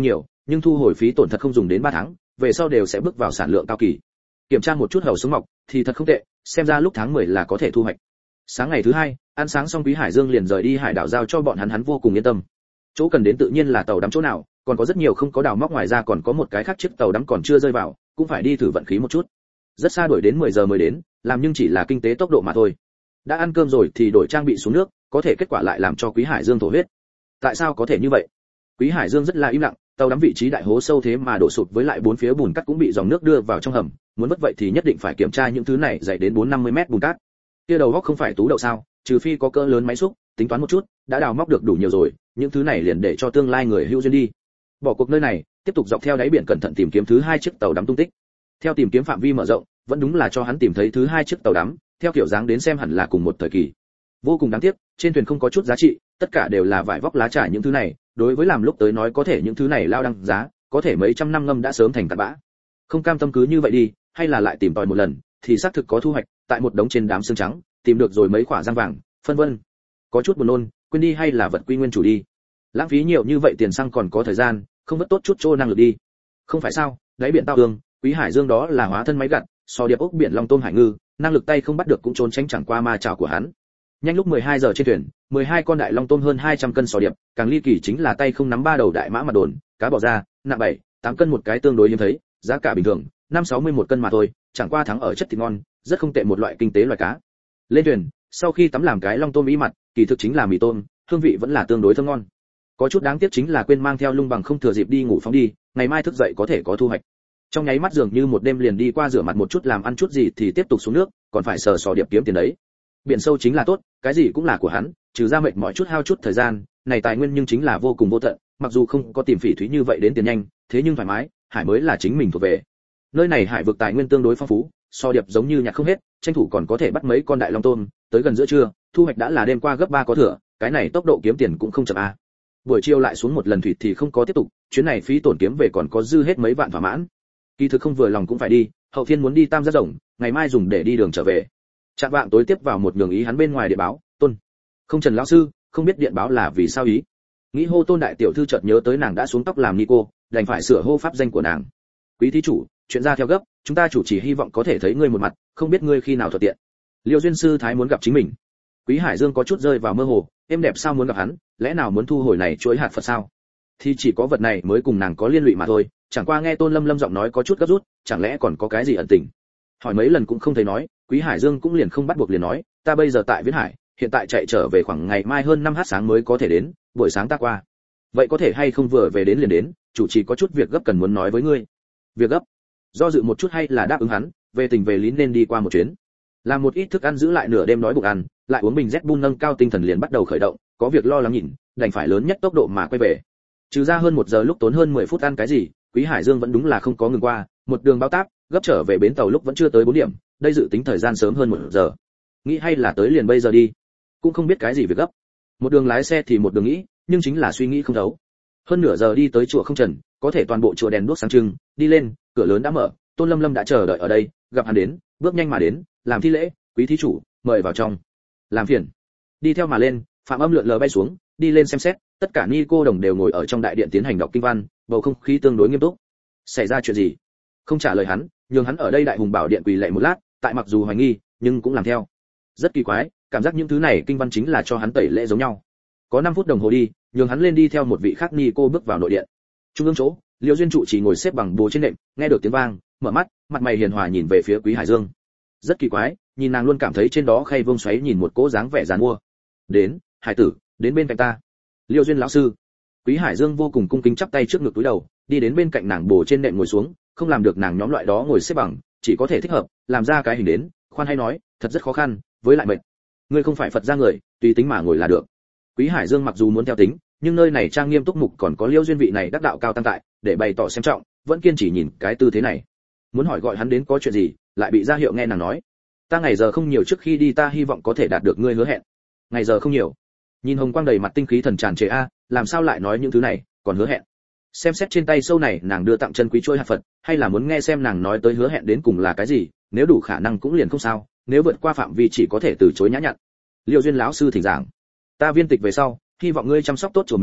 nhưng thu hồi phí tổn thật không dùng đến 3 tháng, về sau đều sẽ bước vào sản lượng cao kỳ. Kiểm tra một chút hầu sống mọc thì thật không tệ, xem ra lúc tháng 10 là có thể thu hoạch. Sáng ngày thứ hai, ăn sáng xong Quý Hải Dương liền rời đi hải đảo giao cho bọn hắn vô cùng yên tâm. Chỗ cần đến tự nhiên là tàu đắm chỗ nào, còn có rất nhiều không có đào móc, ngoài ra còn có một cái khác chiếc tàu đắm còn chưa rơi vào, cũng phải đi thử vận khí một chút. Rất xa đuổi đến 10 giờ mới đến, làm nhưng chỉ là kinh tế tốc độ mà thôi. Đã ăn cơm rồi thì đổi trang bị xuống nước, có thể kết quả lại làm cho Quý Hải Dương thổ huyết. Tại sao có thể như vậy? Quý Hải Dương rất là im lặng, tàu đắm vị trí đại hố sâu thế mà đổ sụt, với lại bốn phía bùn cát cũng bị dòng nước đưa vào trong hầm, muốn mất vậy thì nhất định phải kiểm tra những thứ này dày đến 4-50 mét bùn cát. Kia đầu góc không phải tú đậu sao, trừ phi có cỡ lớn máy xúc, tính toán một chút, đã đào móc được đủ nhiều rồi, những thứ này liền để cho tương lai người hữu duyên đi. Bỏ cuộc nơi này, tiếp tục dọc theo đáy biển cẩn thận tìm kiếm thứ 2 chiếc tàu đắm tung tích. Theo tìm kiếm phạm vi mở rộng, vẫn đúng là cho hắn tìm thấy thứ 2 chiếc tàu đắm, theo kiểu dáng đến xem hẳn là cùng một thời kỳ. Vô cùng đáng tiếc, trên thuyền không có chút giá trị, tất cả đều là vải vóc lá trải những thứ này, đối với làm lúc tới nói có thể những thứ này lao đăng giá, có thể mấy trăm năm ngâm đã sớm thành cát bã. Không cam tâm cứ như vậy đi, hay là lại tìm tòi một lần, thì xác thực có thu hoạch, tại một đống trên đám xương trắng, tìm được rồi mấy quả răng vàng, phân vân. Có chút buồn nôn, quên đi hay là vật quy nguyên chủ đi. Lãng phí nhiều như vậy tiền xăng còn có thời gian, không vất tốt chút trô năng lực đi. Không phải sao, đáy biển tao ương, Quý Hải Dương đó là hóa thân máy gặt, so điệp ốc biển long tôm hải ngư, năng lực tay không bắt được cũng trốn tránh chẳng qua ma chảo của hắn. Nhanh lúc 12 giờ trên thuyền, 12 con đại long tôm hơn 200 cân sò điệp, càng ly kỳ chính là tay không nắm 3 đầu đại mã mặt đồn, cá bò ra, nặng 7-8 cân một cái tương đối hiếm thấy, giá cả bình thường, 5-60 một cân mà thôi, chẳng qua thắng ở chất thịt ngon, rất không tệ, một loại kinh tế loài cá. Lên thuyền, sau khi tắm làm cái long tôm ý mặt, kỳ thực chính là mì tôm, hương vị vẫn là tương đối thơm ngon. Có chút đáng tiếc chính là quên mang theo lung bằng, không thừa dịp đi ngủ phóng đi, ngày mai thức dậy có thể có thu hoạch. Trong nháy mắt dường như một đêm liền đi qua, rửa mặt một chút làm ăn chút gì thì tiếp tục xuống nước, còn phải sờ sò điệp kiếm tiền đấy. Biển sâu chính là tốt, cái gì cũng là của hắn, trừ ra mệt mỏi chút hao chút thời gian, này tài nguyên nhưng chính là vô cùng vô tận, mặc dù không có tìm phỉ thúy như vậy đến tiền nhanh, thế nhưng thoải mái, hải mới là chính mình thuộc về. Nơi này hải vực tài nguyên tương đối phong phú, sò điệp giống như nhặt không hết, tranh thủ còn có thể bắt mấy con đại long tôm, tới gần giữa trưa, thu hoạch đã là đêm qua gấp 3 có thừa, cái này tốc độ kiếm tiền cũng không chậm a. Buổi chiều lại xuống một lần thủy thì không có tiếp tục, chuyến này phí tổn kiếm về còn có dư hết mấy vạn thỏa mãn. Kỳ thực không vừa lòng cũng phải đi, hậu thiên muốn đi Tam Giác Rồng, ngày mai dùng để đi đường trở về. Trạng vạng tối tiếp vào một nhường ý hắn bên ngoài điện báo, Tôn. Không Trần lão sư, không biết điện báo là vì sao ý. Nghĩ hô Tôn đại tiểu thư, chợt nhớ tới nàng đã xuống tóc làm Nico, đành phải sửa hô pháp danh của nàng. Quý thí chủ, chuyện ra theo gấp, chúng ta chủ chỉ hy vọng có thể thấy ngươi một mặt, không biết ngươi khi nào thuận tiện. Liêu duyên sư thái muốn gặp chính mình. Quý Hải Dương có chút rơi vào mơ hồ, em đẹp sao muốn gặp hắn, lẽ nào muốn thu hồi này chuỗi hạt Phật sao? Thì chỉ có vật này mới cùng nàng có liên lụy mà thôi, chẳng qua nghe Tôn Lâm Lâm giọng nói có chút gấp rút, chẳng lẽ còn có cái gì ẩn tình. Hỏi mấy lần cũng không thấy nói, Quý Hải Dương cũng liền không bắt buộc liền nói, ta bây giờ tại Viễn Hải, hiện tại chạy trở về khoảng ngày mai hơn 5h sáng mới có thể đến, buổi sáng ta qua. Vậy có thể hay không vừa về đến liền đến, chủ trì có chút việc gấp cần muốn nói với ngươi. Việc gấp? Do dự một chút hay là đáp ứng hắn, về tình về lý nên đi qua một chuyến. Làm một ít thức ăn giữ lại nửa đêm đói bụng ăn, lại uống bình Red Bull nâng cao tinh thần liền bắt đầu khởi động, có việc lo lắng nhìn, đành phải lớn nhất tốc độ mà quay về. Trừ ra hơn 1 giờ lúc tốn hơn 10 phút ăn cái gì, Quý Hải Dương vẫn đúng là không có ngừng qua, một đường bao táp, gấp trở về bến tàu lúc vẫn chưa tới 4 điểm, đây dự tính thời gian sớm hơn 1 giờ. Nghĩ hay là tới liền bây giờ đi, cũng không biết cái gì việc gấp. Một đường lái xe thì một đường nghĩ, nhưng chính là suy nghĩ không thấu. Hơn nửa giờ đi tới chùa Không Trần, có thể toàn bộ chùa đèn đuốc sáng trưng, đi lên, cửa lớn đã mở, Tôn Lâm Lâm đã chờ đợi ở đây, gặp hắn đến, bước nhanh mà đến, làm thi lễ, quý thí chủ, mời vào trong. Làm phiền. Đi theo mà lên, Phạm Âm lượn lờ bay xuống, đi lên xem xét, tất cả ni cô đồng đều ngồi ở trong đại điện tiến hành đọc kinh văn, bầu không khí tương đối nghiêm túc. Xảy ra chuyện gì? Không trả lời hắn, nhường hắn ở đây đại hùng bảo điện quỳ lạy một lát, tại mặc dù hoài nghi, nhưng cũng làm theo. Rất kỳ quái, cảm giác những thứ này kinh văn chính là cho hắn tẩy lễ giống nhau. Có 5 phút đồng hồ đi, nhường hắn lên đi theo một vị khác ni cô bước vào nội điện. Trung ương chỗ, Liêu Duyên trụ chỉ ngồi xếp bằng bồ trên nệm, nghe được tiếng vang, mở mắt, mặt mày hiền hòa nhìn về phía Quý Hải Dương. Rất kỳ quái, nhìn nàng luôn cảm thấy trên đó khay vương xoáy nhìn một cỗ dáng vẻ giàn mua. Đến, hải tử, đến bên cạnh ta. Liêu Duyên lão sư. Quý Hải Dương vô cùng cung kính chắp tay trước ngực túi đầu, đi đến bên cạnh nàng bồ trên nệm ngồi xuống, không làm được nàng nhóm loại đó ngồi xếp bằng, chỉ có thể thích hợp, làm ra cái hình đến, khoan hay nói, thật rất khó khăn, với lại mệt. Ngươi không phải Phật gia người, tùy tính mà ngồi là được. Quý Hải Dương mặc dù muốn theo tính, nhưng nơi này trang nghiêm túc mục còn có Liêu Duyên vị này đắc đạo cao tăng tại, để bày tỏ xem trọng, vẫn kiên trì nhìn cái tư thế này. Muốn hỏi gọi hắn đến có chuyện gì, lại bị ra hiệu nghe nàng nói, ta ngày giờ không nhiều, trước khi đi ta hy vọng có thể đạt được ngươi hứa hẹn. Ngày giờ không nhiều. Nhìn hồng quang đầy mặt tinh khí thần tràn trề a, làm sao lại nói những thứ này, còn hứa hẹn. Xem xét trên tay sâu này nàng đưa tặng chân quý chuôi hạt Phật, hay là muốn nghe xem nàng nói tới hứa hẹn đến cùng là cái gì, nếu đủ khả năng cũng liền không sao, nếu vượt qua phạm vi chỉ có thể từ chối nhã nhặn. Liêu Duyên lão sư thỉnh giảng, ta viên tịch về sau, hy vọng ngươi chăm sóc tốt chùa miếu,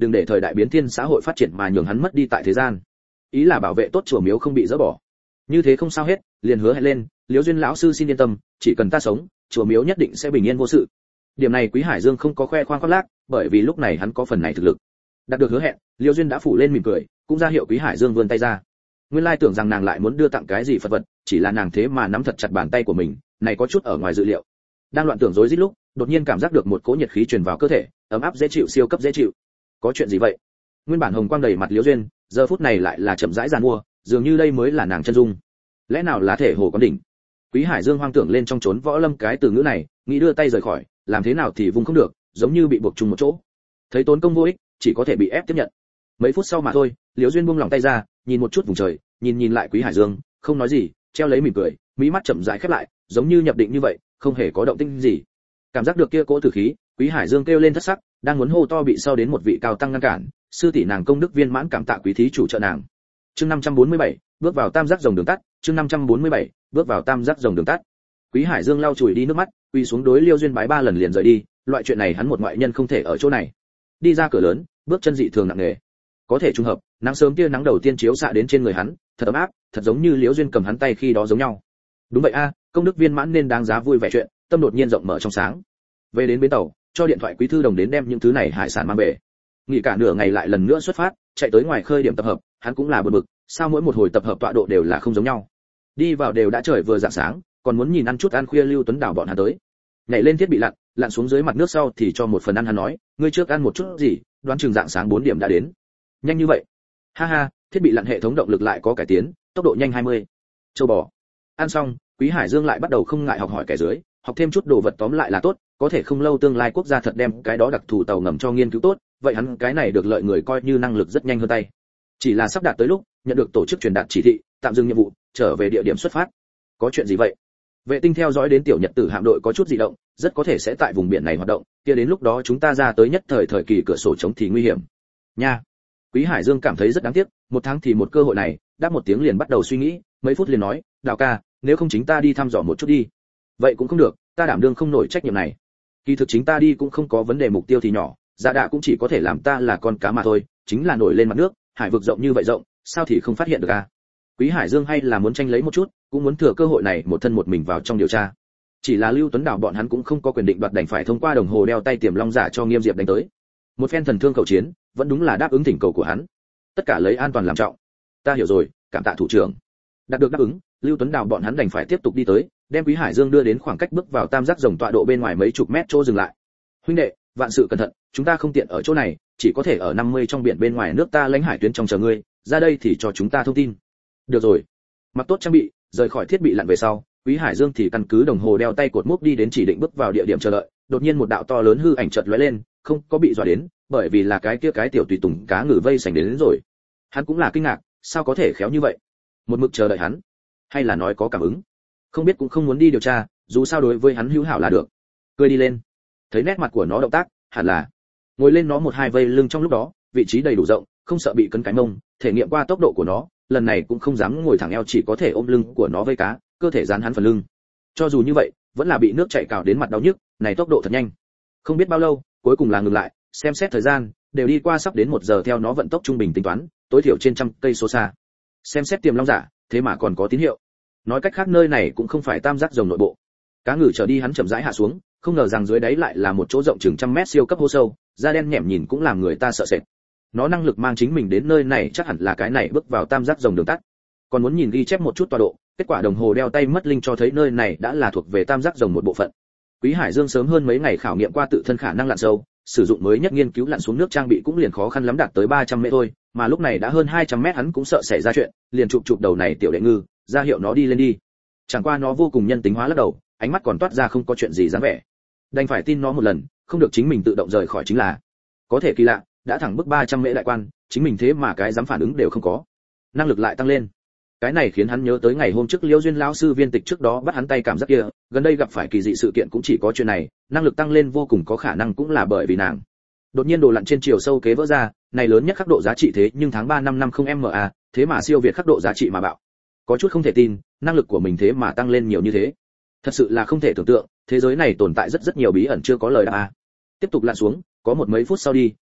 đừng để thời đại biến thiên xã hội phát triển mà nhường hắn mất đi tại thế gian. Ý là bảo vệ tốt chùa miếu không bị dỡ bỏ. Như thế không sao hết, liền hứa hẹn lên, Liễu Duyên lão sư xin yên tâm, chỉ cần ta sống, chùa miếu nhất định sẽ bình yên vô sự. Điểm này Quý Hải Dương không có khoe khoang khoác lác, bởi vì lúc này hắn có phần này thực lực. Đạt được hứa hẹn, Liễu Duyên đã phủ lên mỉm cười, cũng ra hiệu Quý Hải Dương vươn tay ra. Nguyên lai tưởng rằng nàng lại muốn đưa tặng cái gì Phật vật, chỉ là nàng thế mà nắm thật chặt bàn tay của mình, này có chút ở ngoài dự liệu. Đang loạn tưởng rối rít lúc, đột nhiên cảm giác được một cỗ nhiệt khí truyền vào cơ thể, ấm áp dễ chịu, siêu cấp dễ chịu. Có chuyện gì vậy? Nguyên bản hồng quang đầy mặt Liễu Duyên, giờ phút này lại là chậm rãi giàn mua, dường như đây mới là nàng chân dung. Lẽ nào là thể hồ quán đỉnh? Quý Hải Dương hoang tưởng lên trong chốn võ lâm cái từ ngữ này, nghĩ đưa tay rời khỏi, làm thế nào thì vùng không được, giống như bị buộc chung một chỗ. Thấy tốn công vô ích, chỉ có thể bị ép tiếp nhận. Mấy phút sau mà thôi, Liễu Duyên buông lòng tay ra, nhìn một chút vùng trời, nhìn lại Quý Hải Dương, không nói gì, treo lấy mỉm cười, mí mắt chậm rãi khép lại, giống như nhập định như vậy, không hề có động tĩnh gì. Cảm giác được kia cỗ tử khí, Quý Hải Dương kêu lên thất sắc, đang muốn hô to bị sau đến một vị cao tăng ngăn cản, sư tỷ nàng công đức viên mãn cảm tạ quý thí chủ trợ nàng. Chương 547, bước vào tam giác rồng đường tắt, chương 547, bước vào tam giác rồng đường tắt. Quý Hải Dương lau chùi đi nước mắt, quỳ xuống đối Liêu Duyên bái 3 lần liền rời đi, loại chuyện này hắn một ngoại nhân không thể ở chỗ này. Đi ra cửa lớn, bước chân dị thường nặng nề. Có thể trùng hợp, nắng sớm tia nắng đầu tiên chiếu xạ đến trên người hắn, thật ấm áp, thật giống như Liễu Duyên cầm hắn tay khi đó giống nhau. Đúng vậy a, công đức viên mãn nên đáng giá vui vẻ chuyện, tâm đột nhiên rộng mở trong sáng. Về đến bến tàu, cho điện thoại quý thư đồng đến đem những thứ này hải sản mang về. Nghỉ cả nửa ngày lại lần nữa xuất phát, chạy tới ngoài khơi điểm tập hợp, hắn cũng là bực bực, sao mỗi một hồi tập hợp tọa độ đều là không giống nhau. Đi vào đều đã trời vừa rạng sáng, còn muốn nhìn ăn chút ăn khuya Lưu Tuấn Đảo bọn hắn tới. Nhảy lên thiết bị lặn xuống dưới mặt nước sau thì cho một phần ăn, hắn nói, ngươi trước ăn một chút gì, đoán chừng rạng sáng 4 điểm đã đến. Nhanh như vậy? Ha ha, thiết bị lặn hệ thống động lực lại có cải tiến, tốc độ nhanh 20. Châu bò. Ăn xong, Quý Hải Dương lại bắt đầu không ngại học hỏi kẻ dưới, học thêm chút đồ vật tóm lại là tốt, có thể không lâu tương lai quốc gia thật đem cái đó đặc thù tàu ngầm cho nghiên cứu tốt, vậy hắn cái này được lợi người coi như năng lực rất nhanh hơn tay. Chỉ là sắp đạt tới lúc, nhận được tổ chức truyền đạt chỉ thị, tạm dừng nhiệm vụ, trở về địa điểm xuất phát. Có chuyện gì vậy? Vệ tinh theo dõi đến tiểu Nhật Tử hạm đội có chút dị động, rất có thể sẽ tại vùng biển này hoạt động, kia đến lúc đó chúng ta ra tới nhất thời kỳ cửa sổ chống thì nguy hiểm. Nha. Quý Hải Dương cảm thấy rất đáng tiếc, một tháng thì một cơ hội này, đáp một tiếng liền bắt đầu suy nghĩ, mấy phút liền nói, Đào ca, nếu không chính ta đi thăm dò một chút đi. Vậy cũng không được, ta đảm đương không nổi trách nhiệm này. Kỳ thực chính ta đi cũng không có vấn đề, mục tiêu thì nhỏ, dạ đạ cũng chỉ có thể làm ta là con cá mà thôi, chính là nổi lên mặt nước, hải vực rộng như vậy rộng, sao thì không phát hiện được à? Quý Hải Dương hay là muốn tranh lấy một chút, cũng muốn thừa cơ hội này một thân một mình vào trong điều tra. Chỉ là Lưu Tuấn Đảo bọn hắn cũng không có quyền định đoạt, đành phải thông qua đồng hồ đeo tay Tiềm Long giả cho Nghiêm Diệp đánh tới. Một phen thần thương cầu chiến, vẫn đúng là đáp ứng thỉnh cầu của hắn. Tất cả lấy an toàn làm trọng. Ta hiểu rồi, cảm tạ thủ trưởng. Đạt được đáp ứng, Lưu Tuấn Đảo bọn hắn đành phải tiếp tục đi tới, đem Quý Hải Dương đưa đến khoảng cách bước vào tam giác rồng tọa độ bên ngoài mấy chục mét chỗ dừng lại. Huynh đệ, vạn sự cẩn thận, chúng ta không tiện ở chỗ này, chỉ có thể ở 50 trong biển bên ngoài nước ta lãnh hải tuyến trong chờ ngươi, ra đây thì cho chúng ta thông tin. Được rồi. Mặc tốt trang bị, rời khỏi thiết bị lặn về sau, Quý Hải Dương thì căn cứ đồng hồ đeo tay cột mốc đi đến chỉ định bước vào địa điểm chờ đợi, đột nhiên một đạo to lớn hư ảnh chợt lóe lên, không có bị dọa đến, bởi vì là cái kia cái tiểu tùy tùng cá ngừ vây sành đến rồi. Hắn cũng là kinh ngạc, sao có thể khéo như vậy? Một mực chờ đợi hắn, hay là nói có cảm ứng? Không biết cũng không muốn đi điều tra, dù sao đối với hắn hữu hảo là được. Cười đi lên. Thấy nét mặt của nó động tác, hẳn là ngồi lên nó một hai vây lưng, trong lúc đó, vị trí đầy đủ rộng, không sợ bị cấn cái mông, thể nghiệm qua tốc độ của nó, lần này cũng không dám ngồi thẳng eo, chỉ có thể ôm lưng của nó vây cá, cơ thể dán hắn phần lưng. Cho dù như vậy, vẫn là bị nước chảy cào đến mặt đau nhức, này tốc độ thật nhanh. Không biết bao lâu, cuối cùng là ngừng lại, xem xét thời gian, đều đi qua sắp đến 1 giờ, theo nó vận tốc trung bình tính toán, tối thiểu trên 100 cây số xa. Xem xét Tiềm Long giả, thế mà còn có tín hiệu. Nói cách khác nơi này cũng không phải tam giác rồng nội bộ. Cá ngừ trở đi, hắn chậm rãi hạ xuống, không ngờ rằng dưới đáy lại là một chỗ rộng chừng 100 mét siêu cấp hố sâu, da đen nhẻm nhìn cũng làm người ta sợ sệt. Nó năng lực mang chính mình đến nơi này chắc hẳn là cái này bước vào tam giác rồng đường tắt. Còn muốn nhìn ghi chép một chút tọa độ, kết quả đồng hồ đeo tay mất linh cho thấy nơi này đã là thuộc về tam giác rồng một bộ phận. Quý Hải Dương sớm hơn mấy ngày khảo nghiệm qua tự thân khả năng lặn sâu, sử dụng mới nhất nghiên cứu lặn xuống nước trang bị cũng liền khó khăn lắm đạt tới 300 mét thôi, mà lúc này đã hơn 200 mét, hắn cũng sợ xảy ra chuyện, liền chụp đầu này tiểu đệ ngư, ra hiệu nó đi lên đi. Chẳng qua nó vô cùng nhân tính hóa lắc đầu, ánh mắt còn toát ra không có chuyện gì dáng vẻ. Đành phải tin nó một lần, không được chính mình tự động rời khỏi chính là. Có thể kỳ lạ, đã thẳng bước 300 mễ đại quan, chính mình thế mà cái dám phản ứng đều không có. Năng lực lại tăng lên. Cái này khiến hắn nhớ tới ngày hôm trước Liễu Duyên lão sư viên tịch trước đó bắt hắn tay cảm giác kia, gần đây gặp phải kỳ dị sự kiện cũng chỉ có chuyện này, năng lực tăng lên vô cùng có khả năng cũng là bởi vì nàng. Đột nhiên đồ lặn trên chiều sâu kế vỡ ra, này lớn nhất khắc độ giá trị thế nhưng tháng 3 năm 50 MA, thế mà siêu việt khắc độ giá trị mà bạo. Có chút không thể tin, năng lực của mình thế mà tăng lên nhiều như thế. Thật sự là không thể tưởng tượng, thế giới này tồn tại rất nhiều bí ẩn chưa có lời đáp a. Tiếp tục lặn xuống, có một mấy phút sau đi,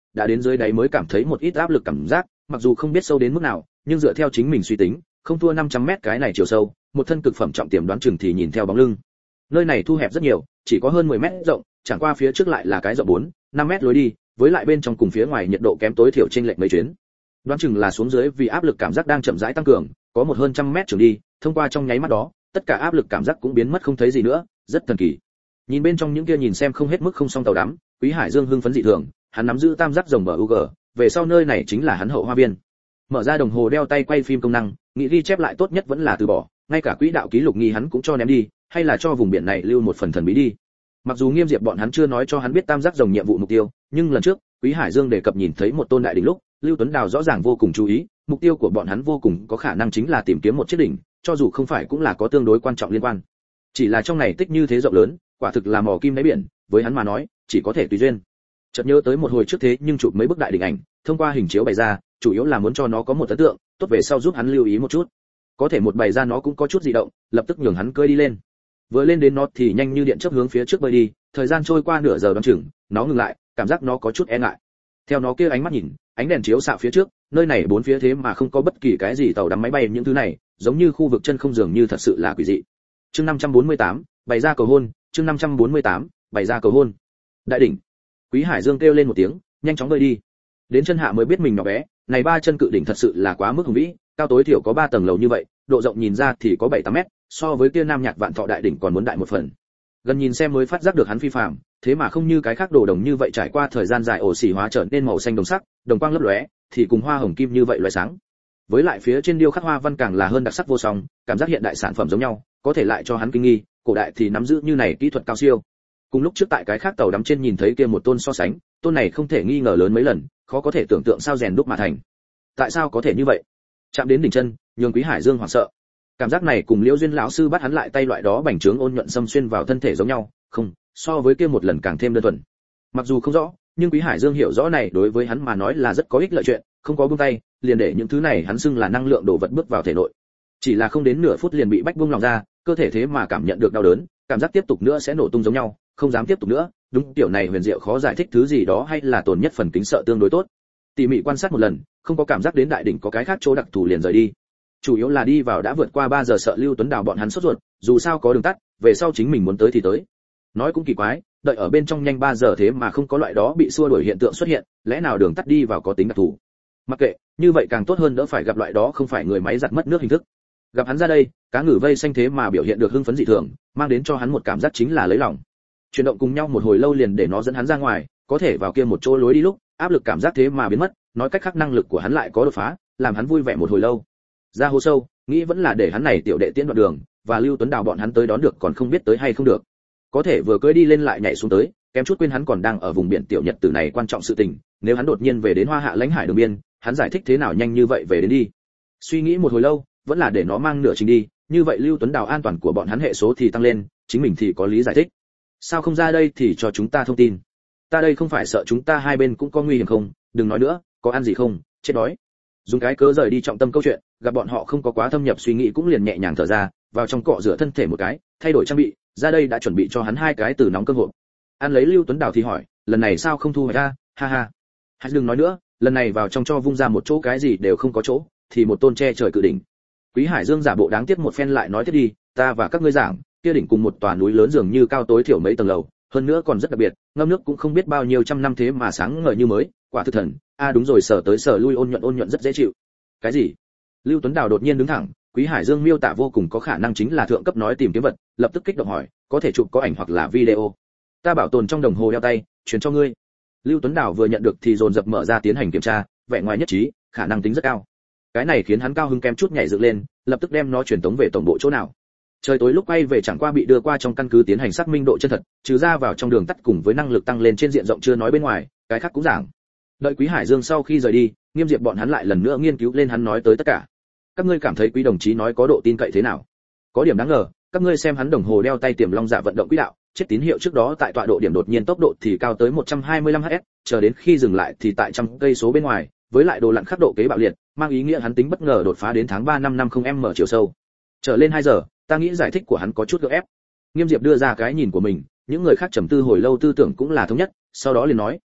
đã đến dưới đáy mới cảm thấy một ít áp lực cảm giác, mặc dù không biết sâu đến mức nào, nhưng dựa theo chính mình suy tính, không thua 500m cái này chiều sâu, một thân cực phẩm trọng tiềm đoán chừng thì nhìn theo bóng lưng. Nơi này thu hẹp rất nhiều, chỉ có hơn 10m rộng, chẳng qua phía trước lại là cái rộng 4-5m lối đi, với lại bên trong cùng phía ngoài nhiệt độ kém tối thiểu chênh lệch mấy chuyến. Đoán chừng là xuống dưới vì áp lực cảm giác đang chậm rãi tăng cường, có một hơn 100m trường đi, thông qua trong nháy mắt đó, tất cả áp lực cảm giác cũng biến mất không thấy gì nữa, rất thần kỳ. Nhìn bên trong những kia nhìn xem không hết mức không xong tàu đắm, Quý Hải Dương hưng phấn dị thường, hắn nắm giữ tam giác rồng bờ UG, về sau nơi này chính là hắn hậu hoa viên. Mở ra đồng hồ đeo tay quay phim công năng, nghĩ ghi chép lại tốt nhất vẫn là từ bỏ, ngay cả quỹ đạo ký lục nghi hắn cũng cho ném đi, hay là cho vùng biển này lưu một phần thần bí đi. Mặc dù Nghiêm Diệp bọn hắn chưa nói cho hắn biết tam giác rồng nhiệm vụ mục tiêu, nhưng lần trước, Quý Hải Dương đề cập nhìn thấy một tôn đại đỉnh lúc, Lưu Tuấn Đào rõ ràng vô cùng chú ý, mục tiêu của bọn hắn vô cùng có khả năng chính là tìm kiếm một chiếc đỉnh, cho dù không phải cũng là có tương đối quan trọng liên quan. Chỉ là trong này tích như thế rộng lớn, quả thực là mỏ kim đáy biển, với hắn mà nói, chỉ có thể tùy duyên. Chợt nhớ tới một hồi trước thế nhưng chụp mấy bức đại đỉnh ảnh, thông qua hình chiếu bày ra, chủ yếu là muốn cho nó có một ấn tượng, tốt về sau giúp hắn lưu ý một chút. Có thể một bày ra nó cũng có chút dị động, lập tức nhường hắn cưỡi đi lên. Vừa lên đến nó thì nhanh như điện chớp hướng phía trước bơi đi, thời gian trôi qua nửa giờ đoán chừng, nó ngừng lại, cảm giác nó có chút e ngại. Theo nó kia ánh mắt nhìn, ánh đèn chiếu xạ phía trước, nơi này bốn phía thế mà không có bất kỳ cái gì tàu đắm máy bay những thứ này, giống như khu vực chân không dường như thật sự là quỷ dị. Chương 548, bày ra cầu hôn, chương 548, bày ra cầu hôn. Đại đỉnh. Quý Hải Dương kêu lên một tiếng, nhanh chóng bơi đi. Đến chân hạ mới biết mình nhỏ bé, này ba chân cự đỉnh thật sự là quá mức hùng vĩ, cao tối thiểu có 3 tầng lầu như vậy, độ rộng nhìn ra thì có 7-8 mét, so với kia Nam Nhạc Vạn Thọ đại đỉnh còn muốn đại một phần. Gần nhìn xem mới phát giác được hắn phi phàm, thế mà không như cái khác đồ đồng như vậy trải qua thời gian dài ổ xỉ hóa trở nên màu xanh đồng sắc, đồng quang lấp lóe, thì cùng hoa hồng kim như vậy lóe sáng. Với lại phía trên điêu khắc hoa văn càng là hơn đặc sắc vô song, cảm giác hiện đại sản phẩm giống nhau, có thể lại cho hắn kinh nghi, cổ đại thì nắm giữ như này kỹ thuật cao siêu. Cùng lúc trước tại cái khác tàu đắm trên nhìn thấy kia một tôn so sánh, tôn này không thể nghi ngờ lớn mấy lần, khó có thể tưởng tượng sao rèn đúc mà thành. Tại sao có thể như vậy? Chạm đến đỉnh chân, nhường Quý Hải Dương hoảng sợ. Cảm giác này cùng Liễu Duyên lão sư bắt hắn lại tay loại đó bành trướng ôn nhuận xâm xuyên vào thân thể giống nhau, không, so với kia một lần càng thêm đơn thuần. Mặc dù không rõ, nhưng Quý Hải Dương hiểu rõ này đối với hắn mà nói là rất có ích lợi chuyện, không có buông tay, liền để những thứ này hắn xưng là năng lượng đồ vật bước vào thể nội. Chỉ là không đến nửa phút liền bị bách buông lòng ra, cơ thể thế mà cảm nhận được đau đớn, cảm giác tiếp tục nữa sẽ nổ tung giống nhau, không dám tiếp tục nữa, đúng tiểu này huyền diệu khó giải thích thứ gì đó hay là tổn nhất phần kính sợ tương đối tốt. Tỉ mỉ quan sát một lần, không có cảm giác đến đại đỉnh có cái khác chỗ đặc thù liền rời đi. Chủ yếu là đi vào đã vượt qua 3 giờ sợ Lưu Tuấn Đào bọn hắn sốt ruột, dù sao có đường tắt, về sau chính mình muốn tới thì tới. Nói cũng kỳ quái, đợi ở bên trong nhanh 3 giờ thế mà không có loại đó bị xua đuổi hiện tượng xuất hiện, lẽ nào đường tắt đi vào có tính đặc thù? Mặc kệ, như vậy càng tốt hơn đỡ phải gặp loại đó không phải người máy giặt mất nước hình thức. Gặp hắn ra đây, cá ngừ vây xanh thế mà biểu hiện được hưng phấn dị thường, mang đến cho hắn một cảm giác chính là lấy lòng. Chuyển động cùng nhau một hồi lâu liền để nó dẫn hắn ra ngoài, có thể vào kia một chỗ lối đi lúc, áp lực cảm giác thế mà biến mất, nói cách khác năng lực của hắn lại có đột phá, làm hắn vui vẻ một hồi lâu. Ra hố sâu, nghĩ vẫn là để hắn này tiểu đệ tiễn đoạn đường, và Lưu Tuấn Đào bọn hắn tới đón được còn không biết tới hay không được. Có thể vừa cưỡi đi lên lại nhảy xuống tới, kém chút quên hắn còn đang ở vùng biển tiểu nhật tử này quan trọng sự tình, nếu hắn đột nhiên về đến Hoa Hạ lãnh hải đường biên, hắn giải thích thế nào nhanh như vậy về đến đi. Suy nghĩ một hồi lâu, vẫn là để nó mang nửa trình đi, như vậy Lưu Tuấn Đào an toàn của bọn hắn hệ số thì tăng lên, chính mình thì có lý giải thích. Sao không ra đây thì cho chúng ta thông tin. Ta đây không phải sợ chúng ta hai bên cũng có nguy hiểm không, đừng nói nữa, có ăn gì không, chết đói. Dùng cái cớ rời đi trọng tâm câu chuyện, gặp bọn họ không có quá thâm nhập suy nghĩ cũng liền nhẹ nhàng thở ra, vào trong cọ rửa thân thể một cái, thay đổi trang bị, ra đây đã chuẩn bị cho hắn 2 cái từ nóng cơm hộp. Ăn lấy Lưu Tuấn Đào thì hỏi, lần này sao không thu hoạch ra, ha ha. Hãy đừng nói nữa, lần này vào trong cho vung ra một chỗ cái gì đều không có chỗ, thì một tôn che trời cự đỉnh. Quý Hải Dương giả bộ đáng tiếc một phen lại nói tiếp đi, ta và các ngươi giảng, kia đỉnh cùng một tòa núi lớn dường như cao tối thiểu mấy tầng lầu, hơn nữa còn rất đặc biệt, ngâm nước cũng không biết bao nhiêu trăm năm thế mà sáng ngời như mới, quả thực thần. Đúng rồi, sở tới sở lui ôn nhuận rất dễ chịu. Cái gì? Lưu Tuấn Đào đột nhiên đứng thẳng, Quý Hải Dương miêu tả vô cùng có khả năng chính là thượng cấp nói tìm kiếm vật, lập tức kích động hỏi, có thể chụp có ảnh hoặc là video. Ta bảo tồn trong đồng hồ đeo tay, truyền cho ngươi. Lưu Tuấn Đào vừa nhận được thì dồn dập mở ra tiến hành kiểm tra, vẻ ngoài nhất trí, khả năng tính rất cao. Cái này khiến hắn cao hứng kém chút nhảy dựng lên, lập tức đem nó truyền tống về tổng bộ chỗ nào. Trời tối lúc quay về chẳng qua bị đưa qua trong căn cứ tiến hành xác minh độ chân thật, trừ ra vào trong đường tắt cùng với năng lực tăng lên trên diện rộng chưa nói bên ngoài, cái khác cũng giảng. Đợi Quý Hải Dương sau khi rời đi, Nghiêm Diệp bọn hắn lại lần nữa nghiên cứu lên hắn nói tới tất cả. Các ngươi cảm thấy Quý đồng chí nói có độ tin cậy thế nào? Có điểm đáng ngờ, các ngươi xem hắn đồng hồ đeo tay tiềm long dạ vận động quỹ đạo, chết tín hiệu trước đó tại tọa độ điểm đột nhiên tốc độ thì cao tới 125 hz, chờ đến khi dừng lại thì tại trăm cây số bên ngoài, với lại đồ lặn khắc độ kế bạo liệt, mang ý nghĩa hắn tính bất ngờ đột phá đến tháng 3 năm 50m chiều sâu. Trở lên 2 giờ, ta nghĩ giải thích của hắn có chút gượng ép. Nghiêm Diệp đưa ra cái nhìn của mình, những người khác trầm tư hồi lâu tư tưởng cũng là thống nhất, sau đó liền nói,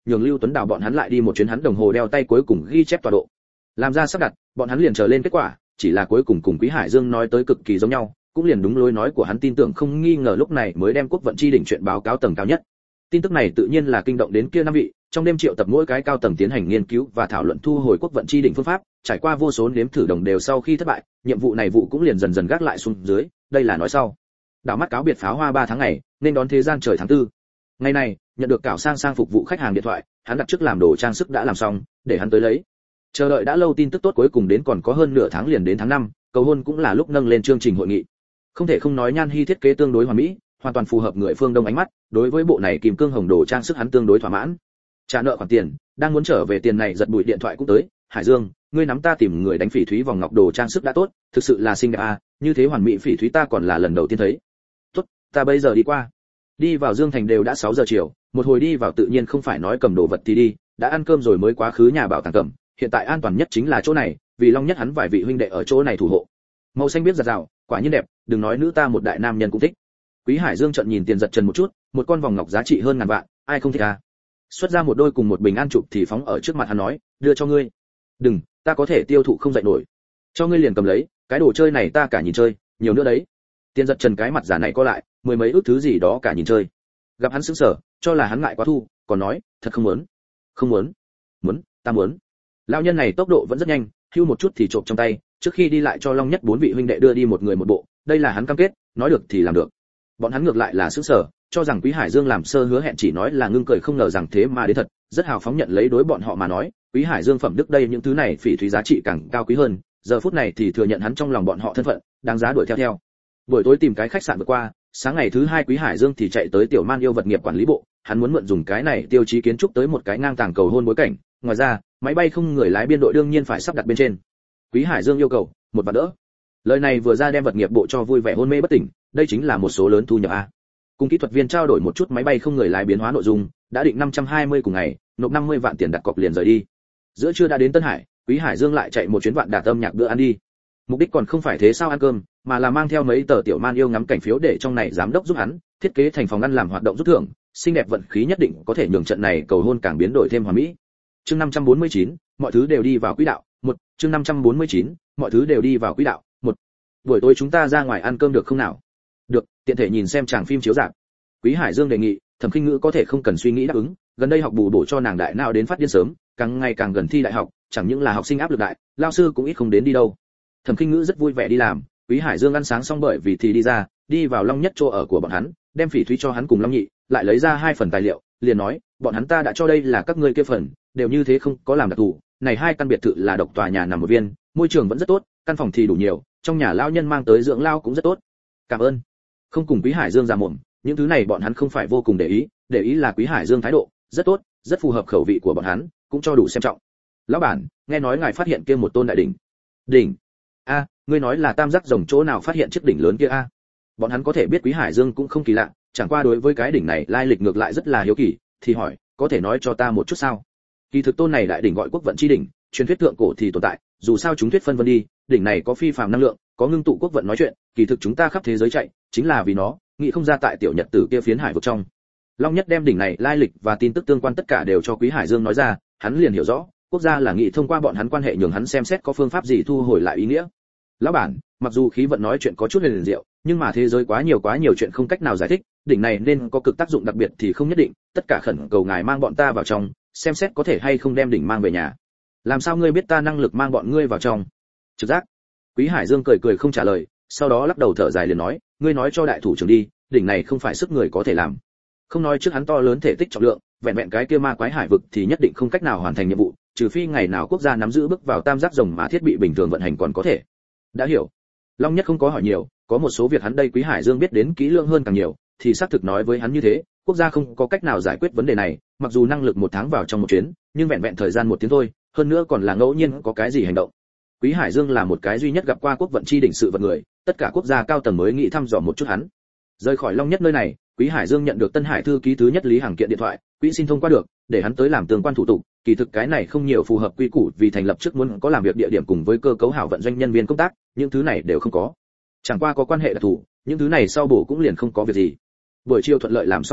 nhường Lưu Tuấn Đào bọn hắn lại đi một chuyến hắn đồng hồ đeo tay cuối cùng ghi chép tọa độ. Làm ra sắp đặt, bọn hắn liền chờ lên kết quả, chỉ là cuối cùng cùng Quý Hải Dương nói tới cực kỳ giống nhau, cũng liền đúng lối nói của hắn tin tưởng không nghi ngờ, lúc này mới đem quốc vận chi đỉnh chuyện báo cáo tầng cao nhất. Tin tức này tự nhiên là kinh động đến kia 5 vị, trong đêm triệu tập mỗi cái cao tầng tiến hành nghiên cứu và thảo luận thu hồi quốc vận chi đỉnh phương pháp, trải qua vô số nếm thử đồng đều sau khi thất bại, nhiệm vụ này vụ cũng liền dần dần gác lại xuống dưới, đây là nói sau. Đảo mắt cáo biệt pháo hoa 3 tháng ngày, nên đón thế gian trời tháng 4. Ngày này, nhận được cảo sang phục vụ khách hàng điện thoại, hắn đặt trước làm đồ trang sức đã làm xong, để hắn tới lấy. Chờ đợi đã lâu tin tức tốt cuối cùng đến, còn có hơn nửa tháng liền đến tháng 5, cầu hôn cũng là lúc nâng lên chương trình hội nghị. Không thể không nói Nhan Hi thiết kế tương đối hoàn mỹ, hoàn toàn phù hợp người phương Đông ánh mắt, đối với bộ này kim cương hồng đồ trang sức hắn tương đối thỏa mãn. Trả nợ khoản tiền, đang muốn trở về tiền này giật bụi điện thoại cũng tới, Hải Dương, ngươi nắm ta tìm người đánh phỉ thúy vòng ngọc đồ trang sức đã tốt, thực sự là xinh đẹp à, như thế hoàn mỹ phỉ thúy ta còn là lần đầu tiên thấy. Tốt, ta bây giờ đi qua. Đi vào Dương Thành đều đã 6 giờ chiều, một hồi đi vào tự nhiên không phải nói cầm đồ vật thì đi, đã ăn cơm rồi mới quá khứ nhà bảo tàng cầm, hiện tại an toàn nhất chính là chỗ này, vì Long Nhất hắn vài vị huynh đệ ở chỗ này thủ hộ. Màu xanh biết giật rào, quả nhiên đẹp, đừng nói nữ ta một đại nam nhân cũng thích. Quý Hải Dương trợn nhìn tiền giật trần một chút, một con vòng ngọc giá trị hơn ngàn vạn, ai không thích à? Xuất ra một đôi cùng một bình an chụp thì phóng ở trước mặt hắn nói, đưa cho ngươi. Đừng, ta có thể tiêu thụ không dậy nổi. Cho ngươi liền cầm lấy, cái đồ chơi này ta cả nhìn chơi, nhiều nữa đấy. Tiền giật trần cái mặt giả này có lại, mười mấy ước thứ gì đó cả nhìn chơi. Gặp hắn sững sờ, cho là hắn ngại quá thu, còn nói, thật không muốn. Không muốn. Muốn, ta muốn. Lão nhân này tốc độ vẫn rất nhanh, hưu một chút thì trộm trong tay, trước khi đi lại cho Long Nhất 4 vị huynh đệ đưa đi một người một bộ, đây là hắn cam kết, nói được thì làm được. Bọn hắn ngược lại là sững sờ, cho rằng Quý Hải Dương làm sơ hứa hẹn chỉ nói là ngưng cười, không ngờ rằng thế mà đến thật, rất hào phóng nhận lấy. Đối bọn họ mà nói, Quý Hải Dương phẩm đức đây những thứ này phỉ thúy giá trị càng cao quý hơn, giờ phút này thì thừa nhận hắn trong lòng bọn họ thân phận, đáng giá đuổi theo. Buổi tối tìm cái khách sạn vượt qua, sáng ngày thứ 2 Quý Hải Dương thì chạy tới Tiểu Man yêu vật nghiệp quản lý bộ, hắn muốn mượn dùng cái này tiêu chí kiến trúc tới một cái ngang tàng cầu hôn bối cảnh, ngoài ra, máy bay không người lái biên đội đương nhiên phải sắp đặt bên trên. Quý Hải Dương yêu cầu, một vạn đỡ. Lời này vừa ra đem vật nghiệp bộ cho vui vẻ hôn mê bất tỉnh, đây chính là một số lớn thu nhập a. Cùng kỹ thuật viên trao đổi một chút máy bay không người lái biến hóa nội dung, đã định 520 cùng ngày, nộp 50 vạn tiền đặt cọc liền rời đi. Giữa trưa đã đến Tân Hải, Quý Hải Dương lại chạy một chuyến Vạn Đạt âm nhạc bữa ăn đi. Mục đích còn không phải thế sao ăn cơm, mà là mang theo mấy tờ Tiểu Man yêu ngắm cảnh phiếu để trong này giám đốc giúp hắn thiết kế thành phòng ăn làm hoạt động rút thưởng, xinh đẹp vận khí nhất định có thể nhường trận này cầu hôn càng biến đổi thêm hoàn mỹ. Chương 549, mọi thứ đều đi vào quỹ đạo. Chương 549, mọi thứ đều đi vào quỹ đạo. Buổi tối chúng ta ra ngoài ăn cơm được không nào? Được, tiện thể nhìn xem chàng phim chiếu rạp. Quý Hải Dương đề nghị, Thẩm Khinh Ngữ có thể không cần suy nghĩ đáp ứng, gần đây học bù bổ cho nàng đại não đến phát điên sớm, càng ngày càng gần thi đại học, chẳng những là học sinh áp lực đại, lao sư cũng ít không đến đi đâu. Thẩm Khinh Ngữ rất vui vẻ đi làm, Quý Hải Dương ăn sáng xong bởi vì thì đi ra, đi vào Long Nhất chỗ ở của bọn hắn, đem phỉ thúy cho hắn cùng Long Nhị, lại lấy ra 2 phần tài liệu, liền nói, bọn hắn ta đã cho đây là các ngươi kia phần, đều như thế không có làm đặc thù, này 2 căn biệt thự là độc tòa nhà nằm một viên, môi trường vẫn rất tốt, căn phòng thì đủ nhiều, trong nhà lão nhân mang tới dưỡng lao cũng rất tốt. Cảm ơn. Không cùng Quý Hải Dương ra mồm, những thứ này bọn hắn không phải vô cùng để ý là Quý Hải Dương thái độ rất tốt, rất phù hợp khẩu vị của bọn hắn, cũng cho đủ xem trọng. Lão bản, nghe nói ngài phát hiện kia một tôn đại đỉnh. Đỉnh? A, ngươi nói là Tam Giác Rồng chỗ nào phát hiện chiếc đỉnh lớn kia a? Bọn hắn có thể biết Quý Hải Dương cũng không kỳ lạ, chẳng qua đối với cái đỉnh này lai lịch ngược lại rất là hiếu kỳ, thì hỏi, có thể nói cho ta một chút sao? Kỳ thực tôn này đại đỉnh gọi quốc vận chi đỉnh, truyền thuyết thượng cổ thì tồn tại, dù sao chúng thuyết phân vân đi, đỉnh này có phi phàm năng lượng, có ngưng tụ quốc vận nói chuyện, kỳ thực chúng ta khắp thế giới chạy, chính là vì nó, nghĩ không ra tại tiểu nhật tử kia phiến hải vực trong. Long Nhất đem đỉnh này lai lịch và tin tức tương quan tất cả đều cho Quý Hải Dương nói ra, hắn liền hiểu rõ, quốc gia là nghĩ thông qua bọn hắn quan hệ nhường hắn xem xét có phương pháp gì thu hồi lại ý nghĩa. Lão bản, mặc dù khí vận nói chuyện có chút huyền diệu, nhưng mà thế giới quá nhiều chuyện không cách nào giải thích, đỉnh này nên có cực tác dụng đặc biệt thì không nhất định, tất cả khẩn cầu ngài mang bọn ta vào trong, xem xét có thể hay không đem đỉnh mang về nhà. Làm sao ngươi biết ta năng lực mang bọn ngươi vào trong? Trực giác. Quý Hải Dương cười không trả lời, sau đó lắc đầu thở dài liền nói, ngươi nói cho đại thủ trưởng đi, đỉnh này không phải sức người có thể làm. Không nói trước hắn to lớn thể tích trọng lượng, vẹn vẹn cái kia ma quái hải vực thì nhất định không cách nào hoàn thành nhiệm vụ, trừ phi ngày nào quốc gia nắm giữ bước vào Tam Giác Rồng mà thiết bị bình thường vận hành còn có thể. Đã hiểu. Long Nhất không có hỏi nhiều, có một số việc hắn đây Quý Hải Dương biết đến kỹ lưỡng hơn càng nhiều, thì xác thực nói với hắn như thế, quốc gia không có cách nào giải quyết vấn đề này, mặc dù năng lực 1 tháng vào trong một chuyến, nhưng vẹn vẹn thời gian 1 tiếng thôi, hơn nữa còn là ngẫu nhiên có cái gì hành động. Quý Hải Dương là một cái duy nhất gặp qua quốc vận chi đỉnh sự vật người, tất cả quốc gia cao tầng mới nghĩ thăm dò một chút hắn. Rời khỏi Long Nhất nơi này, Quý Hải Dương nhận được Tân Hải thư ký thứ nhất Lý Hằng kiện điện thoại, quỹ xin thông qua được, để hắn tới làm tương quan thủ tục, kỳ thực cái này không nhiều phù hợp quy củ vì thành lập trước muốn có làm việc địa điểm cùng với cơ cấu hảo vận doanh nhân viên công tác, những thứ này đều không có. Chẳng qua có quan hệ đặc thù, những thứ này sau bổ cũng liền không có việc gì. Buổi chiều thuận lợi làm xong thủ tục,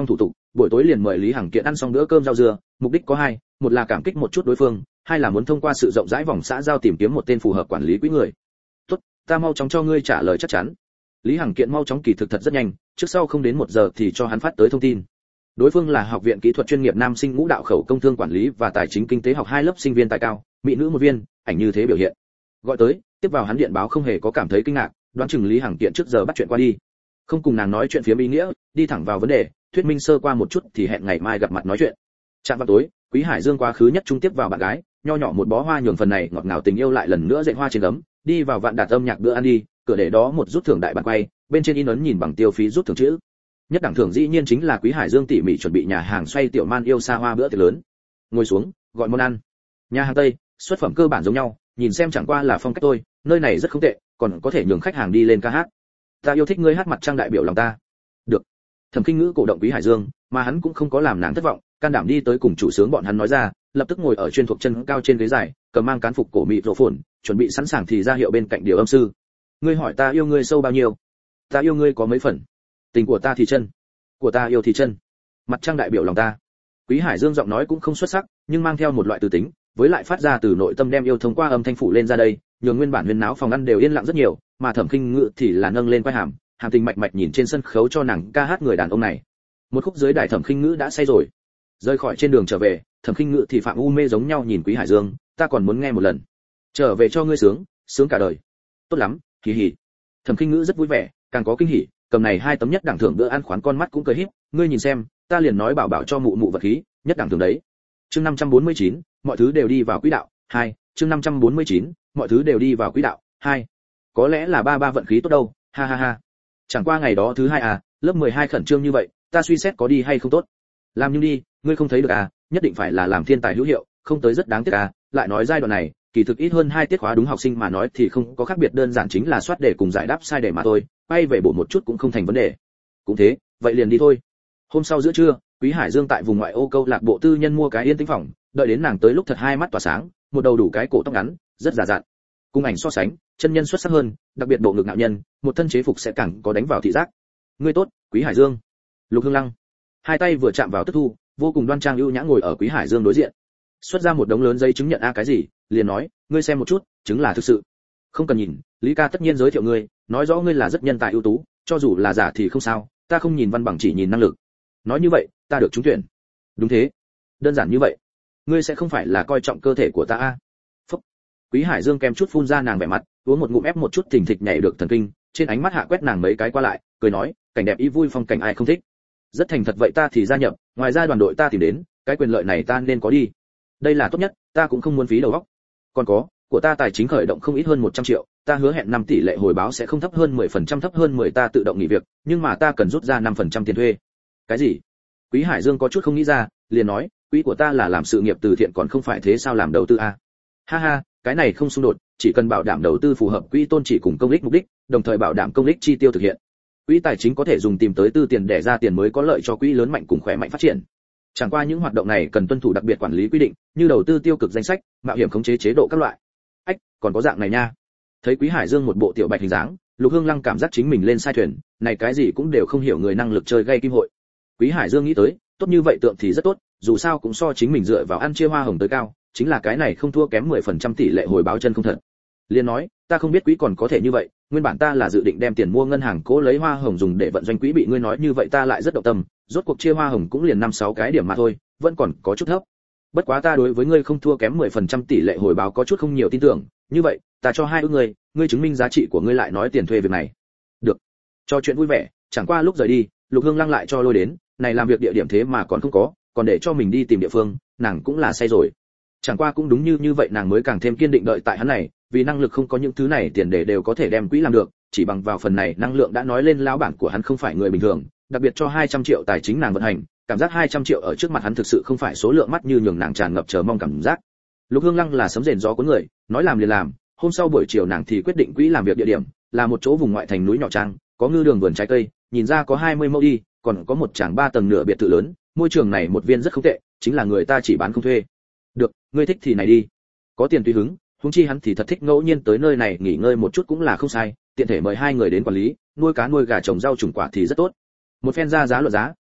buổi tối liền mời Lý Hằng Kiện ăn xong bữa cơm rau dưa, mục đích có hai, một là cảm kích một chút đối phương, hai là muốn thông qua sự rộng rãi vòng xã giao tìm kiếm một tên phù hợp quản lý quỹ người. Tốt, ta mau chóng cho ngươi trả lời chắc chắn. Lý Hằng Kiện mau chóng kỳ thực thật rất nhanh, trước sau không đến 1 giờ thì cho hắn phát tới thông tin. Đối phương là học viện kỹ thuật chuyên nghiệp nam sinh ngũ đạo khẩu công thương quản lý và tài chính kinh tế học 2 lớp sinh viên tài cao, mỹ nữ 1 viên, ảnh như thế biểu hiện. Gọi tới, tiếp vào hắn điện báo không hề có cảm thấy kinh ngạc, đoán chừng Lý Hằng Kiện trước giờ bắt chuyện qua đi. Không cùng nàng nói chuyện phía ý nghĩa, đi thẳng vào vấn đề, thuyết minh sơ qua một chút thì hẹn ngày mai gặp mặt nói chuyện. Trạm vào tối, Quý Hải Dương quá khứ nhất trung tiếp vào bạn gái, nho nhỏ một bó hoa nhường phần này ngọt ngào tình yêu lại lần nữa dậy hoa trên gấm, đi vào Vạn Đạt âm nhạc bữa ăn đi, cửa để đó một rút thưởng đại bản quay, bên trên in ấn nhìn bằng tiêu phí rút thưởng chữ. Nhất đẳng thưởng dĩ nhiên chính là Quý Hải Dương tỉ mỉ chuẩn bị nhà hàng xoay tiểu man yêu xa hoa bữa tiệc lớn. Ngồi xuống, gọi món ăn. Nhà hàng Tây, xuất phẩm cơ bản giống nhau, nhìn xem chẳng qua là phong cách thôi, nơi này rất không tệ, còn có thể nhường khách hàng đi lên ca hát. Ta yêu thích ngươi hát mặt trăng đại biểu lòng ta. Được. Thẩm Khinh Ngữ cổ động Quý Hải Dương, mà hắn cũng không có làm nàng thất vọng, can đảm đi tới cùng chủ sướng bọn hắn nói ra, lập tức ngồi ở chuyên thuộc chân cao trên ghế dài, cầm mang cán phục cổ mịt rộ phồn, chuẩn bị sẵn sàng thì ra hiệu bên cạnh điều âm sư. Ngươi hỏi ta yêu ngươi sâu bao nhiêu? Ta yêu ngươi có mấy phần? Tình của ta thì chân, của ta yêu thì chân. Mặt trăng đại biểu lòng ta. Quý Hải Dương giọng nói cũng không xuất sắc, nhưng mang theo một loại từ tính, với lại phát ra từ nội tâm đem yêu thông qua âm thanh phủ lên ra đây, nhường nguyên bản huyên náo phòng ăn đều yên lặng rất nhiều, mà Thẩm Khinh Ngữ thì là nâng lên quai hàm, hàm tình mạch mạch nhìn trên sân khấu cho nàng ca hát người đàn ông này. Một khúc dưới đài Thẩm Khinh Ngữ đã say rồi. Rời khỏi trên đường trở về, Thẩm Khinh Ngữ thì phạm u mê giống nhau nhìn Quý Hải Dương, ta còn muốn nghe một lần. Trở về cho ngươi sướng, sướng cả đời. Tốt lắm, hì hì. Thẩm Khinh Ngữ rất vui vẻ, càng có kinh hỉ, cầm này 2 tấm nhất đẳng thưởng bữa ăn khoán con mắt cũng cười híp, ngươi nhìn xem, ta liền nói bảo bảo cho mụ mụ vật khí, nhất đẳng thưởng đấy. Chương 549, mọi thứ đều đi vào quỹ đạo. 2, chương 549, mọi thứ đều đi vào quỹ đạo. 2. Có lẽ là ba vận khí tốt đâu, ha ha ha. Chẳng qua ngày đó thứ 2 à, lớp 12 khẩn trương như vậy, ta suy xét có đi hay không tốt. Làm nhưng đi, ngươi không thấy được à, nhất định phải là làm thiên tài hữu hiệu, không tới rất đáng tiếc à, lại nói giai đoạn này, kỳ thực ít hơn 2 tiết khóa đúng học sinh mà nói thì không có khác biệt, đơn giản chính là soát đề cùng giải đáp sai đề mà thôi, quay về bổ một chút cũng không thành vấn đề. Cũng thế, vậy liền đi thôi. Hôm sau giữa trưa, Quý Hải Dương tại vùng ngoại ô câu lạc bộ tư nhân mua cái yên tĩnh phòng, đợi đến nàng tới lúc thật hai mắt tỏa sáng, một đầu đủ cái cổ tóc ngắn, rất giả dặn. Cùng ảnh so sánh, chân nhân xuất sắc hơn, đặc biệt bộ ngực ngạo nhân, một thân chế phục sẽ càng có đánh vào thị giác. Ngươi tốt, Quý Hải Dương. Lục Hương Lăng. Hai tay vừa chạm vào tức thu, vô cùng đoan trang ưu nhã ngồi ở Quý Hải Dương đối diện. Xuất ra một đống lớn giấy chứng nhận cái gì, liền nói, ngươi xem một chút, chứng là thực sự. Không cần nhìn, Lý ca tất nhiên giới thiệu ngươi, nói rõ ngươi là rất nhân tài ưu tú, cho dù là giả thì không sao, ta không nhìn văn bằng chỉ nhìn năng lực. Nói như vậy, ta được trúng tuyển. Đúng thế, đơn giản như vậy. Ngươi sẽ không phải là coi trọng cơ thể của ta a? Phúc. Quý Hải Dương kèm chút phun ra nàng vẻ mặt, uống một ngụm ép một chút thình thịch nhảy được thần kinh, trên ánh mắt hạ quét nàng mấy cái qua lại, cười nói, cảnh đẹp ý vui phong cảnh ai không thích. Rất thành thật vậy ta thì gia nhập, ngoài ra đoàn đội ta tìm đến, cái quyền lợi này ta nên có đi. Đây là tốt nhất, ta cũng không muốn phí đầu óc. Còn có, của ta tài chính khởi động không ít hơn 100 triệu, ta hứa hẹn 5 tỷ lệ hồi báo sẽ không thấp hơn 10%, thấp hơn 10 ta tự động nghỉ việc, nhưng mà ta cần rút ra 5% tiền thuê. Cái gì? Quý Hải Dương có chút không nghĩ ra, liền nói, quỹ của ta là làm sự nghiệp từ thiện còn không phải thế sao làm đầu tư a? Ha ha, cái này không xung đột, chỉ cần bảo đảm đầu tư phù hợp quỹ tôn chỉ cùng công ích mục đích, đồng thời bảo đảm công ích chi tiêu thực hiện. Quỹ tài chính có thể dùng tìm tới tư tiền để ra tiền mới có lợi cho quỹ lớn mạnh cùng khỏe mạnh phát triển. Chẳng qua những hoạt động này cần tuân thủ đặc biệt quản lý quy định, như đầu tư tiêu cực danh sách, mạo hiểm khống chế chế độ các loại. Ách, còn có dạng này nha. Thấy Quý Hải Dương một bộ tiểu bạch hình dáng, Lục Hương Lăng cảm giác chính mình lên sai thuyền, này cái gì cũng đều không hiểu người năng lực chơi gây kim hội. Quý Hải Dương nghĩ tới, tốt như vậy tượng thì rất tốt, dù sao cũng so chính mình dựa vào ăn chia hoa hồng tới cao, chính là cái này không thua kém 10% tỷ lệ hồi báo chân không thật. Liên nói, ta không biết quỹ còn có thể như vậy, nguyên bản ta là dự định đem tiền mua ngân hàng cố lấy hoa hồng dùng để vận doanh quỹ, bị ngươi nói như vậy ta lại rất động tâm, rốt cuộc chia hoa hồng cũng liền 5-6 cái điểm mà thôi, vẫn còn có chút thấp. Bất quá ta đối với ngươi không thua kém 10% tỷ lệ hồi báo có chút không nhiều tin tưởng, như vậy, ta cho 2 ức ngươi chứng minh giá trị của ngươi lại nói tiền thuê việc này. Được. Cho chuyện vui vẻ, chẳng qua lúc rời đi, Lục Hương Lăng lại cho lôi đến, này làm việc địa điểm thế mà còn không có, còn để cho mình đi tìm địa phương, nàng cũng là say rồi. Chẳng qua cũng đúng như vậy nàng mới càng thêm kiên định đợi tại hắn này, vì năng lực không có những thứ này tiền để đều có thể đem quỹ làm được, chỉ bằng vào phần này năng lượng đã nói lên lão bản của hắn không phải người bình thường, đặc biệt cho 200 triệu tài chính nàng vận hành, cảm giác 200 triệu ở trước mặt hắn thực sự không phải số lượng mắt như nhường nàng tràn ngập chờ mong cảm giác. Lục Hương Lăng là sấm rền gió cuốn người, nói làm liền làm, hôm sau buổi chiều nàng thì quyết định quỹ làm việc địa điểm là một chỗ vùng ngoại thành núi nhỏ trang, có ngư đường vườn trái cây, nhìn ra có 20 mẫu đi, còn có một tràng 3 tầng nửa biệt thự lớn, môi trường này một viên rất không tệ, chính là người ta chỉ bán không thuê. Được, ngươi thích thì này đi. Có tiền tùy hứng, huống chi hắn thì thật thích ngẫu nhiên tới nơi này nghỉ ngơi một chút cũng là không sai, tiện thể mời 2 người đến quản lý, nuôi cá nuôi gà trồng rau trồng quả thì rất tốt. Một phen ra giá luận giá,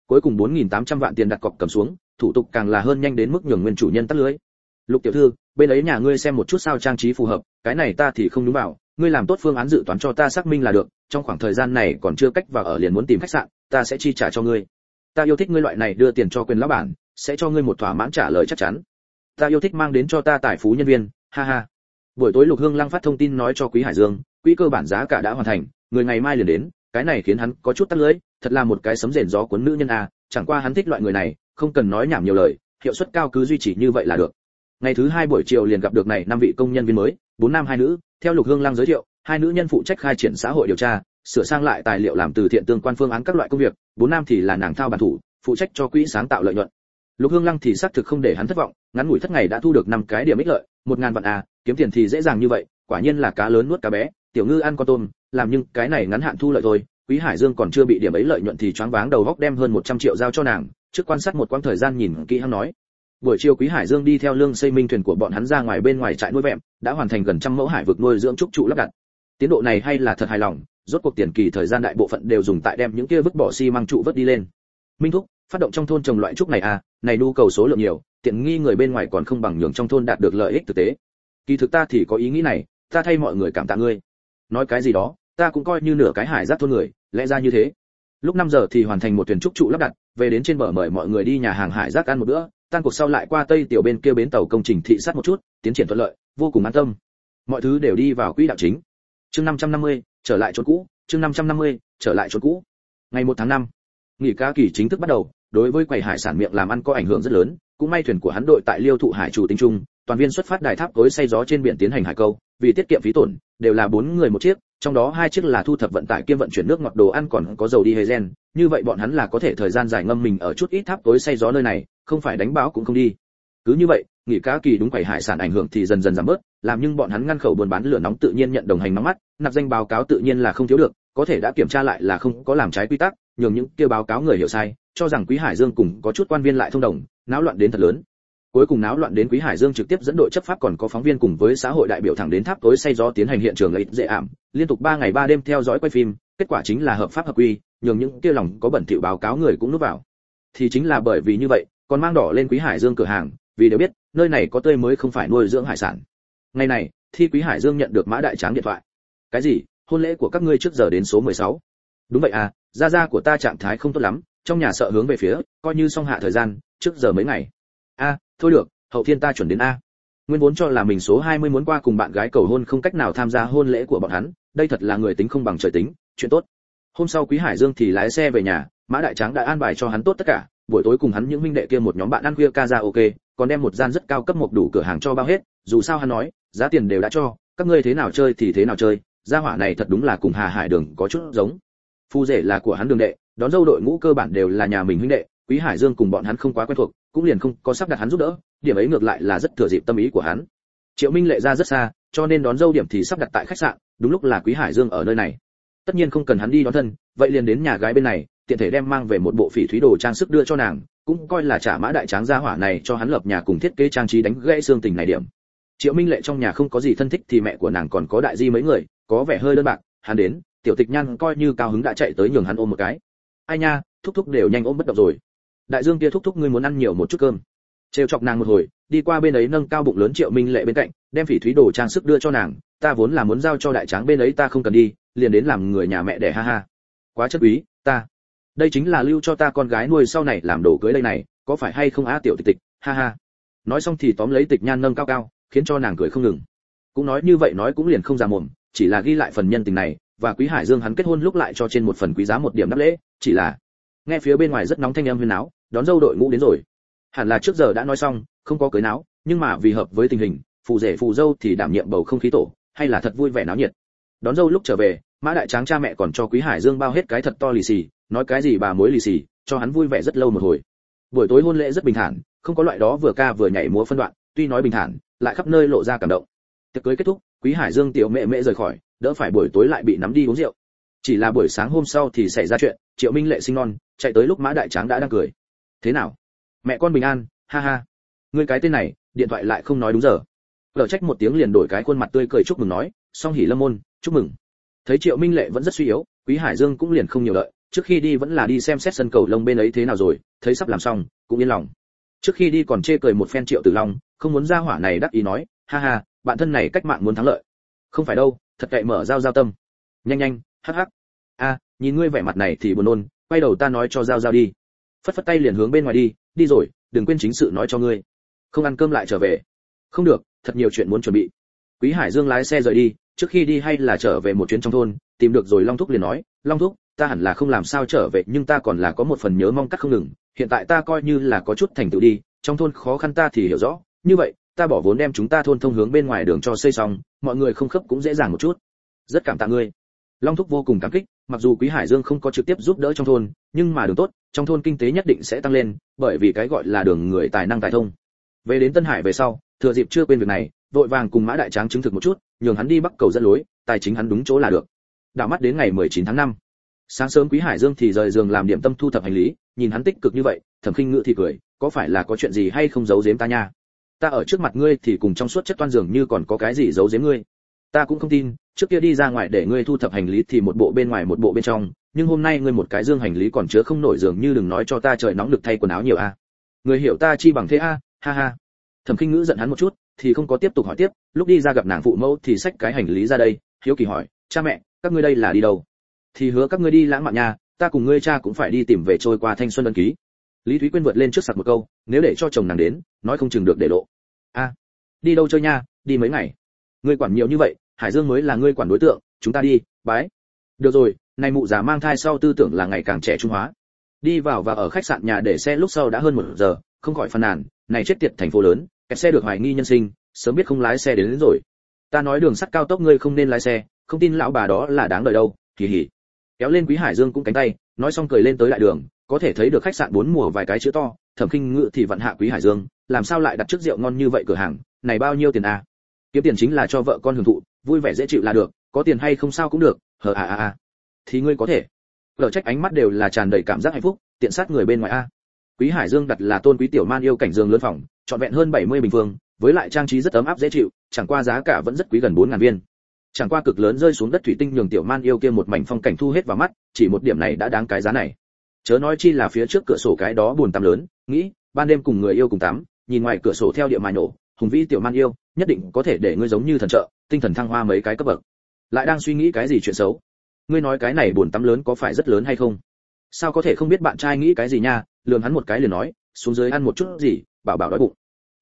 cuối cùng 4.800 vạn tiền đặt cọc cầm xuống, thủ tục càng là hơn nhanh đến mức nhường nguyên chủ nhân tắt lưới. Lục tiểu thư, bên ấy nhà ngươi xem một chút sao trang trí phù hợp, cái này ta thì không đúng vào, ngươi làm tốt phương án dự toán cho ta xác minh là được, trong khoảng thời gian này còn chưa cách vào ở liền muốn tìm khách sạn, ta sẽ chi trả cho ngươi. Ta yêu thích ngươi loại này đưa tiền cho quyền lão bản, sẽ cho ngươi một thỏa mãn trả lời chắc chắn. Ta yêu thích mang đến cho ta tài phú nhân viên, ha ha. Buổi tối Lục Hương Lăng phát thông tin nói cho Quý Hải Dương, quỹ cơ bản giá cả đã hoàn thành, người ngày mai liền đến, cái này khiến hắn có chút tắt lưới, thật là một cái sấm rền gió cuốn nữ nhân a, chẳng qua hắn thích loại người này, không cần nói nhảm nhiều lời, hiệu suất cao cứ duy trì như vậy là được. Ngày thứ 2 buổi chiều liền gặp được này 5 vị công nhân viên mới, 4 nam 2 nữ, theo Lục Hương Lăng giới thiệu, 2 nữ nhân phụ trách khai triển xã hội điều tra, sửa sang lại tài liệu làm từ thiện tương quan phương án các loại công việc, 4 nam thì là nàng thao bản thủ, phụ trách cho quỹ sáng tạo lợi nhuận. Lục Hương Lăng thì xác thực không để hắn thất vọng, ngắn ngủi thất ngày đã thu được 5 cái điểm ích lợi, 1000 vạn a, kiếm tiền thì dễ dàng như vậy, quả nhiên là cá lớn nuốt cá bé, tiểu ngư ăn con tôm, làm nhưng cái này ngắn hạn thu lợi thôi. Quý Hải Dương còn chưa bị điểm ấy lợi nhuận thì choáng váng đầu óc, đem hơn 100 triệu giao cho nàng, trước quan sát một quãng thời gian nhìn kỹ hắn nói. Buổi chiều Quý Hải Dương đi theo lương xây minh thuyền của bọn hắn ra ngoài bên ngoài trại nuôi vẹm, đã hoàn thành gần 100 mẫu hải vực nuôi dưỡng trúc trụ lắp đặt. Tiến độ này hay là thật hài lòng, rốt cuộc tiền kỳ thời gian đại bộ phận đều dùng tại đem những kia vứt bỏ xi măng trụ vớt đi lên. Minh thúc, phát động trong thôn trồng loại trúc này à, này nhu cầu số lượng nhiều, tiện nghi người bên ngoài còn không bằng nhường trong thôn đạt được lợi ích thực tế. Kỳ thực ta thì có ý nghĩ này, ta thay mọi người cảm tạ ngươi. Nói cái gì đó, ta cũng coi như nửa cái hải giác thôn người, lẽ ra như thế. Lúc 5 giờ thì hoàn thành một thuyền trúc trụ lắp đặt, về đến trên bờ mời mọi người đi nhà hàng hải giác ăn một bữa, tan cuộc sau lại qua Tây tiểu bên kia bến tàu công trình thị sát một chút, tiến triển thuận lợi, vô cùng an tâm. Mọi thứ đều đi vào quỹ đạo chính. Chương 550, trở lại chốn cũ, chương 550, trở lại chốn cũ. Ngày 1 tháng 5, nghỉ cá kỳ chính thức bắt đầu, đối với quầy hải sản miệng làm ăn có ảnh hưởng rất lớn, cũng may thuyền của hắn đội tại Liêu Thụ Hải chủ tính trung, toàn viên xuất phát đài tháp tối say gió trên biển tiến hành hải câu, vì tiết kiệm phí tổn, đều là 4 người một chiếc, trong đó 2 chiếc là thu thập vận tải kiêm vận chuyển nước ngọt đồ ăn còn có dầu diesel, như vậy bọn hắn là có thể thời gian dài ngâm mình ở chút ít tháp tối say gió nơi này, không phải đánh báo cũng không đi. Cứ như vậy, nghỉ cá kỳ đúng quầy hải sản ảnh hưởng thì dần dần giảm bớt, làm nhưng bọn hắn ngăn khẩu buôn bán lửa nóng tự nhiên nhận đồng hành nóng mắt, nạp danh báo cáo tự nhiên là không thiếu được, có thể đã kiểm tra lại là không có làm trái quy tắc, nhường những kia báo cáo người hiểu sai, cho rằng Quý Hải Dương cùng có chút quan viên lại thông đồng, náo loạn đến thật lớn. Cuối cùng náo loạn đến Quý Hải Dương trực tiếp dẫn đội chấp pháp còn có phóng viên cùng với xã hội đại biểu thẳng đến tháp tối say gió tiến hành hiện trường lấy dễ ảm, liên tục 3 ngày 3 đêm theo dõi quay phim, kết quả chính là hợp pháp hợp quy, nhường những kia lòng có bẩn thỉu báo cáo người cũng núp vào. Thì chính là bởi vì như vậy, còn mang đỏ lên Quý Hải Dương cửa hàng, vì đều biết, nơi này có tươi mới không phải nuôi dưỡng hải sản. Ngày này, thì Quý Hải Dương nhận được Mã Đại Tráng điện thoại. Cái gì? Hôn lễ của các ngươi trước giờ đến số 16. Đúng vậy à, gia của ta trạng thái không tốt lắm, trong nhà sợ hướng về phía, coi như xong hạ thời gian, trước giờ mấy ngày. A, thôi được, hậu thiên ta chuẩn đến a. Nguyên vốn cho là mình số 20 muốn qua cùng bạn gái cầu hôn không cách nào tham gia hôn lễ của bọn hắn, đây thật là người tính không bằng trời tính, chuyện tốt. Hôm sau Quý Hải Dương thì lái xe về nhà, Mã Đại Tráng đã an bài cho hắn tốt tất cả, buổi tối cùng hắn những huynh đệ kia một nhóm bạn ăn khuya karaoke, còn đem một gian rất cao cấp một đủ cửa hàng cho bao hết, dù sao hắn nói, giá tiền đều đã cho, các ngươi thế nào chơi thì thế nào chơi, gia hỏa này thật đúng là cùng Hà Hải Đường có chút giống. Phu rể là của hắn đường đệ, đón dâu đội ngũ cơ bản đều là nhà mình huynh đệ, Quý Hải Dương cùng bọn hắn không quá quen thuộc, cũng liền không có sắp đặt hắn giúp đỡ, điểm ấy ngược lại là rất thừa dịp tâm ý của hắn. Triệu Minh Lệ ra rất xa, cho nên đón dâu điểm thì sắp đặt tại khách sạn, đúng lúc là Quý Hải Dương ở nơi này. Tất nhiên không cần hắn đi đón thân, vậy liền đến nhà gái bên này, tiện thể đem mang về một bộ phỉ thúy đồ trang sức đưa cho nàng, cũng coi là trả Mã Đại Tráng gia hỏa này cho hắn lập nhà cùng thiết kế trang trí đánh gãy xương tình này điểm. Triệu Minh Lệ trong nhà không có gì thân thích thì mẹ của nàng còn có đại di mấy người, có vẻ hơi đơn bạc, hắn đến, Tiểu Tịch Nhan coi như cao hứng đã chạy tới nhường hắn ôm một cái. Ai nha, thúc thúc đều nhanh ôm bất động rồi. Đại Dương kia thúc thúc ngươi muốn ăn nhiều một chút cơm. Trêu chọc nàng một hồi, đi qua bên ấy nâng cao bụng lớn Triệu Minh Lệ bên cạnh, đem phỉ thúy đồ trang sức đưa cho nàng, ta vốn là muốn giao cho Đại Tráng bên ấy ta không cần đi, liền đến làm người nhà mẹ đẻ ha ha. Quá chất quý, ta. Đây chính là lưu cho ta con gái nuôi sau này làm đồ cưới đây này, có phải hay không á Tiểu Tịch Tịch, ha ha. Nói xong thì tóm lấy Tịch Nhan nâng cao cao, khiến cho nàng cười không ngừng. Cũng nói như vậy nói cũng liền không ra mồm, chỉ là ghi lại phần nhân tình này, và Quý Hải Dương hắn kết hôn lúc lại cho trên một phần quý giá một điểm đáp lễ, chỉ là nghe phía bên ngoài rất nóng thanh âm huyên náo, đón dâu đội ngũ đến rồi. Hẳn là trước giờ đã nói xong, không có cưới náo, nhưng mà vì hợp với tình hình, phù rể phù dâu thì đảm nhiệm bầu không khí tổ, hay là thật vui vẻ náo nhiệt. Đón dâu lúc trở về, Mã Đại Tráng cha mẹ còn cho Quý Hải Dương bao hết cái thật to lì xì, nói cái gì bà mối lì xì, cho hắn vui vẻ rất lâu một hồi. Buổi tối hôn lễ rất bình thản, không có loại đó vừa ca vừa nhảy múa phân đoạn, tuy nói bình thản, lại khắp nơi lộ ra cảm động. Tiệc cưới kết thúc, Quý Hải Dương tiểu mẹ rời khỏi, đỡ phải buổi tối lại bị nắm đi uống rượu. Chỉ là buổi sáng hôm sau thì xảy ra chuyện, Triệu Minh Lệ sinh non, chạy tới lúc Mã Đại Tráng đã đang cười. Thế nào? Mẹ con bình an, ha ha. Ngươi cái tên này, điện thoại lại không nói đúng giờ. Lở trách một tiếng liền đổi cái khuôn mặt tươi cười chúc mừng nói, song hỉ lâm môn, chúc mừng. Thấy Triệu Minh Lệ vẫn rất suy yếu, Quý Hải Dương cũng liền không nhiều đợi, trước khi đi vẫn là đi xem xét sân cầu lông bên ấy thế nào rồi, thấy sắp làm xong cũng yên lòng. Trước khi đi còn chê cười một phen Triệu Tử Long, không muốn ra hỏa này đắc ý nói, ha ha, bạn thân này cách mạng muốn thắng lợi. Không phải đâu, thật cậy mở giao giao tâm. Nhanh nhanh, hắc hắc. A, nhìn ngươi vẻ mặt này thì buồn nôn, quay đầu ta nói cho giao giao đi. Phất phất tay liền hướng bên ngoài đi, đi rồi, đừng quên chính sự nói cho ngươi. Không ăn cơm lại trở về. Không được, thật nhiều chuyện muốn chuẩn bị. Quý Hải Dương lái xe rời đi, trước khi đi hay là trở về một chuyến trong thôn, tìm được rồi Long Thúc liền nói, Long Thúc, ta hẳn là không làm sao trở về nhưng ta còn là có một phần nhớ mong cắt không ngừng, hiện tại ta coi như là có chút thành tựu đi, trong thôn khó khăn ta thì hiểu rõ, như vậy, ta bỏ vốn đem chúng ta thôn thông hướng bên ngoài đường cho xây xong, mọi người không khớp cũng dễ dàng một chút. Rất cảm tạ ngươi. Long Thúc vô cùng cảm kích, mặc dù Quý Hải Dương không có trực tiếp giúp đỡ trong thôn, nhưng mà đường tốt, trong thôn kinh tế nhất định sẽ tăng lên, bởi vì cái gọi là đường người tài năng tài thông. Về đến Tân Hải về sau, thừa dịp chưa quên việc này, vội vàng cùng Mã Đại Tráng chứng thực một chút, nhường hắn đi Bắc Cầu dẫn lối, tài chính hắn đúng chỗ là được. Đảo mắt đến ngày 19 tháng 5. Sáng sớm Quý Hải Dương thì rời giường làm điểm tâm thu thập hành lý, nhìn hắn tích cực như vậy, Thẩm Khinh Ngữ thì cười, có phải là có chuyện gì hay không giấu giếm ta nha? Ta ở trước mặt ngươi thì cùng trong suốt chất toan dường như còn có cái gì giấu giếm ngươi. Ta cũng không tin, trước kia đi ra ngoài để ngươi thu thập hành lý thì một bộ bên ngoài một bộ bên trong, nhưng hôm nay ngươi một cái dương hành lý còn chứa không nổi dường như đừng nói cho ta trời nóng lực thay quần áo nhiều a. Ngươi hiểu ta chi bằng thế a, ha ha. Thẩm Khinh Ngữ giận hắn một chút, thì không có tiếp tục hỏi tiếp, lúc đi ra gặp nàng phụ mẫu thì xách cái hành lý ra đây, hiếu kỳ hỏi, cha mẹ, các ngươi đây là đi đâu? Thì hứa các ngươi đi lãng mạn nha, ta cùng ngươi cha cũng phải đi tìm về trôi qua thanh xuân ân ký. Lý Thúy Quyên vượt lên trước sặc một câu, nếu để cho chồng nàng đến, nói không chừng được để lộ. A, đi đâu chơi nha, đi mấy ngày? Ngươi quản nhiều như vậy, Hải Dương mới là ngươi quản đối tượng, chúng ta đi, bái. Được rồi, này mụ già mang thai sau tư tưởng là ngày càng trẻ trung hóa. Đi vào và ở khách sạn nhà để xe lúc sau đã hơn 1 giờ, không khỏi phàn nàn, này chết tiệt thành phố lớn, kẹt xe được hoài nghi nhân sinh, sớm biết không lái xe đến rồi. Ta nói đường sắt cao tốc ngươi không nên lái xe, không tin lão bà đó là đáng đời đâu, kỳ hỉ. Kéo lên Quý Hải Dương cũng cánh tay, nói xong cười lên tới đại đường, có thể thấy được khách sạn 4 mùa vài cái chữ to, Thẩm Khinh Ngữ thì vận hạ Quý Hải Dương, làm sao lại đặt trước rượu ngon như vậy cửa hàng, này bao nhiêu tiền à? Kiếm tiền chính là cho vợ con hưởng thụ, vui vẻ dễ chịu là được, có tiền hay không sao cũng được, hờ à. Thì ngươi có thể. Lở Trách ánh mắt đều là tràn đầy cảm giác hạnh phúc, tiện sát người bên ngoài a. Quý Hải Dương đặt là Tôn Quý tiểu man yêu cảnh giường lớn phòng, trọn vẹn hơn 70 bình phương, với lại trang trí rất ấm áp dễ chịu, chẳng qua giá cả vẫn rất quý gần 4000 viên. Chẳng qua cực lớn rơi xuống đất thủy tinh nhường tiểu man yêu kia một mảnh phong cảnh thu hết vào mắt, chỉ một điểm này đã đáng cái giá này. Chớ nói chi là phía trước cửa sổ cái đó buồn tắm lớn, nghĩ, ban đêm cùng người yêu cùng tắm, nhìn ngoài cửa sổ theo địa mài nổ, hùng vĩ tiểu man yêu, nhất định có thể để ngươi giống như thần trợ, tinh thần thăng hoa mấy cái cấp bậc. Lại đang suy nghĩ cái gì chuyện xấu? Ngươi nói cái này buồn tắm lớn có phải rất lớn hay không? Sao có thể không biết bạn trai nghĩ cái gì nha, lườm hắn một cái liền nói, xuống dưới ăn một chút gì, bảo đói bụng.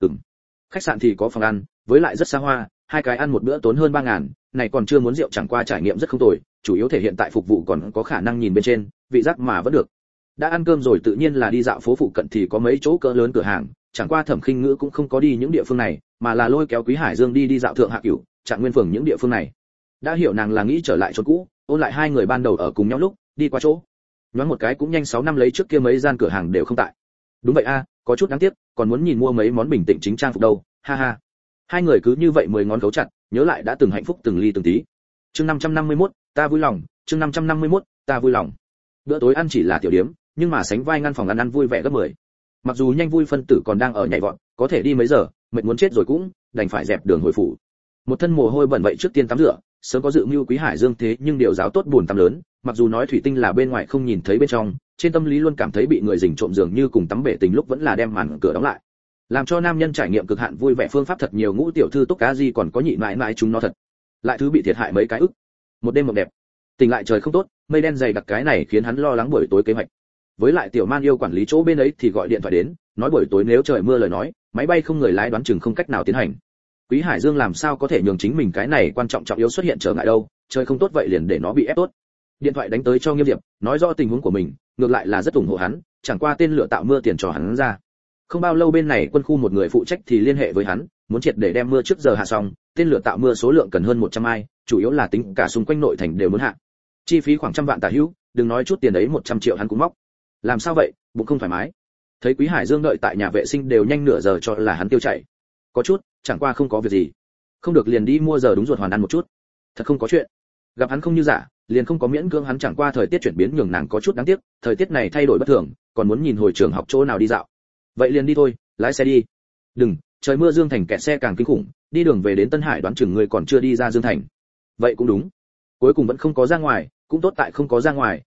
Khách sạn thì có phòng ăn, với lại rất xa hoa, 2 cái ăn một bữa tốn hơn 3000, này còn chưa muốn rượu chẳng qua trải nghiệm rất không tồi, chủ yếu thể hiện tại phục vụ còn có khả năng nhìn bên trên, vị giác mà vẫn được. Đã ăn cơm rồi tự nhiên là đi dạo phố phụ cận thì có mấy chỗ cỡ lớn cửa hàng, chẳng qua Thẩm Khinh Ngữ cũng không có đi những địa phương này, mà là lôi kéo Quý Hải Dương đi dạo Thượng Hạ Cửu, Trạng Nguyên phường những địa phương này. Đã hiểu nàng là nghĩ trở lại chỗ cũ, ôn lại hai người ban đầu ở cùng nhau lúc đi qua chỗ. Nhoáng một cái cũng nhanh 6 năm lấy trước kia mấy gian cửa hàng đều không tại. Đúng vậy a, có chút đáng tiếc, còn muốn nhìn mua mấy món bình tĩnh chính trang phục đâu, ha ha. Hai người cứ như vậy 10 ngón cấu chặt, nhớ lại đã từng hạnh phúc từng ly từng tí. Chương 551, ta vui lòng, chương 551, ta vui lòng. Bữa tối ăn chỉ là tiểu điếm, nhưng mà sánh vai ngăn phòng ăn vui vẻ gấp 10. Mặc dù nhanh vui phân tử còn đang ở nhảy vọt, có thể đi mấy giờ, mệt muốn chết rồi cũng đành phải dẹp đường hồi phủ. Một thân mồ hôi bẩn vậy trước tiên tắm rửa, sớm có dự mưu Quý Hải Dương thế nhưng điều giáo tốt buồn tắm lớn, mặc dù nói thủy tinh là bên ngoài không nhìn thấy bên trong, trên tâm lý luôn cảm thấy bị người rình trộm dường như cùng tắm bể tình lúc vẫn là đem màn cửa đóng lại. Làm cho nam nhân trải nghiệm cực hạn vui vẻ phương pháp thật nhiều, Ngũ tiểu thư Túc Cá Di còn có nhị mãi mãi chúng nó thật. Lại thứ bị thiệt hại mấy cái ức. Một đêm mộng đẹp. Tỉnh lại trời không tốt, mây đen dày đặc cái này khiến hắn lo lắng buổi tối kế hoạch. Với lại tiểu man yêu quản lý chỗ bên ấy thì gọi điện thoại đến, nói buổi tối nếu trời mưa lời nói, máy bay không người lái đoán chừng không cách nào tiến hành. Quý Hải Dương làm sao có thể nhường chính mình cái này quan trọng trọng yếu xuất hiện trở ngại đâu, trời không tốt vậy liền để nó bị ép tốt. Điện thoại đánh tới cho Nghiêm Diệp, nói rõ tình huống của mình, ngược lại là rất ủng hộ hắn, chẳng qua tên lửa tạo mưa tiền cho hắn ra. Không bao lâu bên này quân khu một người phụ trách thì liên hệ với hắn, muốn triệt để đem mưa trước giờ hạ xong, tên lửa tạo mưa số lượng cần hơn 100 ai, chủ yếu là tính cả xung quanh nội thành đều muốn hạ. Chi phí khoảng 100 vạn tả hữu, đừng nói chút tiền đấy 100 triệu hắn cũng móc. Làm sao vậy, bụng không thoải mái. Thấy Quý Hải Dương đợi tại nhà vệ sinh đều nhanh nửa giờ cho là hắn tiêu chảy. Có chút, chẳng qua không có việc gì. Không được liền đi mua giờ đúng ruột hoàn ăn một chút. Thật không có chuyện. Gặp hắn không như giả, liền không có miễn cưỡng hắn, chẳng qua thời tiết chuyển biến nhường nàng có chút đáng tiếc, thời tiết này thay đổi bất thường, còn muốn nhìn hồi trường học chỗ nào đi dạo. Vậy liền đi thôi, lái xe đi. Đừng, trời mưa Dương Thành kẹt xe càng kinh khủng, đi đường về đến Tân Hải đoán chừng người còn chưa đi ra Dương Thành. Vậy cũng đúng. Cuối cùng vẫn không có ra ngoài, cũng tốt tại không có ra ngoài,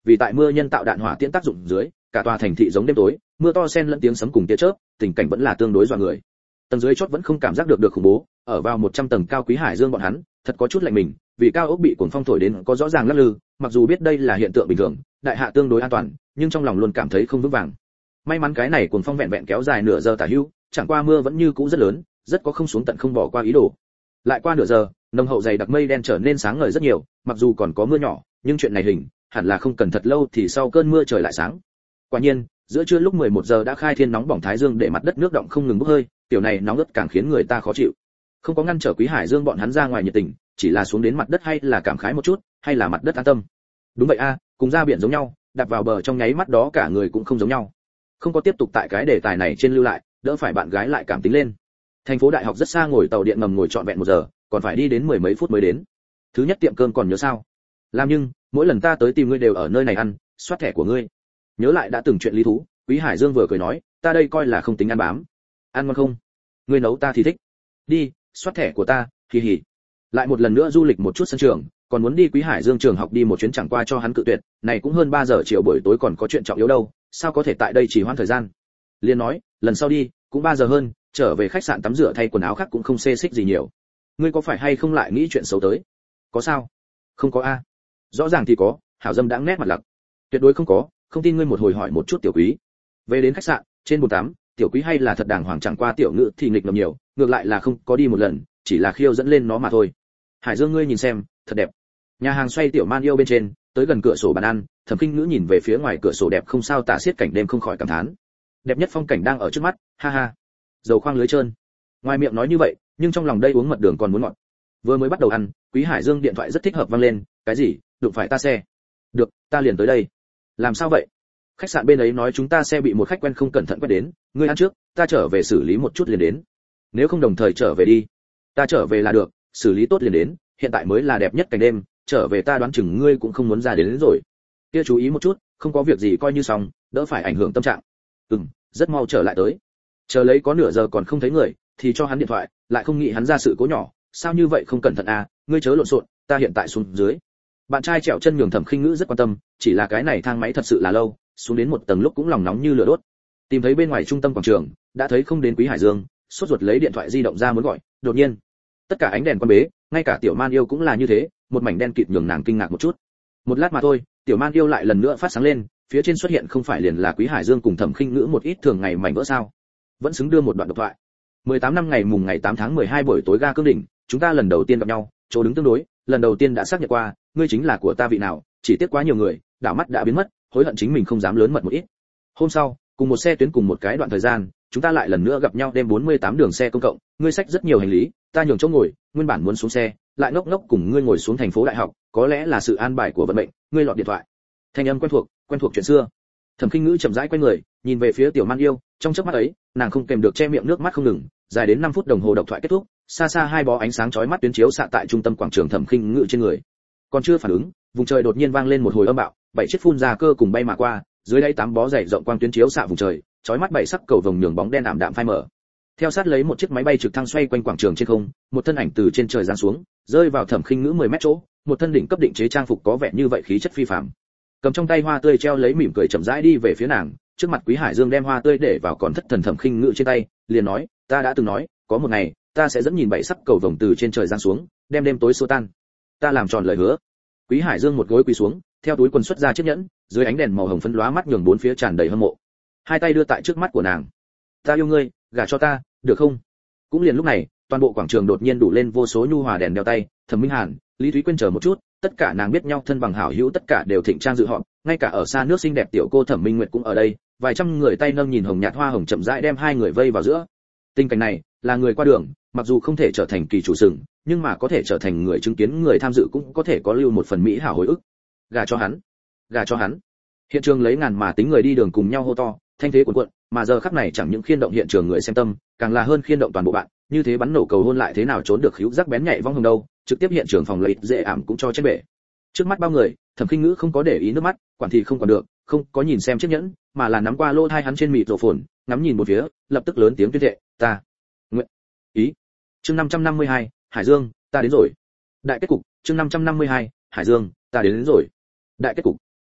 vì tại mưa nhân tạo đạn hỏa tiễn tác dụng dưới, cả tòa thành thị giống đêm tối, mưa to xen lẫn tiếng sấm cùng tia chớp, tình cảnh vẫn là tương đối dọa người. Tầng dưới chót vẫn không cảm giác được khủng bố, ở vào 100 tầng cao Quý Hải Dương bọn hắn, thật có chút lạnh mình, vì cao ốc bị cuồng phong thổi đến có rõ ràng lắc lư, mặc dù biết đây là hiện tượng bình thường, đại hạ tương đối an toàn, nhưng trong lòng luôn cảm thấy không vững vàng. May mắn cái này cuồng phong vẹn vẹn kéo dài nửa giờ tả hữu, chẳng qua mưa vẫn như cũ rất lớn, rất có không xuống tận không bỏ qua ý đồ. Lại qua nửa giờ, nồng hậu dày đặc mây đen trở nên sáng ngời rất nhiều, mặc dù còn có mưa nhỏ, nhưng chuyện này hình hẳn là không cần thật lâu thì sau cơn mưa trời lại sáng. Quả nhiên, giữa trưa lúc 11 giờ đã khai thiên nóng bỏng thái dương để mặt đất nước động không ngừng bốc hơi, tiểu này nóng ướt càng khiến người ta khó chịu. Không có ngăn trở Quý Hải Dương bọn hắn ra ngoài nhiệt tình, chỉ là xuống đến mặt đất hay là cảm khái một chút, hay là mặt đất an tâm. Đúng vậy a, cùng ra biển giống nhau, đạp vào bờ trong nháy mắt đó cả người cũng không giống nhau. Không có tiếp tục tại cái đề tài này trên lưu lại, đỡ phải bạn gái lại cảm tính lên. Thành phố đại học rất xa, ngồi tàu điện ngầm ngồi trọn vẹn 1 giờ, còn phải đi đến 10 mấy phút mới đến. Thứ nhất tiệm cơm còn nhớ sao? Làm nhưng, mỗi lần ta tới tìm ngươi đều ở nơi này ăn, soát thẻ của ngươi. Nhớ lại đã từng chuyện lý thú, Quý Hải Dương vừa cười nói, ta đây coi là không tính ăn bám. Ăn ngon không? Ngươi nấu ta thì thích. Đi, soát thẻ của ta, kỳ hỉ. Lại một lần nữa du lịch một chút sân trường, còn muốn đi Quý Hải Dương trường học đi một chuyến chẳng qua cho hắn cự tuyệt, này cũng hơn 3 giờ chiều buổi tối còn có chuyện trọng yếu đâu, sao có thể tại đây chỉ hoãn thời gian. Liên nói, lần sau đi, cũng 3 giờ hơn, trở về khách sạn tắm rửa thay quần áo khác cũng không xê xích gì nhiều. Ngươi có phải hay không lại nghĩ chuyện xấu tới? Có sao? Không có a. Rõ ràng thì có, Hảo Dâm đã nét mặt lặc. Tuyệt đối không có, không tin ngươi một hồi hỏi một chút Tiểu Quý. Về đến khách sạn, trên bồn tắm, Tiểu Quý hay là thật đàng hoàng, chẳng qua Tiểu Ngự thì nghịch ngợm nhiều, ngược lại là không có đi một lần, chỉ là khiêu dẫn lên nó mà thôi. Hải Dương ngươi nhìn xem, thật đẹp. Nhà hàng xoay Tiểu Man yêu bên trên, tới gần cửa sổ bàn ăn, Thẩm Khinh Ngữ nhìn về phía ngoài cửa sổ đẹp không sao tả xiết cảnh đêm không khỏi cảm thán. Đẹp nhất phong cảnh đang ở trước mắt, ha ha. Dầu khoang lưới trơn. Ngoài miệng nói như vậy, nhưng trong lòng đây uống mật đường còn muốn ngọt. Vừa mới bắt đầu ăn, Quý Hải Dương điện thoại rất thích hợp vang lên, cái gì? Đụng phải ta xe. Được, ta liền tới đây. Làm sao vậy? Khách sạn bên ấy nói chúng ta xe bị một khách quen không cẩn thận quét đến, ngươi ăn trước, ta trở về xử lý một chút liền đến. Nếu không đồng thời trở về đi. Ta trở về là được, xử lý tốt liền đến, hiện tại mới là đẹp nhất cảnh đêm, trở về ta đoán chừng ngươi cũng không muốn ra đến rồi. Kia chú ý một chút, không có việc gì coi như xong, đỡ phải ảnh hưởng tâm trạng. Rất mau trở lại tới. Chờ lấy có nửa giờ còn không thấy người, thì cho hắn điện thoại, lại không nghĩ hắn ra sự cố nhỏ, sao như vậy không cẩn thận à, ngươi chớ lộn xộn, ta hiện tại xuống dưới. Bạn trai trèo chân nhường Thẩm Khinh Ngữ rất quan tâm, chỉ là cái này thang máy thật sự là lâu, xuống đến một tầng lúc cũng lòng nóng như lửa đốt. Tìm thấy bên ngoài trung tâm quảng trường, đã thấy không đến Quý Hải Dương, sốt ruột lấy điện thoại di động ra muốn gọi, đột nhiên, tất cả ánh đèn quan bế, ngay cả Tiểu Man yêu cũng là như thế, một mảnh đen kịt nhường nàng kinh ngạc một chút. Một lát mà thôi, Tiểu Man yêu lại lần nữa phát sáng lên, phía trên xuất hiện không phải liền là Quý Hải Dương cùng Thẩm Khinh Ngữ một ít thường ngày mảnh vỡ sao? Vẫn xứng đưa một đoạn độc thoại. 18 năm ngày mùng ngày 8 tháng 12 buổi tối ga Cương Đỉnh, chúng ta lần đầu tiên gặp nhau, chỗ đứng tương đối, lần đầu tiên đã xác nhận qua, ngươi chính là của ta vị nào, chỉ tiếc quá nhiều người, đảo mắt đã biến mất, hối hận chính mình không dám lớn mật một ít. Hôm sau, cùng một xe tuyến cùng một cái đoạn thời gian, chúng ta lại lần nữa gặp nhau đêm 48 đường xe công cộng, ngươi xách rất nhiều hành lý, ta nhường chỗ ngồi, nguyên bản muốn xuống xe, lại ngốc ngốc cùng ngươi ngồi xuống thành phố đại học, có lẽ là sự an bài của vận mệnh, ngươi lọt điện thoại. Thanh âm quen thuộc chuyện xưa. Thẩm Khinh Ngữ chậm rãi quay người, nhìn về phía Tiểu Man yêu, trong chớp mắt ấy, nàng không kềm được che miệng nước mắt không ngừng, dài đến 5 phút đồng hồ độc thoại kết thúc, xa xa hai bó ánh sáng chói mắt tuyến chiếu xạ tại trung tâm quảng trường Thẩm Khinh Ngữ trên người. Còn chưa phản ứng, vùng trời đột nhiên vang lên một hồi âm bạo, 7 chiếc phun ra cơ cùng bay mà qua, dưới đây 8 bó dày rộng quang tuyến chiếu xạ vùng trời, chói mắt 7 sắc cầu vồng nhường bóng đen ảm đạm phai mờ. Theo sát lấy một chiếc máy bay trực thăng xoay quanh quảng trường trên không, một thân ảnh từ trên trời giáng xuống, rơi vào Thẩm Khinh Ngữ 10 mét chỗ, một thân đỉnh cấp định chế trang phục có vẻ như vậy khí chất phi phàm. Cầm trong tay hoa tươi treo lấy mỉm cười chậm rãi đi về phía nàng, trước mặt Quý Hải Dương đem hoa tươi để vào còn thất thần Thẩm Khinh Ngữ trên tay, liền nói, ta đã từng nói, có một ngày, ta sẽ dẫn nhìn 7 sắc cầu vồng từ trên trời giáng xuống, đem đêm tối xua tan. Ta làm tròn lời hứa. Quý Hải Dương một gối quỳ xuống, theo túi quần xuất ra chiếc nhẫn, dưới ánh đèn màu hồng phấn lóa mắt nhường bốn phía tràn đầy hâm mộ. Hai tay đưa tại trước mắt của nàng. Ta yêu ngươi, gả cho ta, được không? Cũng liền lúc này, toàn bộ quảng trường đột nhiên đủ lên vô số nhu hòa đèn đeo tay, Thẩm Minh Hàn, Lý Thúy Quyên chờ một chút, tất cả nàng biết nhau thân bằng hảo hữu tất cả đều thịnh trang dự họp, ngay cả ở xa nước xinh đẹp tiểu cô Thẩm Minh Nguyệt cũng ở đây, vài trăm người tay nâng nhìn hồng nhạt hoa hồng chậm rãi đem hai người vây vào giữa. Tình cảnh này, là người qua đường, mặc dù không thể trở thành kỳ chủ sừng, nhưng mà có thể trở thành người chứng kiến, người tham dự cũng có thể có lưu một phần mỹ hảo hồi ức. Gả cho hắn, gả cho hắn. Hiện trường lấy ngàn mà tính người đi đường cùng nhau hô to, thanh thế cuồn cuộn, mà giờ khắc này chẳng những khiên động hiện trường người xem tâm, càng là hơn khiên động toàn bộ bạn, như thế bắn nổ cầu hôn lại thế nào trốn được hữu giác bén nhạy vong hồng đâu, trực tiếp hiện trường phòng lấy dễ ảm cũng cho chết bể. Trước mắt bao người, Thẩm Khinh Ngữ không có để ý nước mắt, quản thì không còn được, không có nhìn xem chiếc nhẫn, mà là nắm qua lô thai hắn trên mịt rộ phồn, ngắm nhìn một phía, lập tức lớn tiếng tuyên thệ, ta nguyện ý. Chương 552, Hải Dương, ta đến rồi. Đại kết cục, chương 552, Hải Dương, ta đến rồi. Đại kết cục.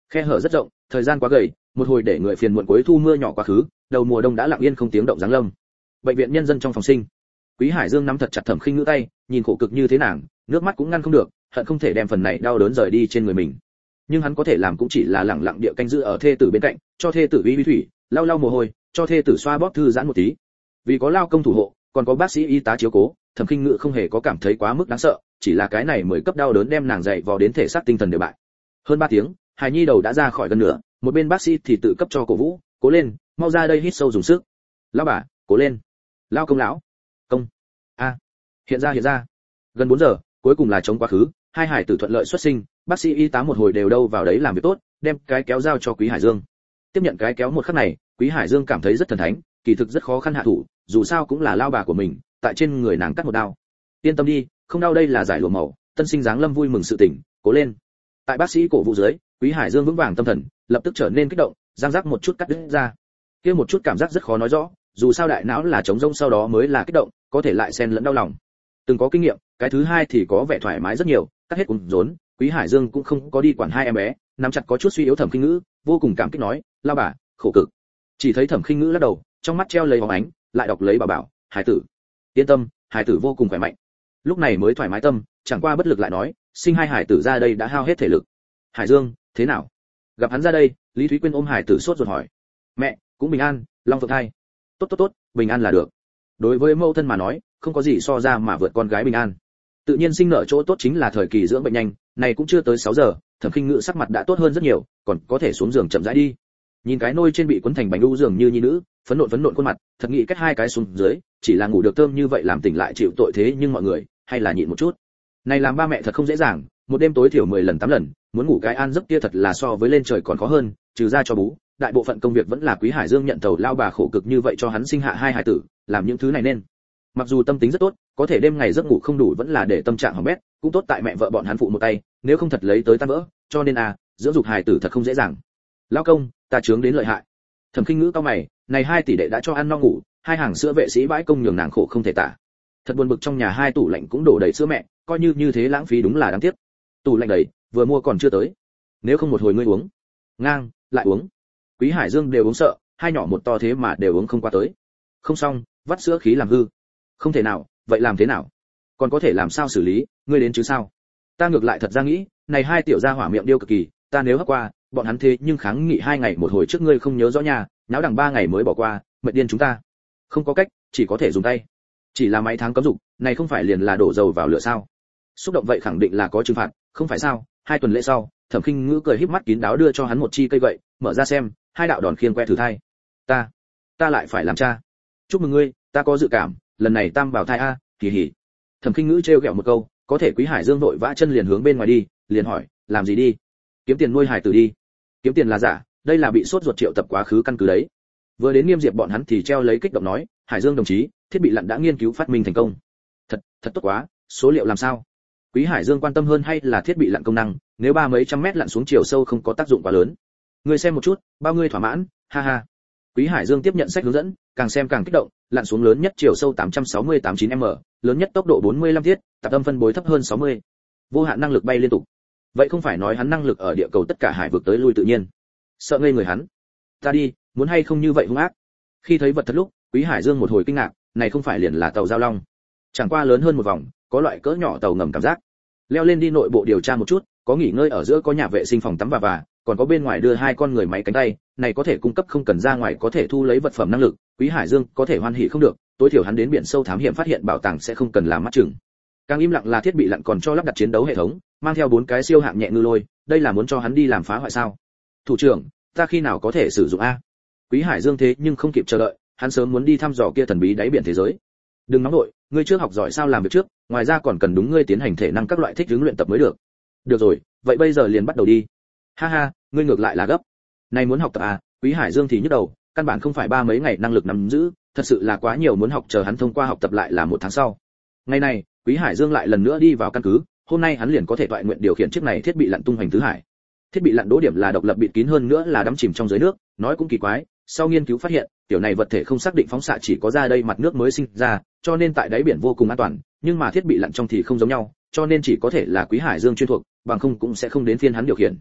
Khe hở rất rộng, thời gian quá gầy, một hồi để người phiền muộn cuối thu mưa nhỏ quá khứ, đầu mùa đông đã lặng yên không tiếng động giáng lâm. Bệnh viện nhân dân trong phòng sinh, Quý Hải Dương nắm thật chặt Thẩm Khinh Ngữ tay, nhìn khổ cực như thế nàng, nước mắt cũng ngăn không được, hận không thể đem phần này đau đớn rời đi trên người mình. Nhưng hắn có thể làm cũng chỉ là lặng lặng địa canh giữ ở thê tử bên cạnh, cho thê tử uy thủy, lau lau mồ hôi, cho thê tử xoa bóp thư giãn một tí. Vì có lao công thủ hộ, còn có bác sĩ y tá chiếu cố, Thẩm Khinh Ngữ không hề có cảm thấy quá mức đáng sợ, chỉ là cái này 10 cấp đau đớn đem nàng dậy vò đến thể xác tinh thần đều bại. Hơn 3 tiếng, hài nhi đầu đã ra khỏi gần nửa, một bên bác sĩ thì tự cấp cho cổ vũ, cố lên, mau ra đây hít sâu dùng sức. Lão bà, cố lên. Lao công lão. Công. A. Hiện ra. Gần 4 giờ, cuối cùng là chống quá khứ, hai hải tử thuận lợi xuất sinh, bác sĩ y tá một hồi đều đâu vào đấy làm việc tốt, đem cái kéo giao cho Quý Hải Dương. Tiếp nhận cái kéo một khắc này, Quý Hải Dương cảm thấy rất thần thánh, kỳ thực rất khó khăn hạ thủ, dù sao cũng là lao bà của mình, tại trên người nàng cắt một đao. Yên tâm đi, không đau đây là giải lụa màu, tân sinh dáng lâm vui mừng sự tỉnh, cố lên. Tại bác sĩ cổ vũ dưới, Quý Hải Dương vững vàng tâm thần, lập tức trở nên kích động, giang giác một chút cắt đứt ra. Kia một chút cảm giác rất khó nói rõ, dù sao đại não là trống rỗng sau đó mới là kích động, có thể lại xen lẫn đau lòng. Từng có kinh nghiệm, cái thứ hai thì có vẻ thoải mái rất nhiều, cắt hết cùng rốn, Quý Hải Dương cũng không có đi quản hai em bé, nắm chặt có chút suy yếu Thẩm Khinh Ngữ, vô cùng cảm kích nói, lao bà, khổ cực. Chỉ thấy Thẩm Khinh Ngữ lắc đầu, trong mắt treo lấy bóng ánh, lại đọc lấy bảo, hải tử, yên tâm, hải tử vô cùng khỏe mạnh. Lúc này mới thoải mái tâm, chẳng qua bất lực lại nói, sinh hai hải tử ra đây đã hao hết thể lực. Hải Dương, thế nào? Gặp hắn ra đây, Lý Thúy Quyên ôm hải tử sốt ruột hỏi. Mẹ, cũng bình an, long phượng thai. Tốt, bình an là được. Đối với mẫu thân mà nói, không có gì so ra mà vượt con gái bình an. Tự nhiên sinh nở chỗ tốt chính là thời kỳ dưỡng bệnh nhanh, này cũng chưa tới 6 giờ, Thẩm Khinh Ngữ sắc mặt đã tốt hơn rất nhiều, còn có thể xuống giường chậm rãi đi. Nhìn cái nôi trên bị cuốn thành bánh đu dường như nhi nữ, phấn nộn khuôn mặt, thật nghĩ cách hai cái xuống dưới, chỉ là ngủ được thơm như vậy làm tỉnh lại chịu tội thế nhưng mọi người, hay là nhịn một chút. Này làm ba mẹ thật không dễ dàng, một đêm tối thiểu 10 lần 8 lần, muốn ngủ cái an giấc kia thật là so với lên trời còn khó hơn, trừ ra cho bú, đại bộ phận công việc vẫn là Quý Hải Dương nhận tàu lao bà khổ cực như vậy cho hắn sinh hạ hai hài tử, làm những thứ này nên. Mặc dù tâm tính rất tốt, có thể đêm ngày giấc ngủ không đủ vẫn là để tâm trạng hỏng bét, cũng tốt tại mẹ vợ bọn hắn phụ một tay, nếu không thật lấy tới tan vỡ, cho nên dưỡng dục hài tử thật không dễ dàng. Lão công, ta chướng đến lợi hại. Thẩm Khinh Ngữ cao mày, này hai tỷ đệ đã cho ăn no ngủ, hai hàng sữa vệ sĩ bãi công nhường nàng khổ không thể tả. Thật buồn bực trong nhà hai tủ lạnh cũng đổ đầy sữa mẹ, coi như thế lãng phí đúng là đáng tiếc. Tủ lạnh đầy, vừa mua còn chưa tới. Nếu không một hồi ngươi uống. Ngang, lại uống. Quý Hải Dương đều uống sợ, hai nhỏ một to thế mà đều uống không qua tới. Không xong, vắt sữa khí làm hư. Không thể nào, vậy làm thế nào? Còn có thể làm sao xử lý, ngươi đến chứ sao? Ta ngược lại thật ra nghĩ, này hai tiểu gia hỏa miệng điêu cực kỳ, ta nếu hấp qua, bọn hắn thế nhưng kháng nghị 2 ngày một hồi trước ngươi không nhớ rõ nhà, náo đằng 3 ngày mới bỏ qua, mệt điên chúng ta. Không có cách, chỉ có thể dùng tay. Chỉ là mấy tháng cấm dục, này không phải liền là đổ dầu vào lửa sao? Xúc động vậy khẳng định là có trừng phạt, không phải sao? 2 tuần lễ sau, Thẩm Khinh Ngữ cười híp mắt kín đáo đưa cho hắn một chi cây gậy, mở ra xem, hai đạo đòn khiên que thử thai. Ta lại phải làm cha. Chúc mừng ngươi, ta có dự cảm, lần này tam bảo thai kỳ hỉ. Thẩm Khinh Ngữ trêu ghẹo một câu, có thể Quý Hải Dương vội vã chân liền hướng bên ngoài đi, liền hỏi, làm gì đi? Kiếm tiền nuôi hải tử đi. Kiếm tiền là giả, đây là bị sốt ruột triệu tập quá khứ căn cứ đấy. Vừa đến Nghiêm Diệp bọn hắn thì treo lấy kích động nói, Hải Dương đồng chí, thiết bị lặn đã nghiên cứu phát minh thành công. Thật tốt quá, số liệu làm sao? Quý Hải Dương quan tâm hơn hay là thiết bị lặn công năng, nếu ba mấy trăm mét lặn xuống chiều sâu không có tác dụng quá lớn. Ngươi xem một chút, bao ngươi thỏa mãn, ha ha. Quý Hải Dương tiếp nhận sách hướng dẫn, càng xem càng kích động, lặn xuống lớn nhất chiều sâu 868,9m, lớn nhất tốc độ 45 thiết, tạp âm phân bối thấp hơn 60. Vô hạn năng lực bay liên tục. Vậy không phải nói hắn năng lực ở địa cầu tất cả hải vực tới lui tự nhiên. Sợ ngây người hắn. Ta đi, muốn hay không như vậy hung ác. Khi thấy vật thật lúc, Quý Hải Dương một hồi kinh ngạc, này không phải liền là tàu Giao Long. Chẳng qua lớn hơn một vòng, có loại cỡ nhỏ tàu ngầm cảm giác. Leo lên đi nội bộ điều tra một chút, có nghỉ ngơi ở giữa có nhà vệ sinh phòng tắm và còn có bên ngoài đưa 2 con người máy cánh tay, này có thể cung cấp không cần ra ngoài có thể thu lấy vật phẩm năng lực, Quý Hải Dương có thể hoan hỉ không được, tối thiểu hắn đến biển sâu thám hiểm phát hiện bảo tàng sẽ không cần làm mắt chừng. Càng im lặng là thiết bị lặn còn cho lắp đặt chiến đấu hệ thống, mang theo 4 cái siêu hạng nhẹ ngư lôi, đây là muốn cho hắn đi làm phá hoại sao? Thủ trưởng, ta khi nào có thể sử dụng Quý Hải Dương thế nhưng không kịp chờ đợi, hắn sớm muốn đi thăm dò kia thần bí đáy biển thế giới. Đừng nóng nội, ngươi trước học giỏi sao làm việc trước, ngoài ra còn cần đúng ngươi tiến hành thể năng các loại thích ứng luyện tập mới được. Được rồi, vậy bây giờ liền bắt đầu đi. Ha ha, ngươi ngược lại là gấp. Này muốn học tập Quý Hải Dương thì nhức đầu, căn bản không phải 3 mấy ngày năng lực nắm giữ, thật sự là quá nhiều muốn học, chờ hắn thông qua học tập lại là 1 tháng sau. Ngày này, Quý Hải Dương lại lần nữa đi vào căn cứ, hôm nay hắn liền có thể toại nguyện điều khiển chiếc này thiết bị lặn tung hoành tứ hải. Thiết bị lặn đỗ điểm là độc lập bịt kín hơn nữa là đắm chìm trong dưới nước, nói cũng kỳ quái, sau nghiên cứu phát hiện, tiểu này vật thể không xác định phóng xạ chỉ có ra đây mặt nước mới sinh ra, cho nên tại đáy biển vô cùng an toàn, nhưng mà thiết bị lặn trong thì không giống nhau, cho nên chỉ có thể là Quý Hải Dương chuyên thuộc, bằng không cũng sẽ không đến phiên hắn điều khiển.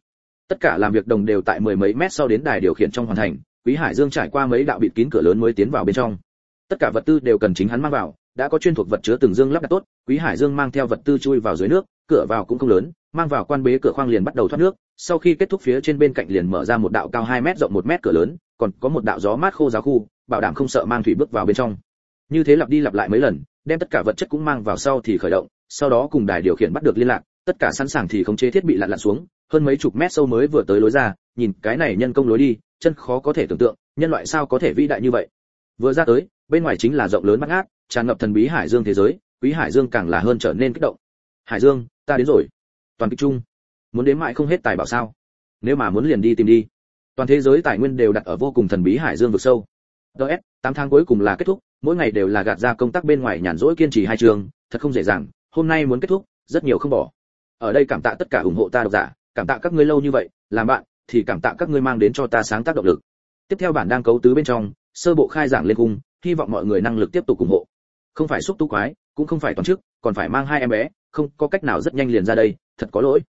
Tất cả làm việc đồng đều tại mười mấy mét sau đến đài điều khiển trong hoàn thành, Quý Hải Dương trải qua mấy đạo bịt kín cửa lớn mới tiến vào bên trong. Tất cả vật tư đều cần chính hắn mang vào, đã có chuyên thuộc vật chứa từng dương lắp đặt tốt, Quý Hải Dương mang theo vật tư chui vào dưới nước, cửa vào cũng không lớn, mang vào quan bế cửa khoang liền bắt đầu thoát nước, sau khi kết thúc phía trên bên cạnh liền mở ra một đạo cao 2 mét rộng 1 mét cửa lớn, còn có một đạo gió mát khô giáo khu, bảo đảm không sợ mang thủy bước vào bên trong. Như thế lặp đi lặp lại mấy lần, đem tất cả vật chất cũng mang vào sau thì khởi động, sau đó cùng đài điều khiển bắt được liên lạc, tất cả sẵn sàng thì khống chế thiết bị lặn xuống, hơn mấy chục mét sâu mới vừa tới lối ra, nhìn cái này nhân công lối đi, chân khó có thể tưởng tượng, nhân loại sao có thể vĩ đại như vậy. Vừa ra tới, bên ngoài chính là rộng lớn bát ngát, tràn ngập thần bí hải dương thế giới, Quý Hải Dương càng là hơn trở nên kích động. Hải Dương, ta đến rồi. Toàn kích chung. Muốn đến mãi không hết tài bảo sao? Nếu mà muốn liền đi tìm đi. Toàn thế giới tài nguyên đều đặt ở vô cùng thần bí hải dương vực sâu. DS, 8 tháng cuối cùng là kết thúc, mỗi ngày đều là gạt ra công tác bên ngoài nhàn rỗi kiên trì 2 trường, thật không dễ dàng, hôm nay muốn kết thúc, rất nhiều không bỏ. Ở đây cảm tạ tất cả ủng hộ ta độc giả, cảm tạ các ngươi lâu như vậy, làm bạn thì cảm tạ các ngươi mang đến cho ta sáng tác động lực. Tiếp theo bản đang cấu tứ bên trong, sơ bộ khai giảng lên cung, hy vọng mọi người năng lực tiếp tục ủng hộ. Không phải xúc tú quái, cũng không phải toàn chức, còn phải mang 2 em bé, không có cách nào rất nhanh liền ra đây, thật có lỗi.